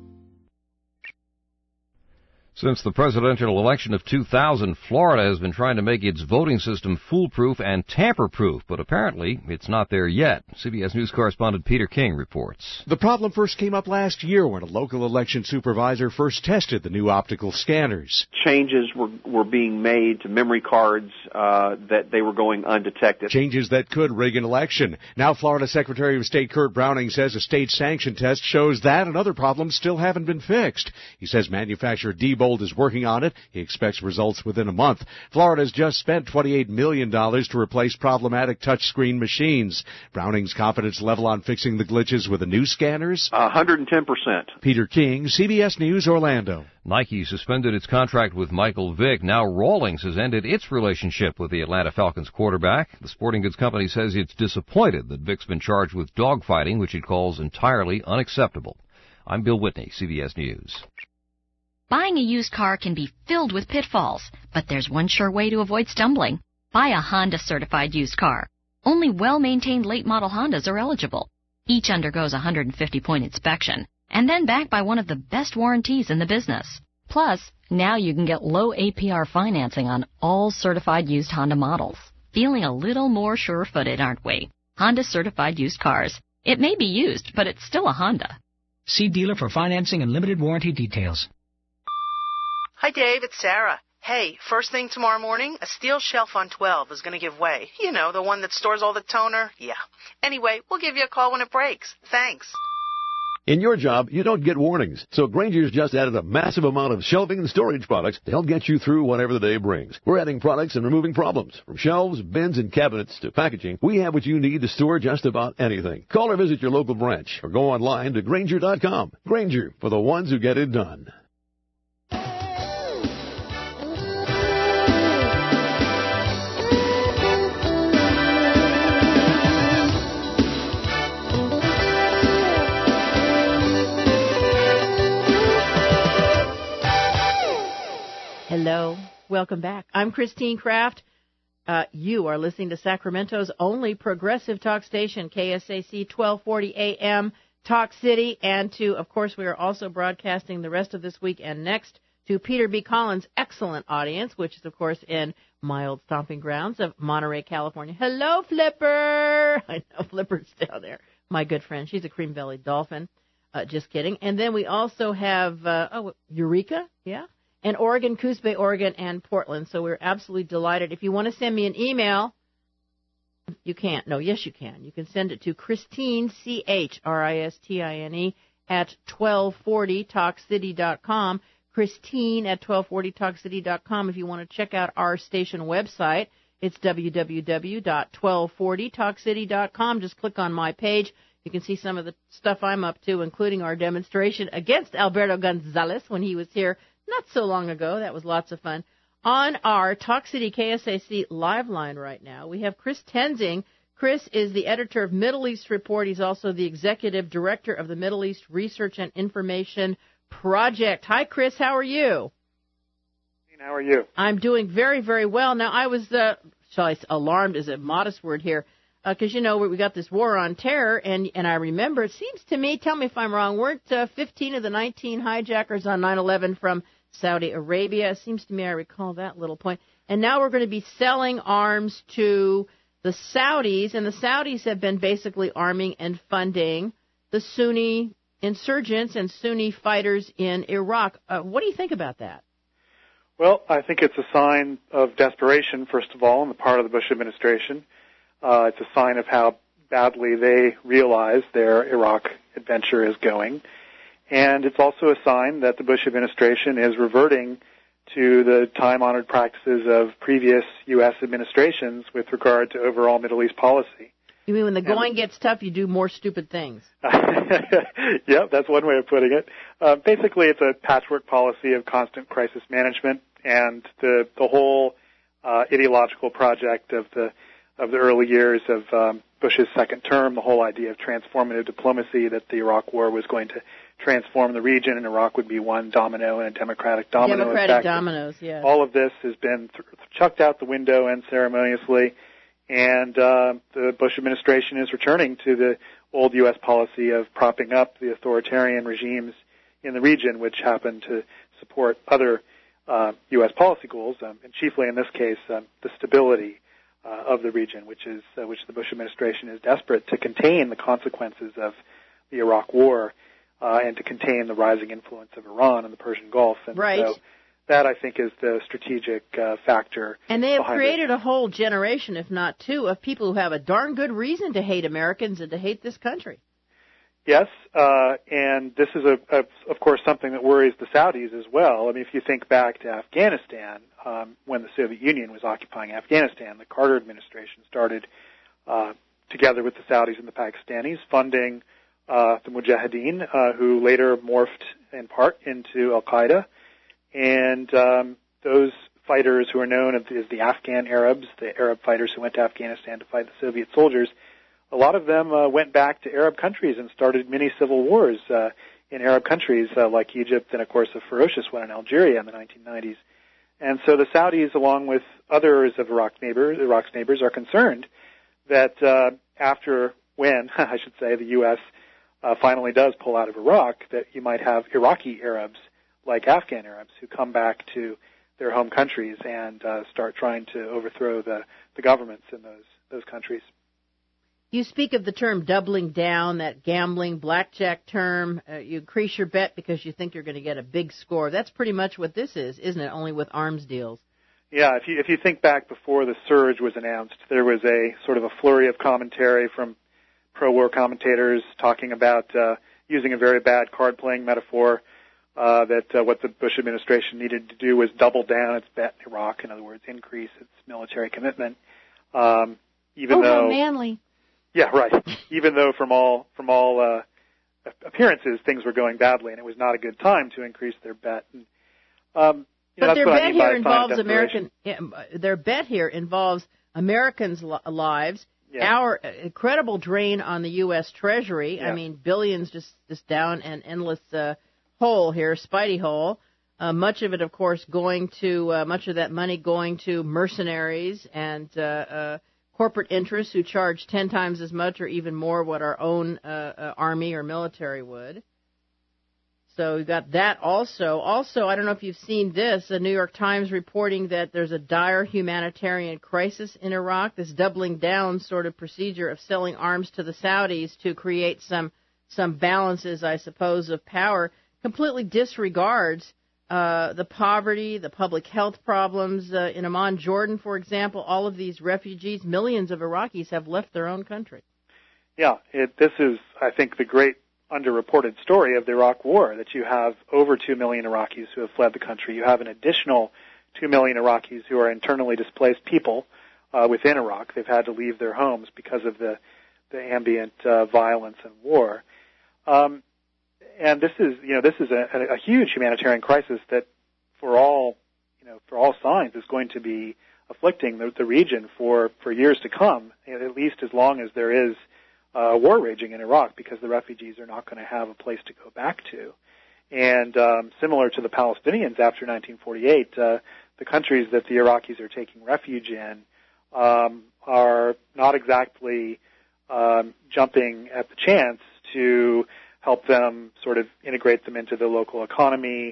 Since the presidential election of two thousand, Florida has been trying to make its voting system foolproof and tamper-proof, but apparently it's not there yet. C B S News correspondent Peter King reports. The problem first came up last year when a local election supervisor first tested the new optical scanners. Changes were, were being made to memory cards uh, that they were going undetected. Changes that could rig an election. Now Florida Secretary of State Kurt Browning says a state sanction test shows that and other problems still haven't been fixed. He says manufacturer Diebold is working on it. He expects results within a month. Florida's just spent twenty-eight million dollars to replace problematic touchscreen machines. Browning's confidence level on fixing the glitches with the new scanners? one hundred ten percent. Peter King, C B S News, Orlando. Nike suspended its contract with Michael Vick. Now Rawlings has ended its relationship with the Atlanta Falcons quarterback. The sporting goods company says it's disappointed that Vick's been charged with dogfighting, which it calls entirely unacceptable. I'm Bill Whitney, C B S News. Buying a used car can be filled with pitfalls, but there's one sure way to avoid stumbling. Buy a Honda-certified used car. Only well-maintained late-model Hondas are eligible. Each undergoes a one hundred fifty point inspection, and then backed by one of the best warranties in the business. Plus, now you can get low A P R financing on all certified used Honda models. Feeling a little more sure-footed, aren't we? Honda-certified used cars. It may be used, but it's still a Honda. See dealer for financing and limited warranty details. Hi, Dave. It's Sarah. Hey, first thing tomorrow morning, a steel shelf on twelve is going to give way. You know, the one that stores all the toner? Yeah. Anyway, we'll give you a call when it breaks. Thanks. In your job, you don't get warnings, so Grainger's just added a massive amount of shelving and storage products to help get you through whatever the day brings. We're adding products and removing problems. From shelves, bins, and cabinets to packaging, we have what you need to store just about anything. Call or visit your local branch or go online to Grainger dot com. Grainger, for the ones who get it done. Hello. Welcome back. I'm Christine Kraft. Uh, you are listening to Sacramento's only progressive talk station, K S A C twelve forty A M, Talk City, and to, of course, we are also broadcasting the rest of this week and next to Peter B. Collins' excellent audience, which is, of course, in my old stomping grounds of Monterey, California. Hello, Flipper. I know Flipper's down there. My good friend. She's a cream-bellied dolphin. Uh, just kidding. And then we also have, uh, oh, Eureka, yeah, and Oregon, Coos Bay, Oregon, and Portland. So we're absolutely delighted. If you want to send me an email, you can't. No, yes, you can. You can send it to Christine, C H R I S T I N E, at twelve forty talk city dot com. Christine at twelve forty talk city dot com. If you want to check out our station website, it's w w w dot twelve forty talk city dot com. Just click on my page. You can see some of the stuff I'm up to, including our demonstration against Alberto Gonzalez when he was here not so long ago. That was lots of fun. On our Talk City K S A C live line right now, we have Chris Tenzing. Chris is the editor of Middle East Report. He's also the executive director of the Middle East Research and Information Project. Hi, Chris. How are you? How are you? I'm doing very, very well. Now, I was, uh, shall I say, alarmed is a modest word here, because, uh, you know, we got this war on terror, and, and I remember, it seems to me, tell me if I'm wrong, weren't uh, fifteen of the nineteen hijackers on nine eleven from Saudi Arabia? It seems to me I recall that little point. and now we're going to be selling arms to the Saudis, and the Saudis have been basically arming and funding the Sunni insurgents and Sunni fighters in Iraq. Uh, what do you think about that? Well, I think it's a sign of desperation, first of all, on the part of the Bush administration. Uh, it's a sign of how badly they realize their Iraq adventure is going. And it's also a sign that the Bush administration is reverting to the time-honored practices of previous U S administrations with regard to overall Middle East policy. You mean when the going and, gets tough, you do more stupid things? Yeah, that's one way of putting it. Uh, basically, it's a patchwork policy of constant crisis management, and the the whole uh, ideological project of the of the early years of um, Bush's second term, the whole idea of transformative diplomacy, that the Iraq War was going to transform the region, and Iraq would be one domino and a democratic domino. Democratic effect. dominoes, yes. All of this has been th- chucked out the window unceremoniously, and uh, the Bush administration is returning to the old U S policy of propping up the authoritarian regimes in the region, which happen to support other uh, U S policy goals, um, and chiefly in this case, um, the stability uh, of the region, which is uh, which the Bush administration is desperate to contain the consequences of the Iraq War. Uh, and to contain the rising influence of Iran in the Persian Gulf. And right. So that, I think, is the strategic uh, factor. And they have created it. a whole generation, if not two, of people who have a darn good reason to hate Americans and to hate this country. Yes, uh, and this is, a, a, of course, something that worries the Saudis as well. I mean, if you think back to Afghanistan, um, when the Soviet Union was occupying Afghanistan, the Carter administration started, uh, together with the Saudis and the Pakistanis, funding Uh, the Mujahideen, uh, who later morphed in part into Al-Qaeda. And um, those fighters who are known as the Afghan Arabs, the Arab fighters who went to Afghanistan to fight the Soviet soldiers, a lot of them uh, went back to Arab countries and started mini civil wars uh, in Arab countries uh, like Egypt, and, of course, a ferocious one in Algeria in the nineteen nineties. And so the Saudis, along with others of Iraq's neighbors, Iraq's neighbors are concerned that uh, after, when, I should say, the U S Uh, finally does pull out of Iraq, that you might have Iraqi Arabs, like Afghan Arabs, who come back to their home countries and uh, start trying to overthrow the, the governments in those those countries. You speak of the term doubling down, that gambling, blackjack term. Uh, you increase your bet because you think you're going to get a big score. That's pretty much what this is, isn't it, only with arms deals? Yeah, if you, if you think back before the surge was announced, there was a sort of a flurry of commentary from pro-war commentators talking about uh, using a very bad card-playing metaphor, uh, that uh, what the Bush administration needed to do was double down its bet in Iraq, in other words, increase its military commitment. Um, even oh, though, how manly. Yeah, right. Even though from all from all uh, appearances things were going badly, and it was not a good time to increase their bet. And, um, you know, but their bet I mean here involves American. Yeah, their bet here involves Americans' lives. Yeah. Our incredible drain on the U S Treasury. Yeah. I mean, billions just, just down an endless uh, hole here, Spidey hole. Uh, much of it, of course, going to, uh, much of that money going to mercenaries and uh, uh, corporate interests who charge ten times as much or even more what our own uh, uh, army or military would. So we've got that also. Also, I don't know if you've seen this, the New York Times reporting that there's a dire humanitarian crisis in Iraq, this doubling down sort of procedure of selling arms to the Saudis to create some some balances, I suppose, of power, completely disregards uh, the poverty, the public health problems. Uh, in Amman, Jordan, for example, all of these refugees, millions of Iraqis have left their own country. Yeah, it, this is, I think, the great underreported story of the Iraq War, that you have over two million Iraqis who have fled the country. You have an additional two million Iraqis who are internally displaced people uh, within Iraq. They've had to leave their homes because of the, the ambient uh, violence and war. Um, and this is, you know, this is a, a huge humanitarian crisis that, for all, you know, for all signs, is going to be afflicting the, the region for, for years to come, at least as long as there is Uh, war raging in Iraq, because the refugees are not going to have a place to go back to. And um, similar to the Palestinians after nineteen forty-eight, uh, the countries that the Iraqis are taking refuge in um, are not exactly um, jumping at the chance to help them sort of integrate them into the local economy,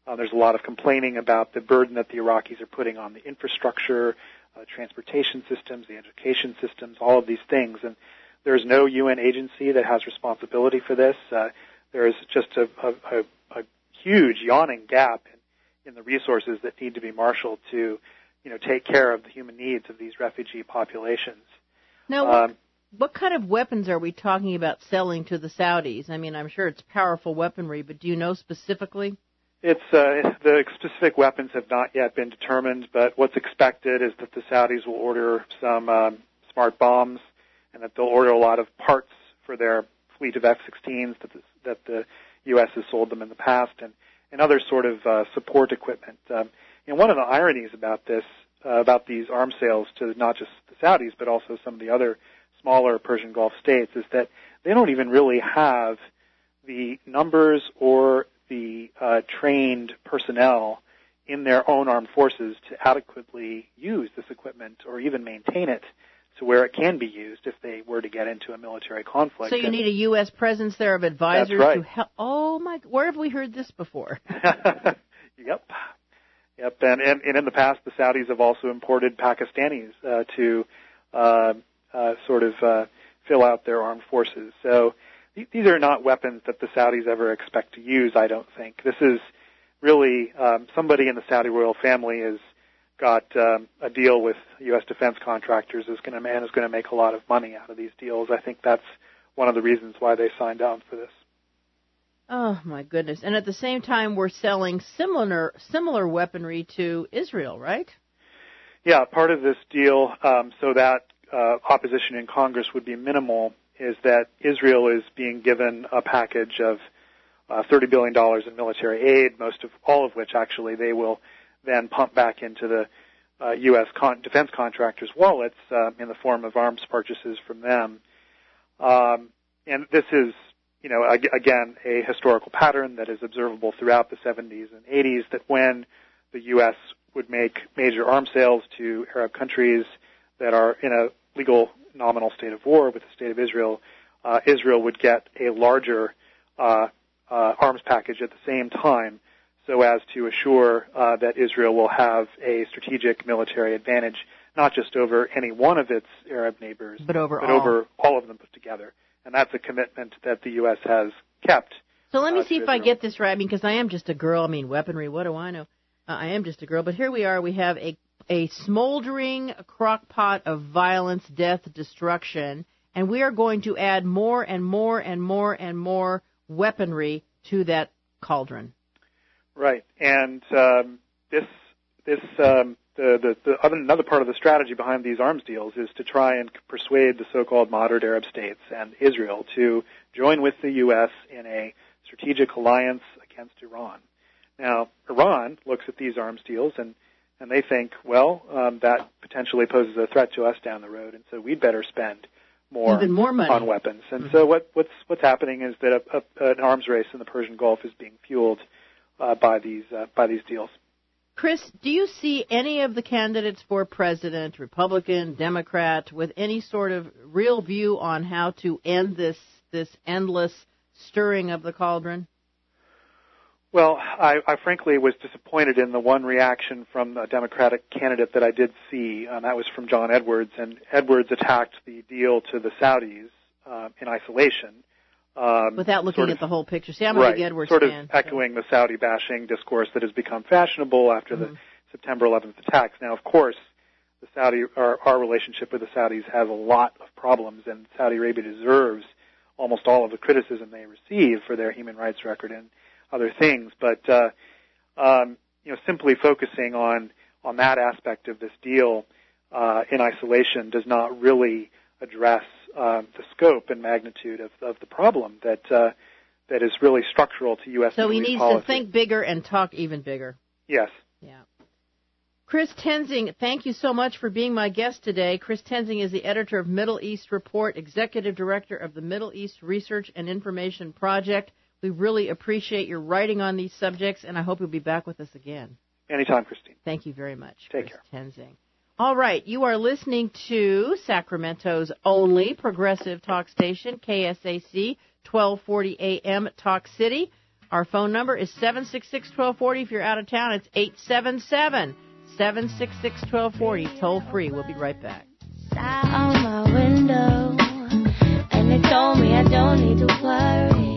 Uh, there's a lot of complaining about the burden that the Iraqis are putting on the infrastructure, uh, transportation systems, the education systems, all of these things. And there's no U N agency that has responsibility for this. Uh, there is just a, a, a, a huge yawning gap in, in the resources that need to be marshaled to, you know, take care of the human needs of these refugee populations. Now, what, um, what kind of weapons are we talking about selling to the Saudis? I mean, I'm sure it's powerful weaponry, but do you know specifically? It's uh, the specific weapons have not yet been determined, but what's expected is that the Saudis will order some um, smart bombs, and that they'll order a lot of parts for their fleet of F sixteens that the, that the U S has sold them in the past, and, and other sort of uh, support equipment. Um, and one of the ironies about this, uh, about these arms sales to not just the Saudis, but also some of the other smaller Persian Gulf states, is that they don't even really have the numbers or the uh, trained personnel in their own armed forces to adequately use this equipment or even maintain it to where it can be used if they were to get into a military conflict. So you need a U S presence there of advisors That's right. to help. Oh my! Where have we heard this before? Yep, yep. And, and and in the past, the Saudis have also imported Pakistanis uh, to uh, uh, sort of uh, fill out their armed forces. So these are not weapons that the Saudis ever expect to use, I don't think. This is really um, somebody in the Saudi royal family has got um, a deal with U S defense contractors is going to and is going to make a lot of money out of these deals. I think that's one of the reasons why they signed on for this. Oh my goodness! And at the same time, we're selling similar similar weaponry to Israel, right? Yeah, part of this deal, um, so that uh, opposition in Congress would be minimal, is that Israel is being given a package of uh, thirty billion dollars in military aid, most of all of which actually they will then pump back into the uh, U S con- defense contractors' wallets uh, in the form of arms purchases from them. Um, and this is, you know, ag- again, a historical pattern that is observable throughout the seventies and eighties, that when the U S would make major arms sales to Arab countries that are in a legal nominal state of war with the State of Israel, uh, Israel would get a larger uh, uh, arms package at the same time, so as to assure uh, that Israel will have a strategic military advantage, not just over any one of its Arab neighbors, but over but all. over all of them put together. And that's a commitment that the U S has kept. So let me uh, see if Israel. I get this right, because I am just a girl. I mean, weaponry, what do I know? Uh, I am just a girl. But here we are. We have a, a smoldering crock pot of violence, death, destruction, and we are going to add more and more and more and more weaponry to that cauldron. Right, and um, this this um, the the, the other, another part of the strategy behind these arms deals is to try and persuade the so-called moderate Arab states and Israel to join with the U S in a strategic alliance against Iran. Now, Iran looks at these arms deals and and they think, well, um, that potentially poses a threat to us down the road, and so we'd better spend more, Even more money on weapons. And mm-hmm. so what, what's what's happening is that a, a, an arms race in the Persian Gulf is being fueled uh, by these uh, by these deals. Chris, do you see any of the candidates for president, Republican, Democrat, with any sort of real view on how to end this this endless stirring of the cauldron? Well, I, I frankly was disappointed in the one reaction from the Democratic candidate that I did see, and that was from John Edwards. And Edwards attacked the deal to the Saudis uh, in isolation. Um, Without looking sort of, at the whole picture. See, I'm a right, big Edwards sort fan. of echoing the Saudi bashing discourse that has become fashionable after mm-hmm. the September eleventh attacks. Now, of course, the Saudi our, our relationship with the Saudis has a lot of problems, and Saudi Arabia deserves almost all of the criticism they receive for their human rights record and other things. But uh, um, you know, simply focusing on on that aspect of this deal uh, in isolation does not really address uh, the scope and magnitude of, of the problem that uh, that is really structural to U S So he Middle East needs policy. to think bigger and talk even bigger. Yes. Yeah. Chris Tenzing, thank you so much for being my guest today. Chris Tenzing is the editor of Middle East Report, executive director of the Middle East Research and Information Project. We really appreciate your writing on these subjects, and I hope you'll be back with us again. Anytime, Christine. Thank you very much. Take Chris care. Tenzing. All right, you are listening to Sacramento's only progressive talk station, K S A C, twelve forty A M Talk City. Our phone number is seven six six, one two four zero. If you're out of town, it's eight seven seven, seven six six, one two four zero. Toll free. We'll be right back. Sat on my window, and they told me I don't need to worry.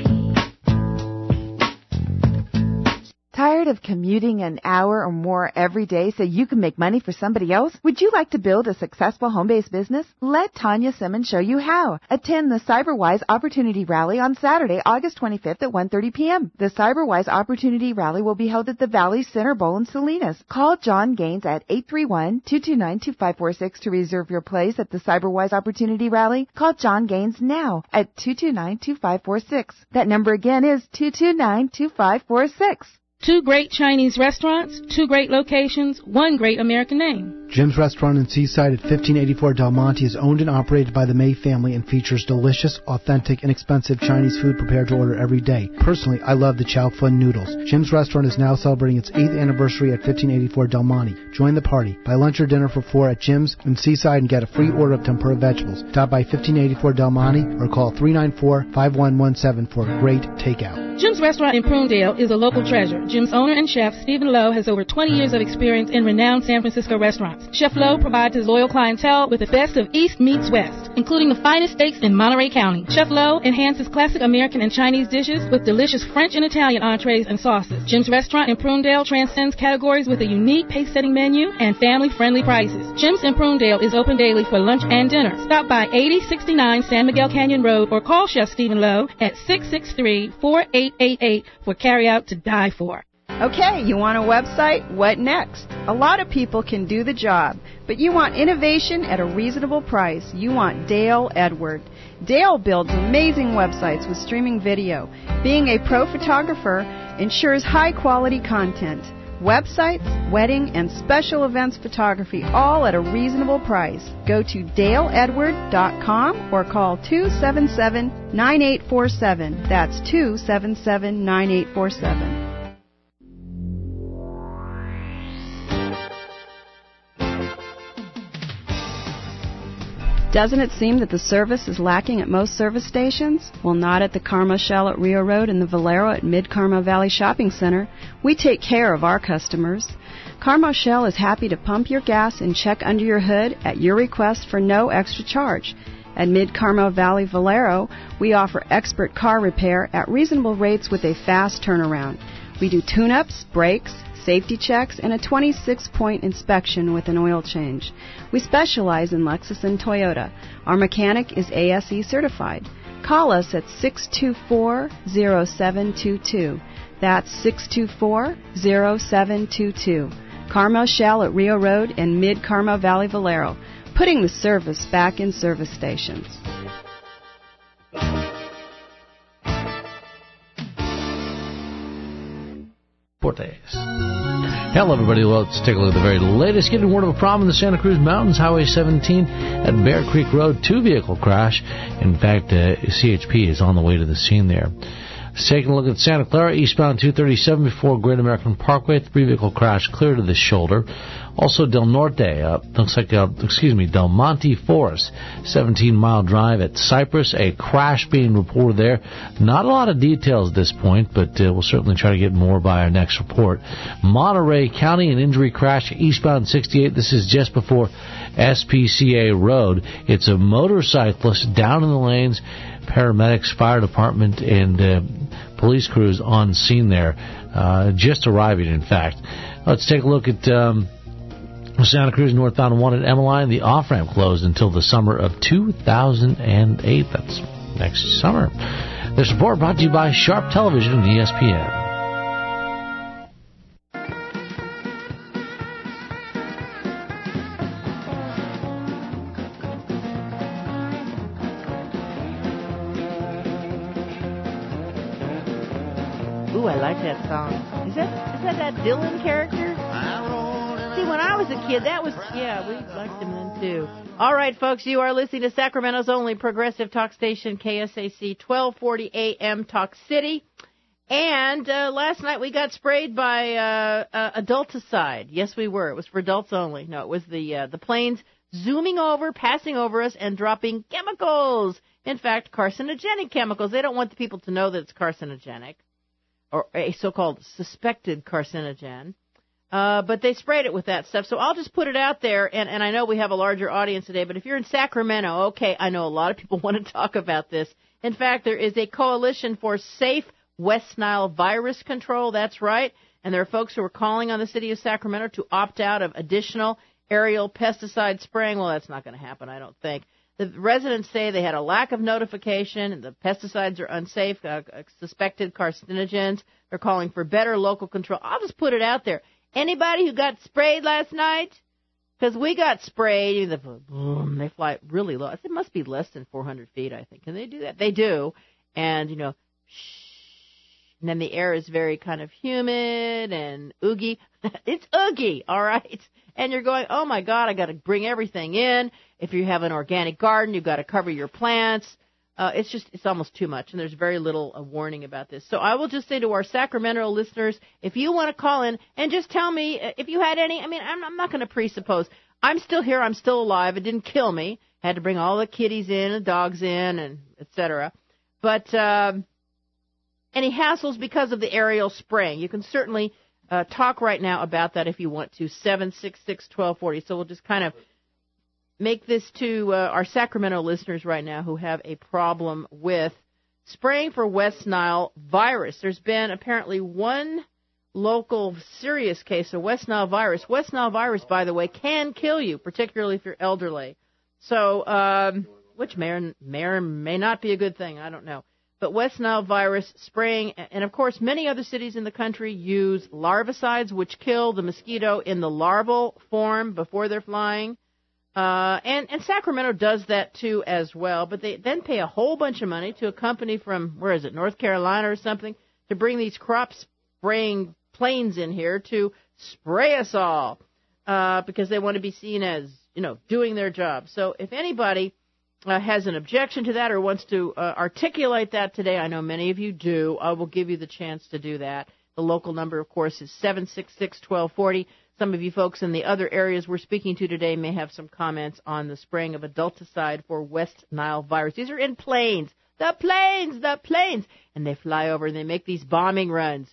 Tired of commuting an hour or more every day so you can make money for somebody else? Would you like to build a successful home-based business? Let Tanya Simmons show you how. Attend the CyberWise Opportunity Rally on Saturday, August twenty-fifth at one thirty p.m. The CyberWise Opportunity Rally will be held at the Valley Center Bowl in Salinas. Call John Gaines at eight three one, two two nine, two five four six to reserve your place at the CyberWise Opportunity Rally. Call John Gaines now at two two nine, two five four six. That number again is two two nine, two five four six. Two great Chinese restaurants, two great locations, one great American name. Jim's Restaurant in Seaside at fifteen eighty-four Del Monte is owned and operated by the May family and features delicious, authentic, inexpensive Chinese food prepared to order every day. Personally, I love the Chow Fun noodles. Jim's Restaurant is now celebrating its eighth anniversary at fifteen eighty-four Del Monte. Join the party. Buy lunch or dinner for four at Jim's in Seaside and get a free order of tempura vegetables. Stop by fifteen eighty-four Del Monte or call three nine four, five one one seven for great takeout. Jim's Restaurant in Prunedale is a local treasure. Jim's owner and chef, Stephen Lowe, has over twenty years of experience in renowned San Francisco restaurants. Chef Lowe provides his loyal clientele with the best of East meets West, including the finest steaks in Monterey County. Chef Lowe enhances classic American and Chinese dishes with delicious French and Italian entrees and sauces. Jim's Restaurant in Prunedale transcends categories with a unique pace-setting menu and family-friendly prices. Jim's in Prunedale is open daily for lunch and dinner. Stop by eighty sixty-nine San Miguel Canyon Road or call Chef Stephen Lowe at six six three, four eight eight eight for carry-out to die for. Okay, you want a website? What next? A lot of people can do the job, but you want innovation at a reasonable price. You want Dale Edward. Dale builds amazing websites with streaming video. Being a pro photographer ensures high-quality content. Websites, wedding, and special events photography, all at a reasonable price. Go to dale edward dot com or call two seven seven, nine eight four seven. That's two seven seven, nine eight four seven. Doesn't it seem that the service is lacking at most service stations? Well, not at the Carmel Shell at Rio Road and the Valero at Mid-Carmel Valley Shopping Center. We take care of our customers. Carmel Shell is happy to pump your gas and check under your hood at your request for no extra charge. At Mid-Carmel Valley Valero, we offer expert car repair at reasonable rates with a fast turnaround. We do tune-ups, brakes, safety checks, and a twenty-six point inspection with an oil change. We specialize in Lexus and Toyota. Our mechanic is A S E certified. Call us at six two four, zero seven two two. That's six two four, zero seven two two. Carmel Shell at Rio Road and Mid-Carmel Valley Valero, putting the service back in service stations. Hello, everybody. Well, let's take a look at the very latest. Getting word of a problem in the Santa Cruz Mountains, Highway seventeen at Bear Creek Road. Two-vehicle crash. In fact, uh, C H P is on the way to the scene there. Let's take a look at Santa Clara, eastbound two thirty-seven before Great American Parkway. Three-vehicle crash clear to the shoulder. Also, Del Norte, uh, looks like, uh, excuse me, Del Monte Forest, seventeen-mile drive at Cypress. A crash being reported there. Not a lot of details at this point, but uh, we'll certainly try to get more by our next report. Monterey County, an injury crash eastbound sixty-eight. This is just before S P C A Road. It's a motorcyclist down in the lanes. Paramedics, fire department, and uh, police crews on scene there, uh, just arriving, in fact. Let's take a look at um, Santa Cruz northbound one at Emmeline. The off-ramp closed until the summer of two thousand eight. That's next summer. This report brought to you by Sharp Television and E S P N. Ooh, I like that song. Is that is that that Dylan character? See, when I was a kid, that was, yeah, we liked him then too. All right, folks, you are listening to Sacramento's only progressive talk station, K S A C, twelve forty A M Talk City. And uh, last night we got sprayed by uh, uh, adulticide. Yes, we were. It was for adults only. No, it was the uh, the planes zooming over, passing over us, and dropping chemicals. In fact, carcinogenic chemicals. They don't want the people to know that it's carcinogenic. or a so-called suspected carcinogen. Uh, but they sprayed it with that stuff. So I'll just put it out there, and, and I know we have a larger audience today, but if you're in Sacramento, okay, I know a lot of people want to talk about this. In fact, there is a coalition for safe West Nile virus control. That's right. And there are folks who are calling on the city of Sacramento to opt out of additional aerial pesticide spraying. Well, that's not going to happen, I don't think. The residents say they had a lack of notification. The pesticides are unsafe, uh, suspected carcinogens. They're calling for better local control. I'll just put it out there. Anybody who got sprayed last night? Because we got sprayed. The, boom, they fly really low. It must be less than four hundred feet, I think. Can they do that? They do. And, you know, shh. And then the air is very kind of humid and oogie. It's oogie, all right? And you're going, oh, my God, I got to bring everything in. If you have an organic garden, you've got to cover your plants. Uh, it's just, it's almost too much, and there's very little uh, warning about this. So I will just say to our Sacramento listeners, if you want to call in and just tell me if you had any, I mean, I'm, I'm not going to presuppose. I'm still here. I'm still alive. It didn't kill me. I had to bring all the kitties in, the dogs in, and et cetera. But um, any hassles because of the aerial spraying, you can certainly uh, talk right now about that if you want to, seven six six, one two four zero. So we'll just kind of make this to uh, our Sacramento listeners right now who have a problem with spraying for West Nile virus. There's been apparently one local serious case of West Nile virus. West Nile virus, by the way, can kill you, particularly if you're elderly. So, um, which may or, may or may not be a good thing. I don't know. But West Nile virus spraying, and of course many other cities in the country use larvicides, which kill the mosquito in the larval form before they're flying. Uh, and, and Sacramento does that, too, as well. But they then pay a whole bunch of money to a company from, where is it, North Carolina or something, to bring these crop spraying planes in here to spray us all uh, because they want to be seen as, you know, doing their job. So if anybody uh, has an objection to that or wants to uh, articulate that today, I know many of you do, I will give you the chance to do that. The local number, of course, is seven six six, one two four zero. Some of you folks in the other areas we're speaking to today may have some comments on the spraying of adulticide for West Nile virus. These are in planes. The planes, the planes. And they fly over and they make these bombing runs.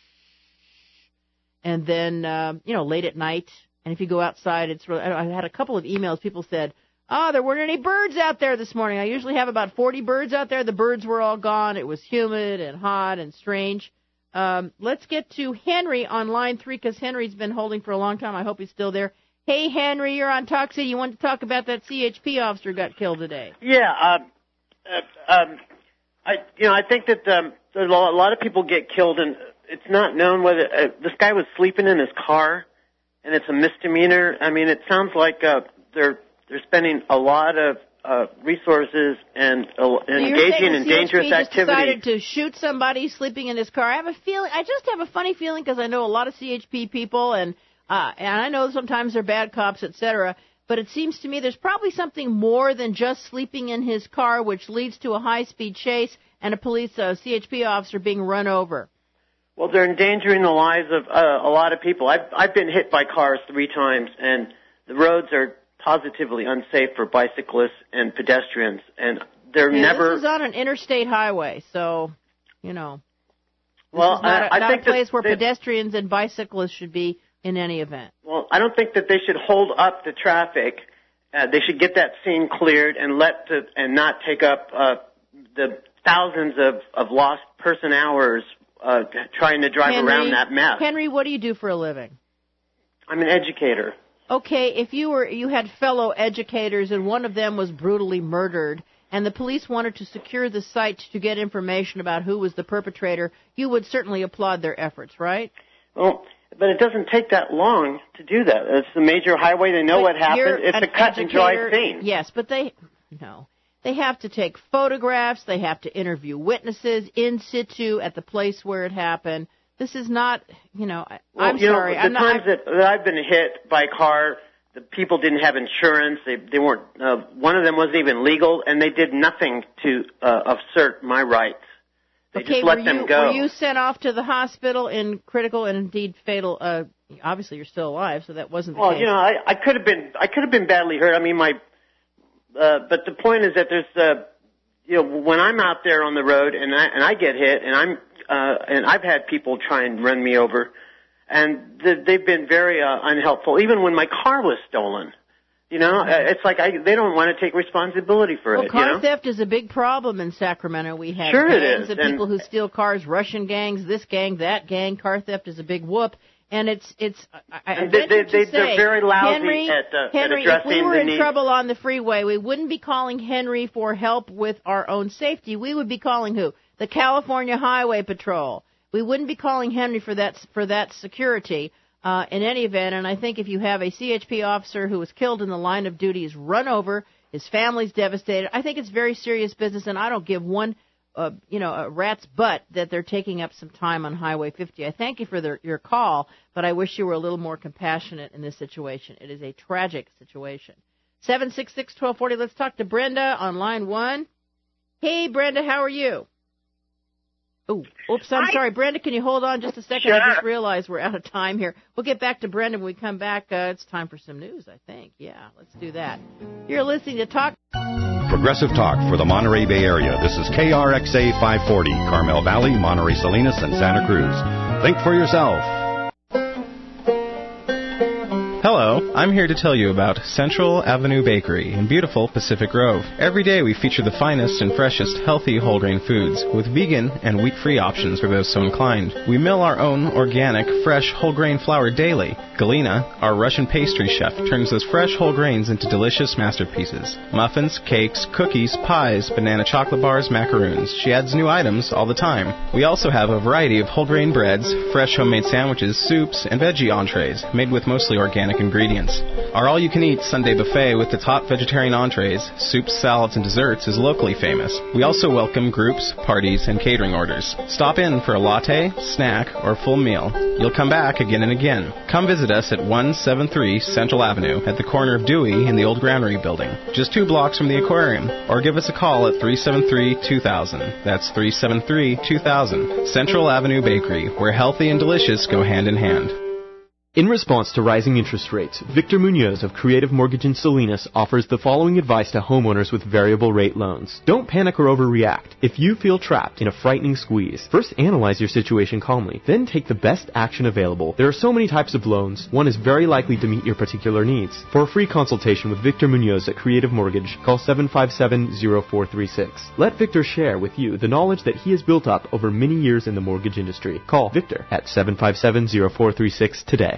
And then, um, you know, late at night. And if you go outside, it's really, I had a couple of emails. People said, oh, there weren't any birds out there this morning. I usually have about forty birds out there. The birds were all gone. It was humid and hot and strange. Um, let's get to Henry on line three because Henry's been holding for a long time. I hope he's still there. Hey, Henry, you're on Talk City. You want to talk about that C H P officer who got killed today? Yeah, um, uh, um, I you know I think that um, there's a lot of people get killed, and it's not known whether uh, this guy was sleeping in his car, and it's a misdemeanor. I mean, it sounds like uh, they're they're spending a lot of Uh, resources and uh, so engaging in dangerous just activity. Decided to shoot somebody sleeping in his car. I have a feeling. I just have a funny feeling because I know a lot of C H P people, and uh, and I know sometimes they're bad cops, et cetera. But it seems to me there's probably something more than just sleeping in his car, which leads to a high-speed chase and a police uh, C H P officer being run over. Well, they're endangering the lives of uh, a lot of people. I've I've been hit by cars three times, and the roads are positively unsafe for bicyclists and pedestrians, and they're yeah, never. This is on an interstate highway, so you know. This well, is not a, I, I not think a place that where they, pedestrians and bicyclists should be in any event. Well, I don't think that they should hold up the traffic. Uh, they should get that scene cleared and let the, and not take up uh, the thousands of, of lost person hours uh, trying to drive Henry, around that mess. Henry, what do you do for a living? I'm an educator. Okay, if you were you had fellow educators and one of them was brutally murdered and the police wanted to secure the site to get information about who was the perpetrator, you would certainly applaud their efforts, right? Well, but it doesn't take that long to do that. It's a major highway. They know but what happened. It's a cut and dry scene. Yes, but they no. They have to take photographs. They have to interview witnesses in situ at the place where it happened. This is not, you know, well, I'm you sorry. Know, the I'm times not, that, that I've been hit by a car, the people didn't have insurance. They they weren't. Uh, one of them wasn't even legal, and they did nothing to uh, assert my rights. They okay, just let were them you, go. Were you sent off to the hospital in critical and indeed fatal? Uh, obviously, you're still alive, so that wasn't the well, case. you know, I, I could have been. I could have been badly hurt. I mean, my. Uh, but the point is that there's. Uh, you know, when I'm out there on the road and I and I get hit and I'm uh, and I've had people try and run me over, and th- they've been very uh, unhelpful. Even when my car was stolen, you know, uh, it's like I, they don't want to take responsibility for well, it. Car you know? theft is a big problem in Sacramento. We have sure gangs it is. of and, people who steal cars, Russian gangs, this gang, that gang. Car theft is a big whoop. And it's, it's, I, I and they, they, they, say, they're very lousy Henry, at, uh, Henry, at addressing if we were the in need. trouble on the freeway, we wouldn't be calling Henry for help with our own safety. We would be calling who? The California Highway Patrol. We wouldn't be calling Henry for that, for that security, uh, in any event. And I think if you have a C H P officer who was killed in the line of duty, is run over, his family's devastated, I think it's very serious business, and I don't give one Uh, you know, a rat's butt that they're taking up some time on Highway fifty. I thank you for their, your call, but I wish you were a little more compassionate in this situation. It is a tragic situation. seven six six, one two four zero. Let's talk to Brenda on line one. Hey, Brenda, how are you? Oh, oops, I'm Hi. sorry. Brenda, can you hold on just a second? Sure. I just realized we're out of time here. We'll get back to Brenda when we come back. Uh, it's time for some news, I think. Yeah, let's do that. You're listening to Talk. Progressive Talk for the Monterey Bay Area. This is K R X A five forty, Carmel Valley, Monterey Salinas, and Santa Cruz. Think for yourself. Hello, I'm here to tell you about Central Avenue Bakery in beautiful Pacific Grove. Every day we feature the finest and freshest healthy whole grain foods with vegan and wheat-free options for those so inclined. We mill our own organic, fresh whole grain flour daily. Galina, our Russian pastry chef, turns those fresh whole grains into delicious masterpieces. Muffins, cakes, cookies, pies, banana chocolate bars, macaroons. She adds new items all the time. We also have a variety of whole grain breads, fresh homemade sandwiches, soups, and veggie entrees made with mostly organic ingredients. Our all-you-can-eat Sunday buffet with the top vegetarian entrees, soups, salads, and desserts is locally famous. We also welcome groups, parties, and catering orders. Stop in for a latte, snack, or full meal. You'll come back again and again. Come visit us at one seventy-three Central Avenue at the corner of Dewey and the old Granary Building, just two blocks from the aquarium. Or give us a call at three seven three, two thousand. That's three seven three, two thousand. Central Avenue Bakery, where healthy and delicious go hand in hand. In response to rising interest rates, Victor Munoz of Creative Mortgage in Salinas offers the following advice to homeowners with variable rate loans. Don't panic or overreact. If you feel trapped in a frightening squeeze, first analyze your situation calmly, then take the best action available. There are so many types of loans, one is very likely to meet your particular needs. For a free consultation with Victor Munoz at Creative Mortgage, call seven five seven, zero four three six. Let Victor share with you the knowledge that he has built up over many years in the mortgage industry. Call Victor at seven five seven, zero four three six today.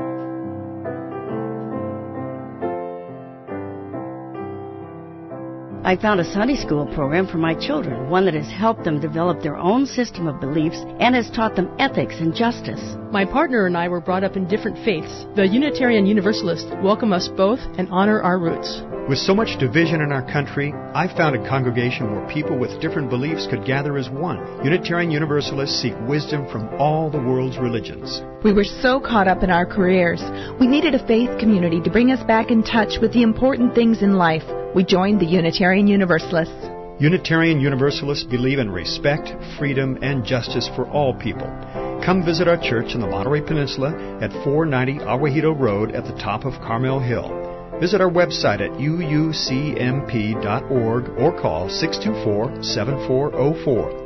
I found a Sunday school program for my children, one that has helped them develop their own system of beliefs and has taught them ethics and justice. My partner and I were brought up in different faiths. The Unitarian Universalists welcome us both and honor our roots. With so much division in our country, I found a congregation where people with different beliefs could gather as one. Unitarian Universalists seek wisdom from all the world's religions. We were so caught up in our careers. We needed a faith community to bring us back in touch with the important things in life. We joined the Unitarian Universalists. Unitarian Universalists believe in respect, freedom, and justice for all people. Come visit our church in the Monterey Peninsula at four ninety Aguajito Road at the top of Carmel Hill. Visit our website at u u c m p dot org or call six two four, seven four zero four.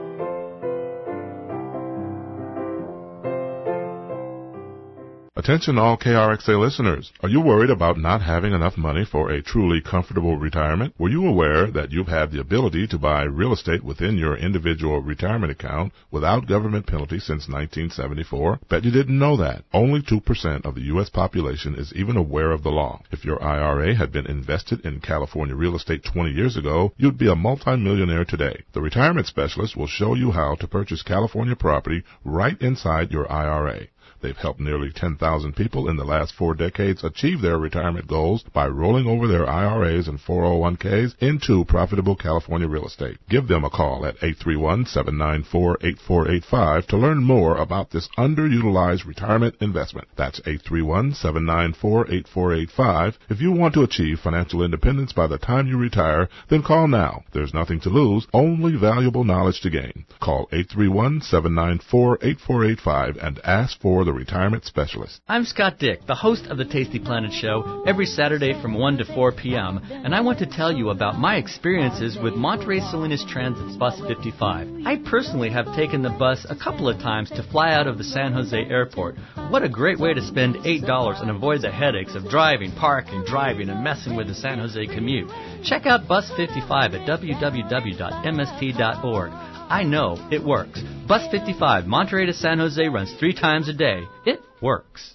Attention all K R X A listeners. Are you worried about not having enough money for a truly comfortable retirement? Were you aware that you've had the ability to buy real estate within your individual retirement account without government penalty since nineteen seventy-four? Bet you didn't know that. Only two percent of the U S population is even aware of the law. If your I R A had been invested in California real estate twenty years ago, you'd be a multimillionaire today. The retirement specialist will show you how to purchase California property right inside your I R A. They've helped nearly ten thousand people in the last four decades achieve their retirement goals by rolling over their I R As and four oh one k's into profitable California real estate. Give them a call at eight three one, seven nine four, eight four eight five to learn more about this underutilized retirement investment. That's eight three one, seven nine four, eight four eight five. If you want to achieve financial independence by the time you retire, then call now. There's nothing to lose, only valuable knowledge to gain. Call eight three one, seven nine four, eight four eight five and ask for the the retirement specialist. I'm Scott Dick, the host of the Tasty Planet Show, every Saturday from one to four p.m., and I want to tell you about my experiences with Monterey Salinas Transit's Bus fifty-five. I personally have taken the bus a couple of times to fly out of the San Jose airport. What a great way to spend eight dollars and avoid the headaches of driving, parking, driving, and messing with the San Jose commute. Check out Bus fifty-five at w w w dot m s t dot org. I know it works. Bus fifty-five, Monterey to San Jose, runs three times a day. It works.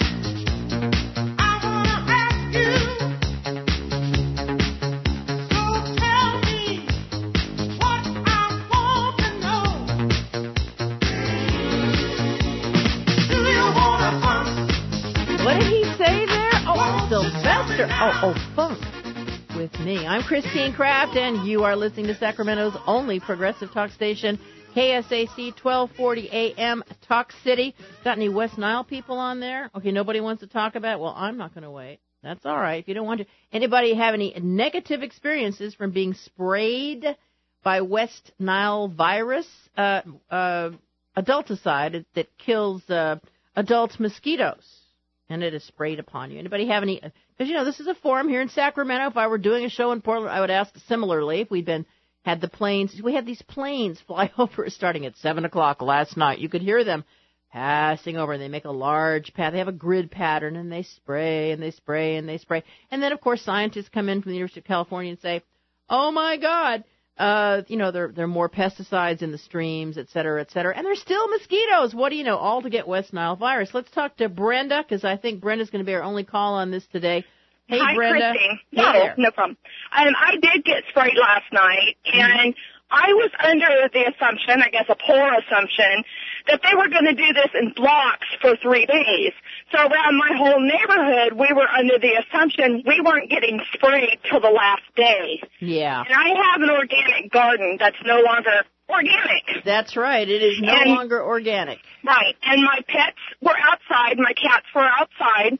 What did he say there? Oh, Sylvester. Oh, oh, funk. With me. I'm Christine Kraft, and you are listening to Sacramento's only progressive talk station, K S A C twelve forty A M, Talk City. Got any West Nile people on there? Okay, nobody wants to talk about it? Well, I'm not going to wait. That's all right if you don't want to. Anybody have any negative experiences from being sprayed by West Nile virus, uh, uh, adulticide that kills uh, adult mosquitoes? And it is sprayed upon you. Anybody have any? Because, you know, this is a forum here in Sacramento. If I were doing a show in Portland, I would ask similarly if we'd been had the planes. We had these planes fly over starting at seven o'clock last night. You could hear them passing over, and they make a large path. They have a grid pattern, and they spray, and they spray, and they spray. And then, of course, scientists come in from the University of California and say, oh, my God, uh, you know, there, there are more pesticides in the streams, et cetera, et cetera. And there's still mosquitoes. What do you know? All to get West Nile virus. Let's talk to Brenda, because I think Brenda's going to be our only call on this today. Hey, Hi, Brenda. Christine. Hey no, there. no problem. Um, I did get sprayed last night, and I was under the assumption, I guess a poor assumption, that they were going to do this in blocks for three days. So around my whole neighborhood, we were under the assumption we weren't getting sprayed till the last day. Yeah. And I have an organic garden that's no longer organic. That's right. It is no And- longer organic. Right. And my pets were outside. My cats were outside.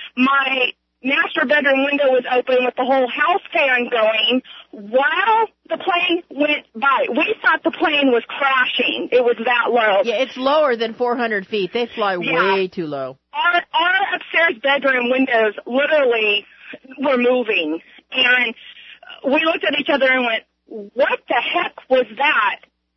My master bedroom window was open with the whole house fan going while the plane went by. We thought the plane was crashing. It was that low. Yeah, it's lower than four hundred feet. They fly Yeah. way too low. Our, our upstairs bedroom windows literally were moving. And we looked at each other and went, what the heck was that?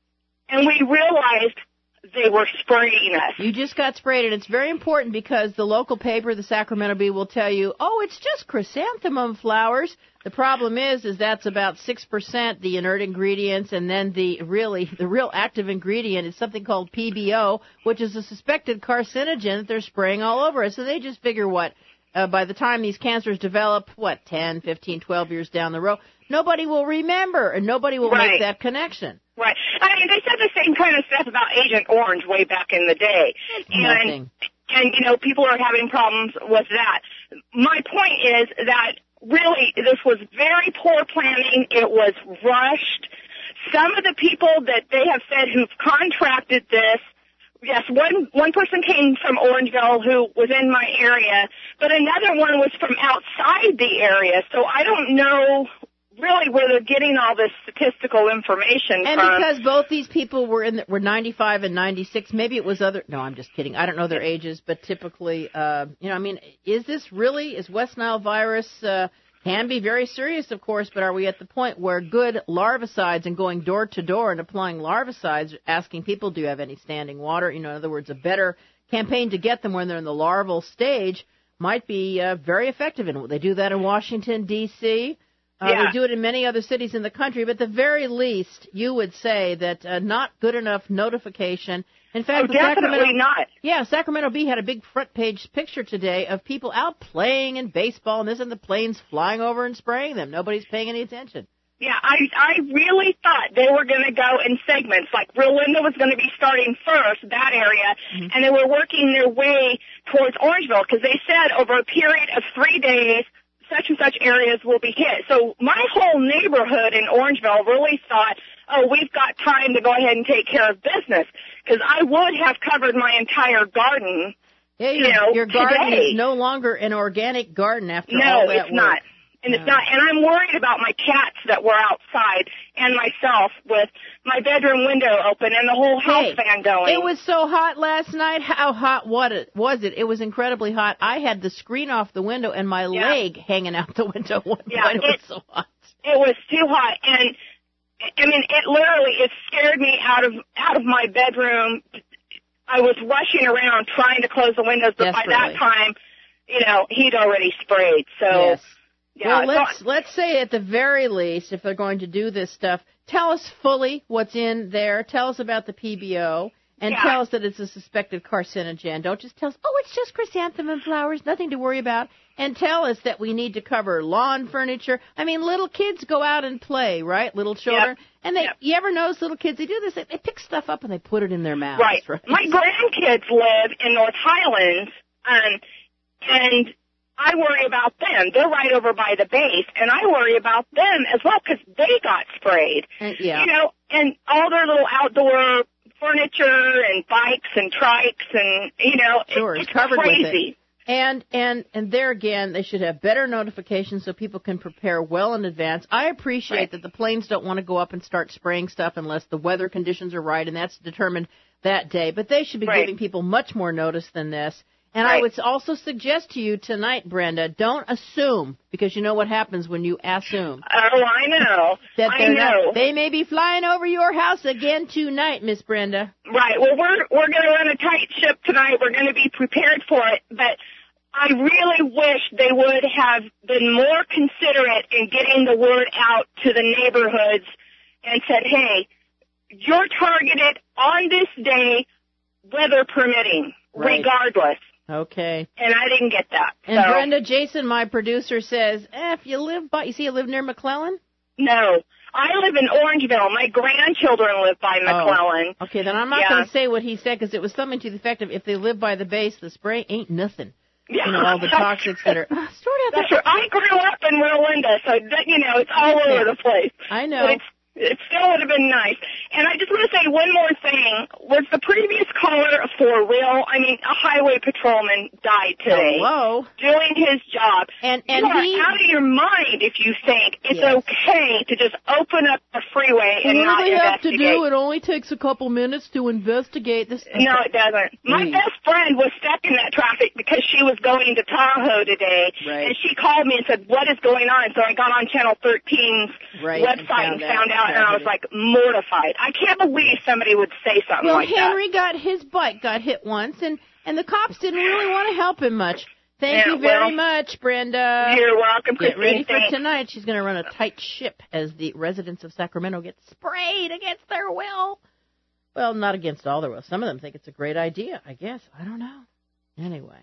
And we realized they were spraying us. You just got sprayed, and it's very important because the local paper, the Sacramento Bee, will tell you, oh, it's just chrysanthemum flowers. The problem is, is that's about six percent the inert ingredients, and then the really, the real active ingredient is something called P B O, which is a suspected carcinogen that they're spraying all over us. So they just figure what, uh, by the time these cancers develop, what, ten, fifteen, twelve years down the road, nobody will remember, and nobody will Right. make that connection. Right. I mean, they said the same kind of stuff about Agent Orange way back in the day. And, Nothing. and, you know, people are having problems with that. My point is that really this was very poor planning. It was rushed. Some of the people that they have said who've contracted this, yes, one one person came from Orangeville who was in my area, but another one was from outside the area. So I don't know really where they're getting all this statistical information And from. because both these people were in the, were ninety-five and ninety-six, maybe it was other. No, I'm just kidding. I don't know their ages, but typically, uh, you know, I mean, is this really is West Nile virus uh, can be very serious, of course, but are we at the point where good larvicides and going door to door and applying larvicides, asking people, do you have any standing water? You know, in other words, a better campaign to get them when they're in the larval stage might be uh, very effective. And they do that in Washington, D C Uh, Yeah. They do it in many other cities in the country, but at the very least, you would say that uh, not good enough notification. In fact, Oh, the definitely Sacramento, not. Yeah, Sacramento Bee had a big front page picture today of people out playing in baseball, and this and the planes flying over and spraying them. Nobody's paying any attention. Yeah, I I really thought they were going to go in segments. Like Rio Linda was going to be starting first, that area, Mm-hmm. and they were working their way towards Orangeville because they said over a period of three days, such and such areas will be hit. So my whole neighborhood in Orangeville really thought, oh, we've got time to go ahead and take care of business because I would have covered my entire garden. Yeah, your, you know, your garden today. is no longer an organic garden after No, all that it's work. not. And it's not, and I'm worried about my cats that were outside and myself with my bedroom window open and the whole house Hey, fan going. It was so hot last night. How hot was it? Was it? It was incredibly hot. I had the screen off the window and my Yeah. leg hanging out the window. One Yeah, point. It was it- so hot. It was too hot, and I mean, it literally it scared me out of out of my bedroom. I was rushing around trying to close the windows, but by that Desperately. time, you know, he'd already sprayed. So, Yes. yeah, well, so let's let's say at the very least, if they're going to do this stuff, tell us fully what's in there. Tell us about the P B O, and Yeah. tell us that it's a suspected carcinogen. Don't just tell us, oh, it's just chrysanthemum flowers, nothing to worry about. And tell us that we need to cover lawn furniture. I mean, little kids go out and play, right? Little children, Yep. and they Yep. you ever notice little kids? They do this. They, they pick stuff up and they put it in their mouths. right. My grandkids live in North Highlands, um, and I worry about them. They're right over by the base, and I worry about them as well because they got sprayed. And, yeah. You know, and all their little outdoor furniture and bikes and trikes and, you know, Sure, it, it's it's covered with crazy. it. And and and there again, they should have better notifications so people can prepare well in advance. I appreciate Right. that the planes don't want to go up and start spraying stuff unless the weather conditions are right, and that's determined that day. But they should be Right. giving people much more notice than this. And I Right. would also suggest to you tonight, Brenda, don't assume, because you know what happens when you assume. Oh, I know. That I they're know. not, they may be flying over your house again tonight, Miss Brenda. Right. Well, we're we're going to run a tight ship tonight. We're going to be prepared for it, but I really wish they would have been more considerate in getting the word out to the neighborhoods and said, "Hey, you're targeted on this day, weather permitting, Right. regardless." Okay. And I didn't get that. And so, Brenda, Jason, my producer, says, eh, if you live by, you see, you live near McClellan? no, I live in Orangeville. My grandchildren live by McClellan. Oh. Okay, then I'm not Yeah. going to say what he said because it was something to the effect of if they live by the base, the spray ain't nothing. Yeah. You know, all the toxics that are uh, stored out That's there. right. I grew up in Rolinda, so that, you know, it's all over the place. I know. But it's, it still would have been nice. And I just want to say one more thing. Was the previous caller for real? I mean, a highway patrolman died today. Hello. Doing his job. And and you are he out of your mind if you think it's Yes. okay to just open up the freeway and what not do they have to investigate. do? It only takes a couple minutes to investigate this. No, it doesn't. My Please. best friend was stuck in that traffic because she was going to Tahoe today, Right. and she called me and said, "What is going on?" So I got on Channel thirteen's Right, website and and found found out. out, and I was like mortified. I can't believe somebody would say something Well, like Henry got his bike got hit once, and and the cops didn't really want to help him much. Thank Yeah, you very well, much, Brenda. that. You're welcome, Get Christine. ready for Thanks. tonight. She's going to run a tight ship as the residents of Sacramento get sprayed against their will. Well, not against all their will. Some of them think it's a great idea, I guess. I don't know. Anyway.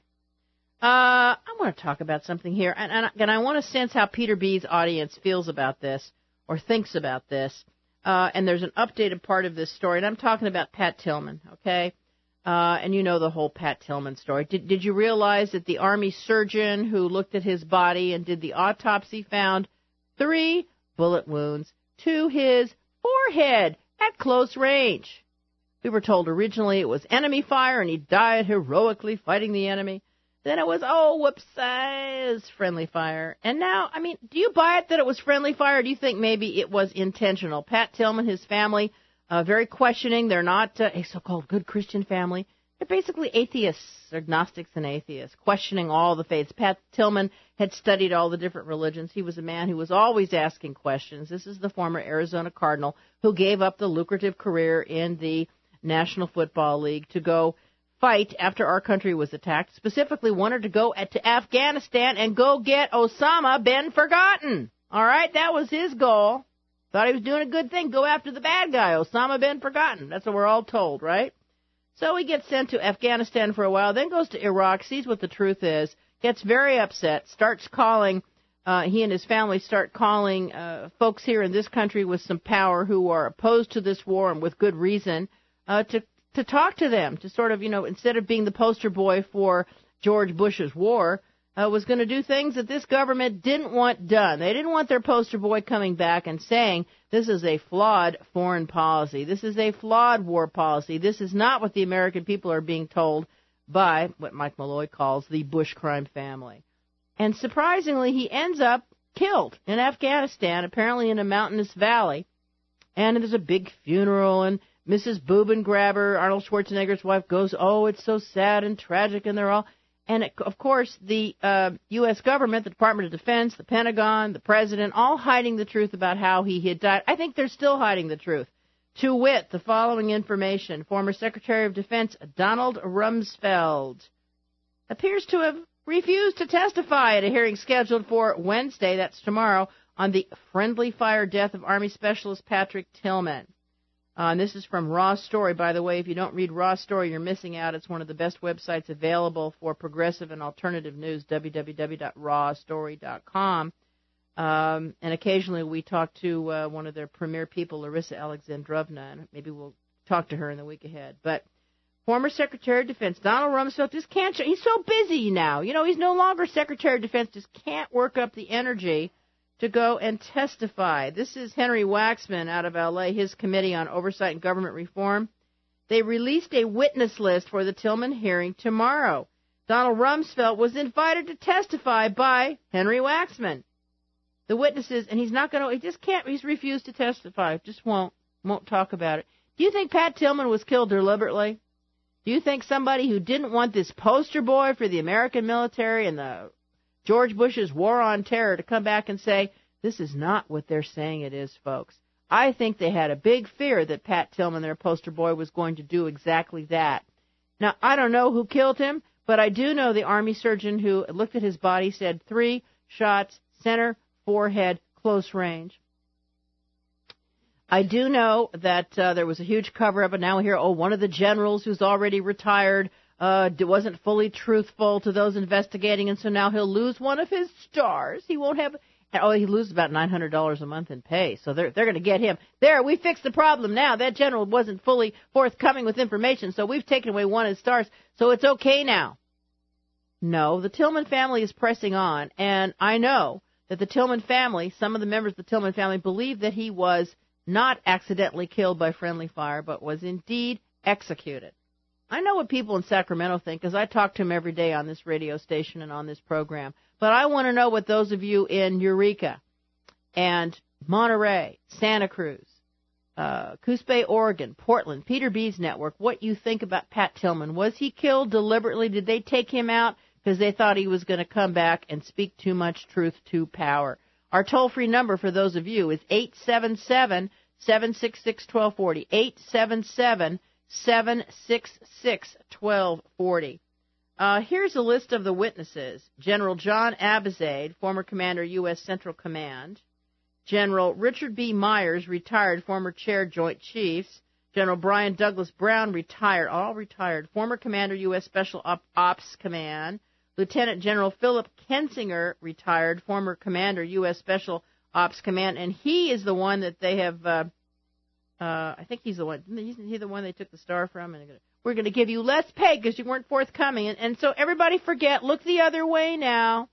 Uh, I want to talk about something here, and, and, and I want to sense how Peter B's audience feels about this or thinks about this. Uh, and there's an updated part of this story, and I'm talking about Pat Tillman, okay? Uh, and you know the whole Pat Tillman story. Did, did you realize that the Army surgeon who looked at his body and did the autopsy found three bullet wounds to his forehead at close range? We were told originally it was enemy fire and he died heroically fighting the enemy. Then it was, oh, whoops, uh, it was friendly fire. And now, I mean, do you buy it that it was friendly fire, or do you think maybe it was intentional? Pat Tillman, his family, uh, very questioning. They're not uh, a so-called good Christian family. They're basically atheists, agnostics and atheists, questioning all the faiths. Pat Tillman had studied all the different religions. He was a man who was always asking questions. This is the former Arizona Cardinal who gave up the lucrative career in the National Football League to go fight after our country was attacked, specifically wanted to go at, to Afghanistan and go get Osama bin Forgotten. All right, that was his goal. Thought he was doing a good thing. Go after the bad guy, Osama bin Forgotten. That's what we're all told, right? So he gets sent to Afghanistan for a while, then goes to Iraq, sees what the truth is, gets very upset, starts calling, uh, he and his family start calling uh, folks here in this country with some power who are opposed to this war and with good reason uh, to to talk to them, to sort of, you know, instead of being the poster boy for George Bush's war, uh, was going to do things that this government didn't want done. They didn't want their poster boy coming back and saying, this is a flawed foreign policy. This is a flawed war policy. This is not what the American people are being told by what Mike Malloy calls the Bush crime family. And surprisingly, he ends up killed in Afghanistan, apparently in a mountainous valley. And there's a big funeral, and Missus Boobengrabber, Arnold Schwarzenegger's wife, goes, oh, it's so sad and tragic, and they're all... And, it, of course, the uh, U S government, the Department of Defense, the Pentagon, the President, all hiding the truth about how he had died. I think they're still hiding the truth. To wit, the following information. Former Secretary of Defense Donald Rumsfeld appears to have refused to testify at a hearing scheduled for Wednesday, that's tomorrow, on the friendly fire death of Army Specialist Patrick Tillman. Uh, and this is from Raw Story. By the way, if you don't read Raw Story, you're missing out. It's one of the best websites available for progressive and alternative news, w w w dot raw story dot com. Um, and occasionally we talk to uh, one of their premier people, Larissa Alexandrovna, and maybe we'll talk to her in the week ahead. But former Secretary of Defense Donald Rumsfeld just can't. He's so busy now. You know, he's no longer Secretary of Defense, just can't work up the energy to go and testify. This is Henry Waxman out of L A, his Committee on Oversight and Government Reform. They released a witness list for the Tillman hearing tomorrow. Donald Rumsfeld was invited to testify by Henry Waxman. The witnesses, and he's not going to, he just can't, he's refused to testify, just won't, won't talk about it. Do you think Pat Tillman was killed deliberately? Do you think somebody who didn't want this poster boy for the American military and the George Bush's war on terror to come back and say, this is not what they're saying it is, folks? I think they had a big fear that Pat Tillman, their poster boy, was going to do exactly that. Now, I don't know who killed him, but I do know the Army surgeon who looked at his body said three shots, center, forehead, close range. I do know that uh, there was a huge cover-up, and now we hear, oh, one of the generals who's already retired uh, wasn't fully truthful to those investigating, and so now he'll lose one of his stars. He won't have, oh, he loses about nine hundred dollars a month in pay, so they're they're going to get him. There, we fixed the problem now. That general wasn't fully forthcoming with information, so we've taken away one of his stars, so it's okay now. No, the Tillman family is pressing on, and I know that the Tillman family, some of the members of the Tillman family, believe that he was not accidentally killed by friendly fire, but was indeed executed. I know what people in Sacramento think, because I talk to them every day on this radio station and on this program. But I want to know what those of you in Eureka and Monterey, Santa Cruz, uh, Coos Bay, Oregon, Portland, Peter B's network, what you think about Pat Tillman. Was he killed deliberately? Did they take him out because they thought he was going to come back and speak too much truth to power? Our toll-free number for those of you is eight seven seven, seven six six, one two four zero, eight seven seven, seven six six, one two four zero. Uh, here's a list of the witnesses. General John Abizaid, former commander, U S Central Command. General Richard B. Myers, retired, former chair, Joint Chiefs. General Brian Douglas Brown, retired, all retired, former commander, U S Special Op- Ops Command. Lieutenant General Philip Kensinger, retired, former commander, U S Special Ops Command, and he is the one that they have, uh, uh, I think he's the one, isn't he the one they took the star from? And we're going to give you less pay because you weren't forthcoming. And, and so everybody forget, look the other way now.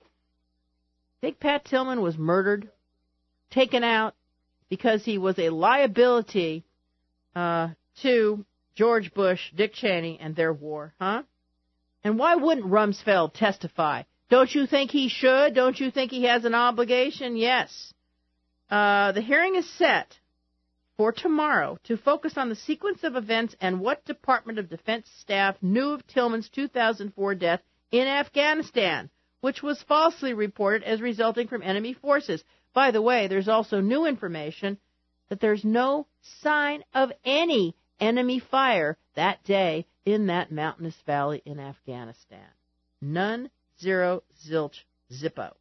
Think Pat Tillman was murdered, taken out, because he was a liability uh, to George Bush, Dick Cheney, and their war, huh? And why wouldn't Rumsfeld testify? Don't you think he should? Don't you think he has an obligation? Yes. Uh, the hearing is set for tomorrow to focus on the sequence of events and what Department of Defense staff knew of Tillman's two thousand four death in Afghanistan, which was falsely reported as resulting from enemy forces. By the way, there's also new information that there's no sign of any enemy fire that day in that mountainous valley in Afghanistan. None, zero, zilch, zippo.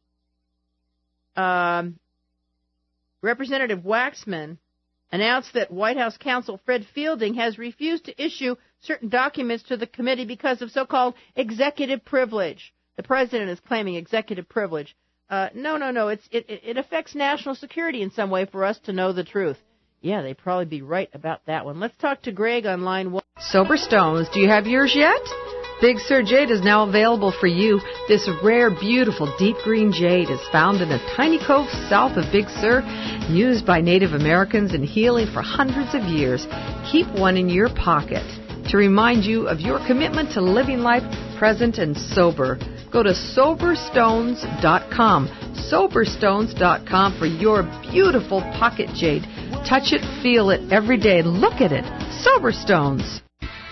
Um, Representative Waxman announced that White House counsel Fred Fielding has refused to issue certain documents to the committee because of so-called executive privilege. The president is claiming executive privilege. Uh, no, no, no. It's, it, it affects national security in some way for us to know the truth. Yeah, they'd probably be right about that one. Let's talk to Greg on line one. Sober Stones, do you have yours yet? Big Sur Jade is now available for you. This rare, beautiful, deep green jade is found in a tiny cove south of Big Sur, used by Native Americans in healing for hundreds of years. Keep one in your pocket. to remind you of your commitment to living life present and sober. Go to sober stones dot com, sober stones dot com for your beautiful pocket jade. Touch it, feel it every day. Look at it. Soberstones.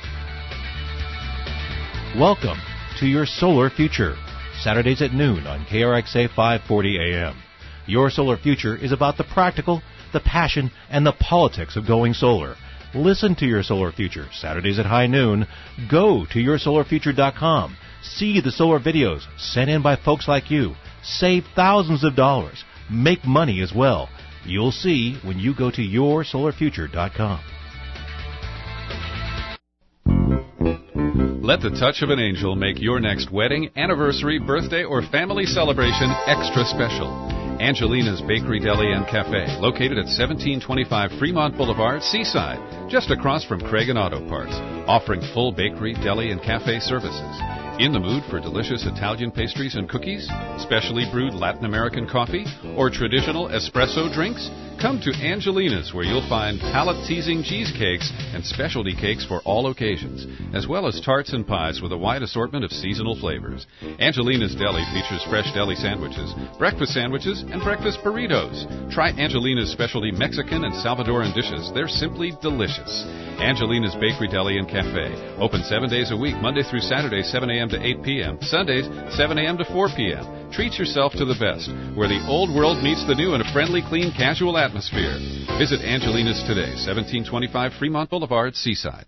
Welcome to Your Solar Future, Saturdays at noon on K R X A five forty A M. Your Solar Future is about the practical, the passion, and the politics of going solar. Listen to Your Solar Future, Saturdays at high noon. Go to your solar future dot com. See the solar videos sent in by folks like you. Save thousands of dollars. Make money as well. You'll see when you go to your solar future dot com. Let the touch of an angel make your next wedding, anniversary, birthday, or family celebration extra special. Angelina's Bakery, Deli, and Cafe, located at seventeen twenty-five Fremont Boulevard, Seaside, just across from Craig and Auto Parts, offering full bakery, deli, and cafe services. In the mood for delicious Italian pastries and cookies, specially brewed Latin American coffee, or traditional espresso drinks? Come to Angelina's, where you'll find palate-teasing cheesecakes and specialty cakes for all occasions, as well as tarts and pies with a wide assortment of seasonal flavors. Angelina's Deli features fresh deli sandwiches, breakfast sandwiches, and breakfast burritos. Try Angelina's specialty Mexican and Salvadoran dishes. They're simply delicious. Angelina's Bakery, Deli, and Cafe, open seven days a week, Monday through Saturday, seven a.m. to eight p.m., Sundays, seven a.m. to four p.m. Treat yourself to the best, where the old world meets the new in a friendly, clean, casual atmosphere. Visit Angelina's today, seventeen twenty-five Fremont Boulevard, Seaside.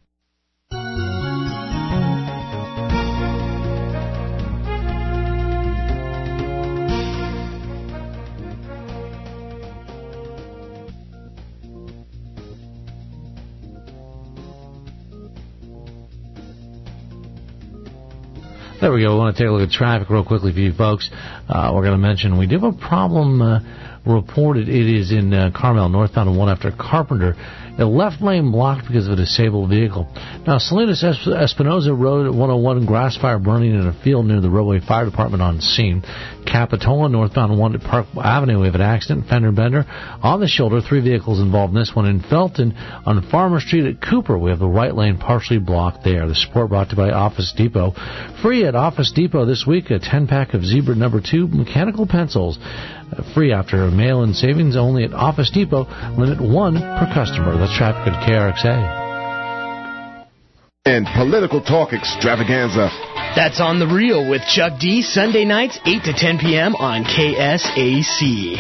There we go. We want to take a look at traffic real quickly for you folks. Uh, we're going to mention we do have a problem uh, reported. It is in uh, Carmel, northbound and one after Carpenter. A left lane blocked because of a disabled vehicle. Now, Salinas Espinosa Road at one oh one, grass fire burning in a field near the Roadway Fire Department on scene. Capitola, northbound one at Park Avenue, we have an accident, fender bender on the shoulder. Three vehicles involved in this one. In Felton, on Farmer Street at Cooper, we have the right lane partially blocked there. The support brought to you by Office Depot. Free at Office Depot this week, a ten-pack of Zebra number two mechanical pencils. Free after mail-in savings only at Office Depot. Limit one per customer. That's traffic at K R X A. And political talk extravaganza. That's On the Real with Chuck D. Sunday nights, eight to ten p.m. on K S A C.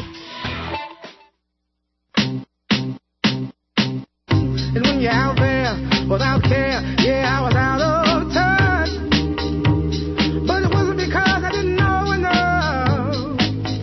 And when you're out there without care, yeah, I was out of touch. But it wasn't because I didn't know enough.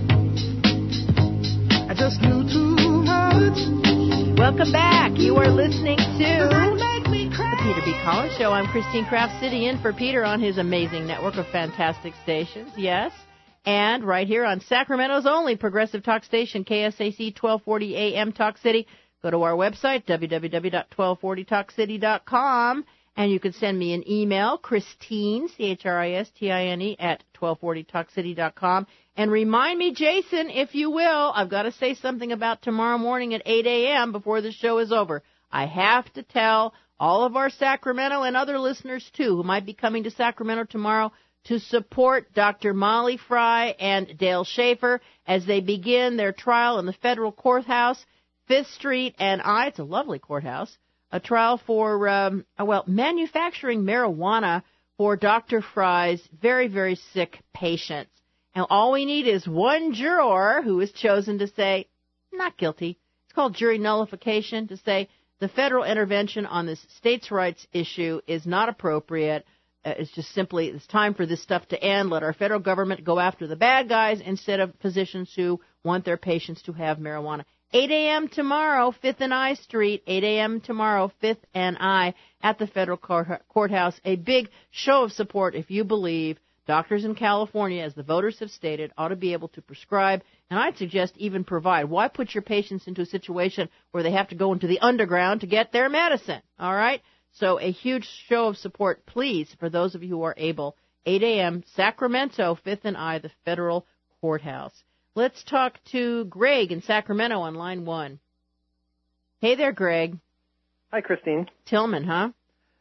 I just knew too much. Welcome back. You are listening to the Peter B. Collins Show. I'm Christine Kraft, sitting in for Peter on his amazing network of fantastic stations. Yes. And right here on Sacramento's only progressive talk station, K S A C twelve forty A M Talk City. Go to our website, w w w dot twelve forty talk city dot com, and you can send me an email, Christine, C H R I S T I N E, at twelve forty talk city dot com. And remind me, Jason, if you will, I've got to say something about tomorrow morning at eight a.m. before the show is over. I have to tell all of our Sacramento and other listeners, too, who might be coming to Sacramento tomorrow, to support Doctor Molly Fry and Dale Schaefer as they begin their trial in the federal courthouse, Fifth Street and I. It's a lovely courthouse. A trial for, um, well, manufacturing marijuana for Doctor Fry's very, very sick patients. And all we need is one juror who is chosen to say, not guilty. It's called jury nullification, to say the federal intervention on this states' rights issue is not appropriate. Uh, it's just simply, it's time for this stuff to end. Let our federal government go after the bad guys instead of physicians who want their patients to have marijuana. eight a.m. tomorrow, Fifth and I Street, eight a.m. tomorrow, Fifth and I, at the federal court- courthouse. A big show of support if you believe doctors in California, as the voters have stated, ought to be able to prescribe, and I'd suggest even provide. Why put your patients into a situation where they have to go into the underground to get their medicine? All right? So a huge show of support, please, for those of you who are able. eight a.m., Sacramento, Fifth and I, the federal courthouse. Let's talk to Greg in Sacramento on line one. Hey there, Greg. Hi, Christine. Tillman, huh?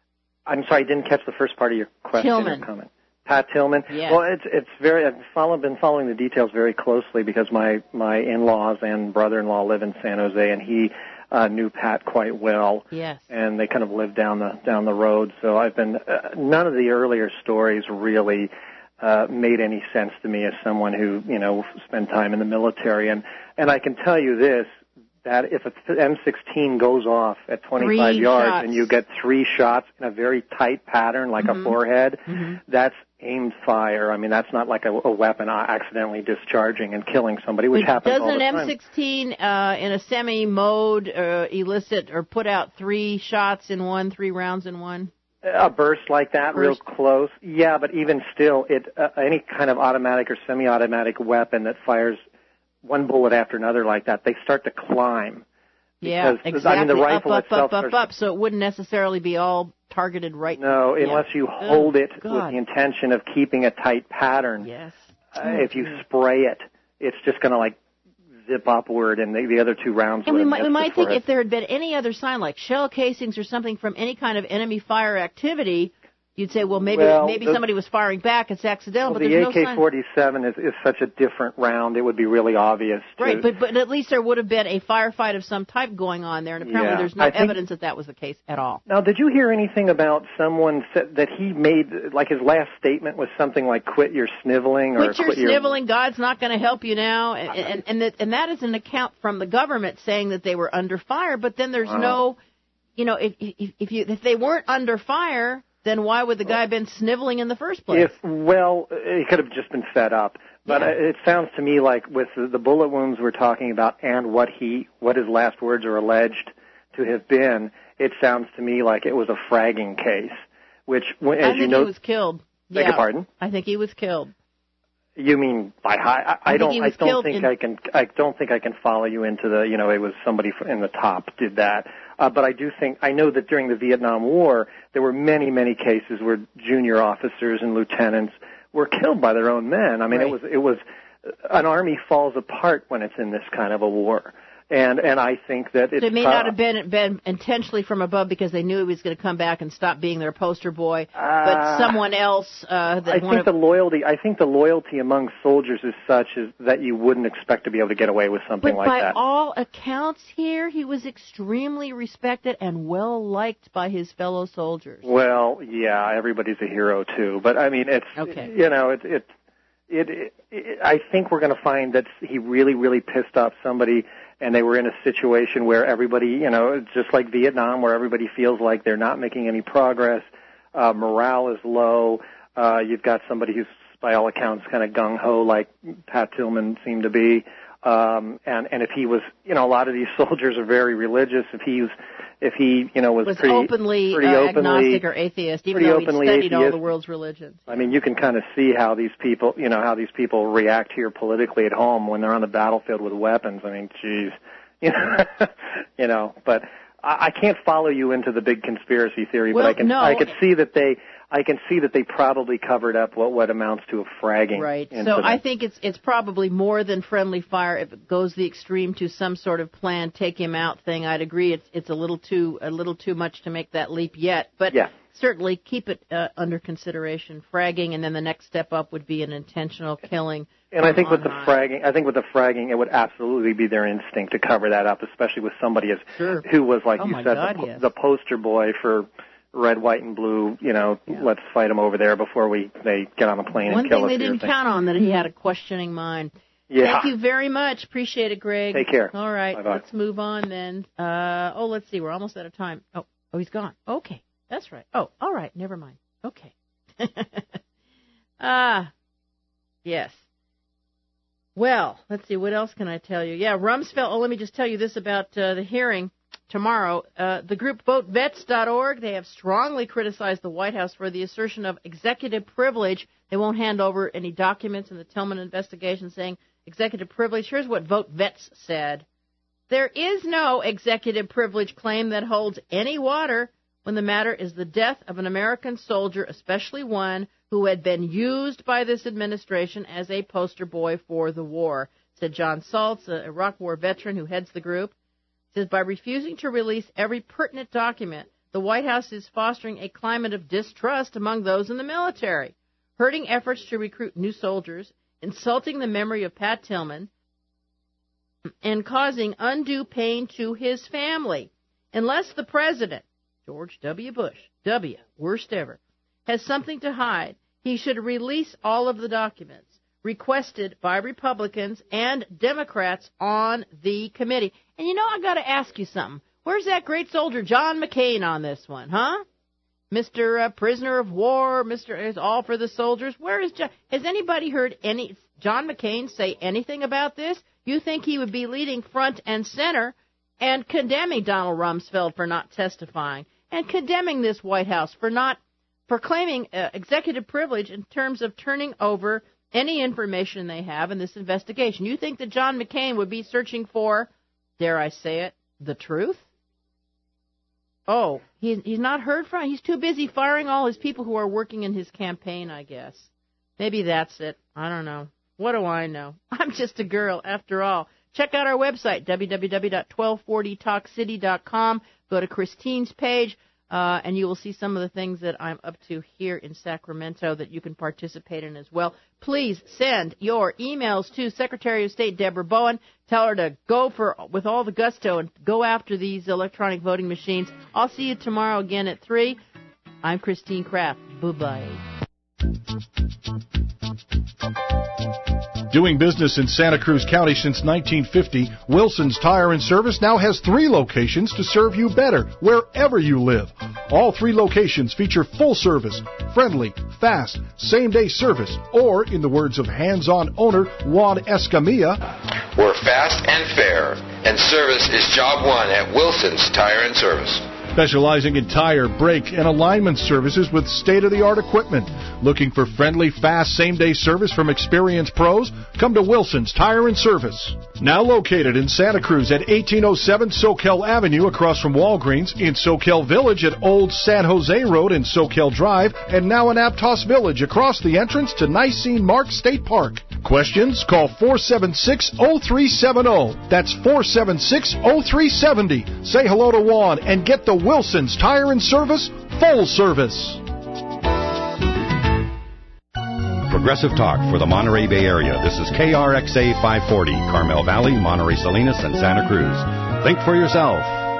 I'm sorry, I didn't catch the first part of your question Tillman. or comment. Pat Tillman. Yes. Well, it's it's very. I've follow, been following the details very closely because my my in-laws and brother-in-law live in San Jose, and he uh, knew Pat quite well. Yes. And they kind of lived down the down the road. So I've been. Uh, none of the earlier stories really uh, made any sense to me as someone who you know spent time in the military, and and I can tell you this. That if a M sixteen goes off at twenty-five Three yards shots. and you get three shots in a very tight pattern like Mhm. a forehead, Mm-hmm. that's aimed fire. I mean, that's not like a, a weapon accidentally discharging and killing somebody, which happens Doesn't all the an time. M sixteen uh, in a semi mode uh, elicit or put out three shots in one, three rounds in one? A burst like that, Burst. real close. Yeah, but even still, it uh, any kind of automatic or semi-automatic weapon that fires one bullet after another like that, they start to climb. Yeah, Because, exactly. I mean, the rifle up, up, itself up, up, starts- up. So it wouldn't necessarily be all targeted right. No, Yeah. unless you hold Oh, it with God. the intention of keeping a tight pattern. Yes. Uh, if you spray it, it's just going to like zip upward, and the, the other two rounds. And we would have might we missed might it think for it. if there had been any other sign like shell casings or something from any kind of enemy fire activity, you'd say, well, maybe Well, maybe the- somebody was firing back. It's accidental, Well, but the there's A K no sign. forty-seven is, is such a different round; it would be really obvious. To, Right, but but at least there would have been a firefight of some type going on there, and apparently Yeah, there's no I think- evidence that that was the case at all. Now, did you hear anything about someone said that he made, like his last statement was something like "quit your sniveling" or Quit your "quit your"? sniveling. God's not going to help you now, and and and that, and that is an account from the government saying that they were under fire. But then there's Wow. no, you know, if if if you if they weren't under fire, then why would the guy been sniveling in the first place? If well, he could have just been fed up. But Yeah. uh, it sounds to me like with the, the bullet wounds we're talking about and what he, what his last words are alleged to have been, it sounds to me like it was a fragging case. Which, when- as I you think know, he was killed. beg yeah. your pardon? I think he was killed. You mean by high? I, I I think don't. he I was don't killed think in- I can. I don't think I can follow you into the. You know, it was somebody in the top did that. Uh, but I do think I know that during the Vietnam War there were many, many cases where junior officers and lieutenants were killed by their own men. I mean, Right. it was it was an army falls apart when it's in this kind of a war. And and I think that it's So it may uh, not have been been intentionally from above because they knew he was going to come back and stop being their poster boy, but Uh, someone else uh, that I one think of the loyalty. I think the loyalty among soldiers is such as that you wouldn't expect to be able to get away with something But like by that. all accounts here, he was extremely respected and well liked by his fellow soldiers. Well, yeah, everybody's a hero too, but I mean, it's Okay. you know, it it it. it, it I think we're going to find that he really, really pissed off somebody, and they were in a situation where everybody, you know, it's just like Vietnam, where everybody feels like they're not making any progress. Uh, morale is low. Uh, you've got somebody who's, by all accounts, kind of gung ho, like Pat Tillman seemed to be. Um, and and if he was, you know, a lot of these soldiers are very religious. If he was, if he, you know, was, Was pretty openly, pretty uh, openly agnostic or atheist, even pretty though he openly studied all the atheist. world's religions. I mean, you can kind of see how these people, you know, how these people react here politically at home when they're on the battlefield with weapons. I mean, geez, you know, you know. But I, I can't follow you into the big conspiracy theory, Well, but I can, no. I can see that they, I can see that they probably covered up what what amounts to a fragging. Right. So incident. I think it's it's probably more than friendly fire. If it goes the extreme to some sort of plan, take him out thing, I'd agree. It's it's a little too a little too much to make that leap yet. But Yeah. certainly keep it uh, under consideration. Fragging, and then the next step up would be an intentional killing. And I think on with the high. fragging, I think with the fragging, it would absolutely be their instinct to cover that up, especially with somebody as Sure. who was like Oh you my said, God, the, po- yes. the poster boy for red, white, and blue. You know, let's fight them over there before we they get on a plane One and kill thing us. they here didn't thing. count on, that he had a questioning mind. Yeah. Thank you very much. Appreciate it, Greg. Take care. All right. Bye-bye. Let's move on then. Uh, oh, let's see. We're almost out of time. Oh, oh, he's gone. Okay. That's right. Oh, all right. Never mind. Okay. Ah, yes. Well, let's see. What else can I tell you? Yeah, Rumsfeld. Oh, let me just tell you this about uh, the hearing tomorrow. Uh, the group vote vets dot org, they have strongly criticized the White House for the assertion of executive privilege. They won't hand over any documents in the Tillman investigation saying executive privilege. Here's what VoteVets said. There is no executive privilege claim that holds any water when the matter is the death of an American soldier, especially one who had been used by this administration as a poster boy for the war, said John Saltz, a Iraq War veteran who heads the group. Says, by refusing to release every pertinent document, the White House is fostering a climate of distrust among those in the military, hurting efforts to recruit new soldiers, insulting the memory of Pat Tillman, and causing undue pain to his family. Unless the president, George W. Bush, W, worst ever, has something to hide, he should release all of the documents requested by Republicans and Democrats on the committee. And you know, I've got to ask you something. Where's that great soldier John McCain on this one, huh? Mister Uh, prisoner of war, Mister is all for the soldiers. Where is John? Has anybody heard any John McCain say anything about this? You think he would be leading front and center and condemning Donald Rumsfeld for not testifying and condemning this White House for not for claiming uh, executive privilege in terms of turning over any information they have in this investigation. You think that John McCain would be searching for, dare I say it, the truth? Oh, he, he's not heard from. He's too busy firing all his people who are working in his campaign, I guess. Maybe that's it. I don't know. What do I know? I'm just a girl, after all. Check out our website, w w w dot twelve forty talk city dot com. Go to Christine's page, uh, and you will see some of the things that I'm up to here in Sacramento that you can participate in as well. Please send your emails to Secretary of State Deborah Bowen. Tell her to go for with all the gusto and go after these electronic voting machines. I'll see you tomorrow again at three. I'm Christine Kraft. Bye-bye. Doing business in Santa Cruz County since nineteen fifty, Wilson's Tire and Service now has three locations to serve you better wherever you live. All three locations feature full service, friendly, fast, same-day service, or, in the words of hands-on owner Juan Escamilla, we're fast and fair, and service is job one at Wilson's Tire and Service. Specializing in tire, brake, and alignment services with state-of-the-art equipment. Looking for friendly, fast, same-day service from experienced pros? Come to Wilson's Tire and Service. Now located in Santa Cruz at eighteen oh seven Soquel Avenue across from Walgreens, in Soquel Village at Old San Jose Road and Soquel Drive, and now in Aptos Village across the entrance to Nicene Mark State Park. Questions? Call four seven six, oh three seven oh. That's four seven six, oh three seven oh. Say hello to Juan and get the Wilson's Tire and Service full service. Progressive Talk for the Monterey Bay Area. This is K R X A five forty, Carmel Valley, Monterey Salinas, and Santa Cruz. Think for yourself.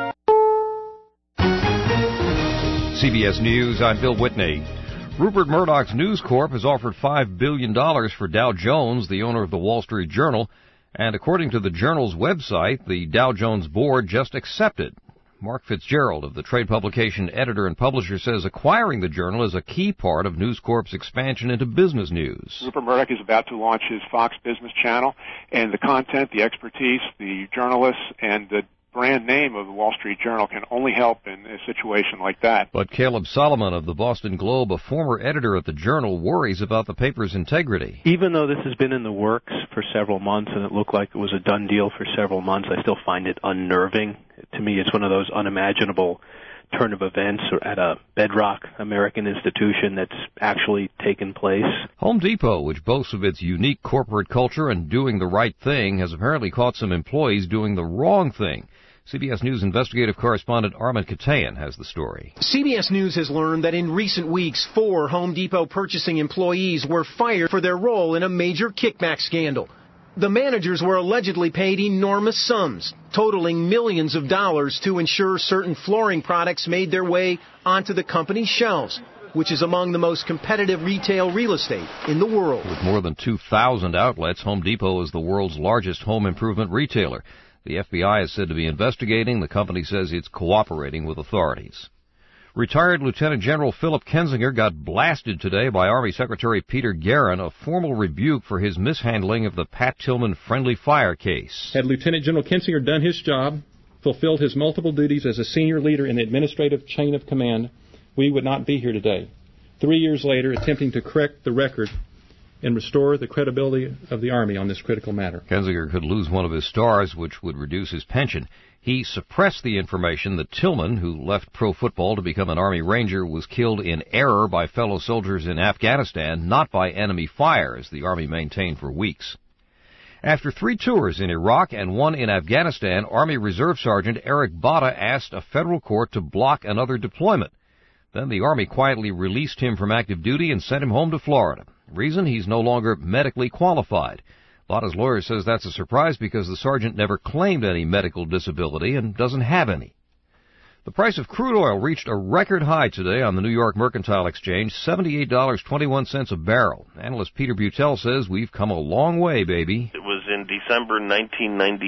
C B S News, I'm Bill Whitney. Rupert Murdoch's News Corp has offered five billion dollars for Dow Jones, the owner of the Wall Street Journal, and according to the Journal's website, the Dow Jones board just accepted. Mark Fitzgerald of the trade publication editor and publisher says acquiring the Journal is a key part of News Corp's expansion into business news. Rupert Murdoch is about to launch his Fox Business Channel, and the content, the expertise, the journalists, and the brand name of the Wall Street Journal can only help in a situation like that. But Caleb Solomon of the Boston Globe, a former editor at the Journal, worries about the paper's integrity. Even though this has been in the works for several months and it looked like it was a done deal for several months, I still find it unnerving. To me, it's one of those unimaginable turn of events at a bedrock American institution that's actually taken place. Home Depot, which boasts of its unique corporate culture and doing the right thing, has apparently caught some employees doing the wrong thing. C B S News investigative correspondent Armin Katayan has the story. C B S News has learned that in recent weeks, four Home Depot purchasing employees were fired for their role in a major kickback scandal. The managers were allegedly paid enormous sums, totaling millions of dollars to ensure certain flooring products made their way onto the company's shelves, which is among the most competitive retail real estate in the world. With more than two thousand outlets, Home Depot is the world's largest home improvement retailer. The F B I is said to be investigating. The company says it's cooperating with authorities. Retired Lieutenant General Philip Kensinger got blasted today by Army Secretary Peter Guerin, a formal rebuke for his mishandling of the Pat Tillman friendly fire case. Had Lieutenant General Kensinger done his job, fulfilled his multiple duties as a senior leader in the administrative chain of command, we would not be here today. Three years later, attempting to correct the record and restore the credibility of the Army on this critical matter. Kensinger could lose one of his stars, which would reduce his pension. He suppressed the information that Tillman, who left pro football to become an Army Ranger, was killed in error by fellow soldiers in Afghanistan, not by enemy fire, as the Army maintained for weeks. After three tours in Iraq and one in Afghanistan, Army Reserve Sergeant Eric Botta asked a federal court to block another deployment. Then the Army quietly released him from active duty and sent him home to Florida. Reason, he's no longer medically qualified. Botta's lawyer says that's a surprise because the sergeant never claimed any medical disability and doesn't have any. The price of crude oil reached a record high today on the New York Mercantile Exchange, seventy-eight dollars and twenty-one cents a barrel. Analyst Peter Butel says we've come a long way, baby. It was in December nineteen ninety.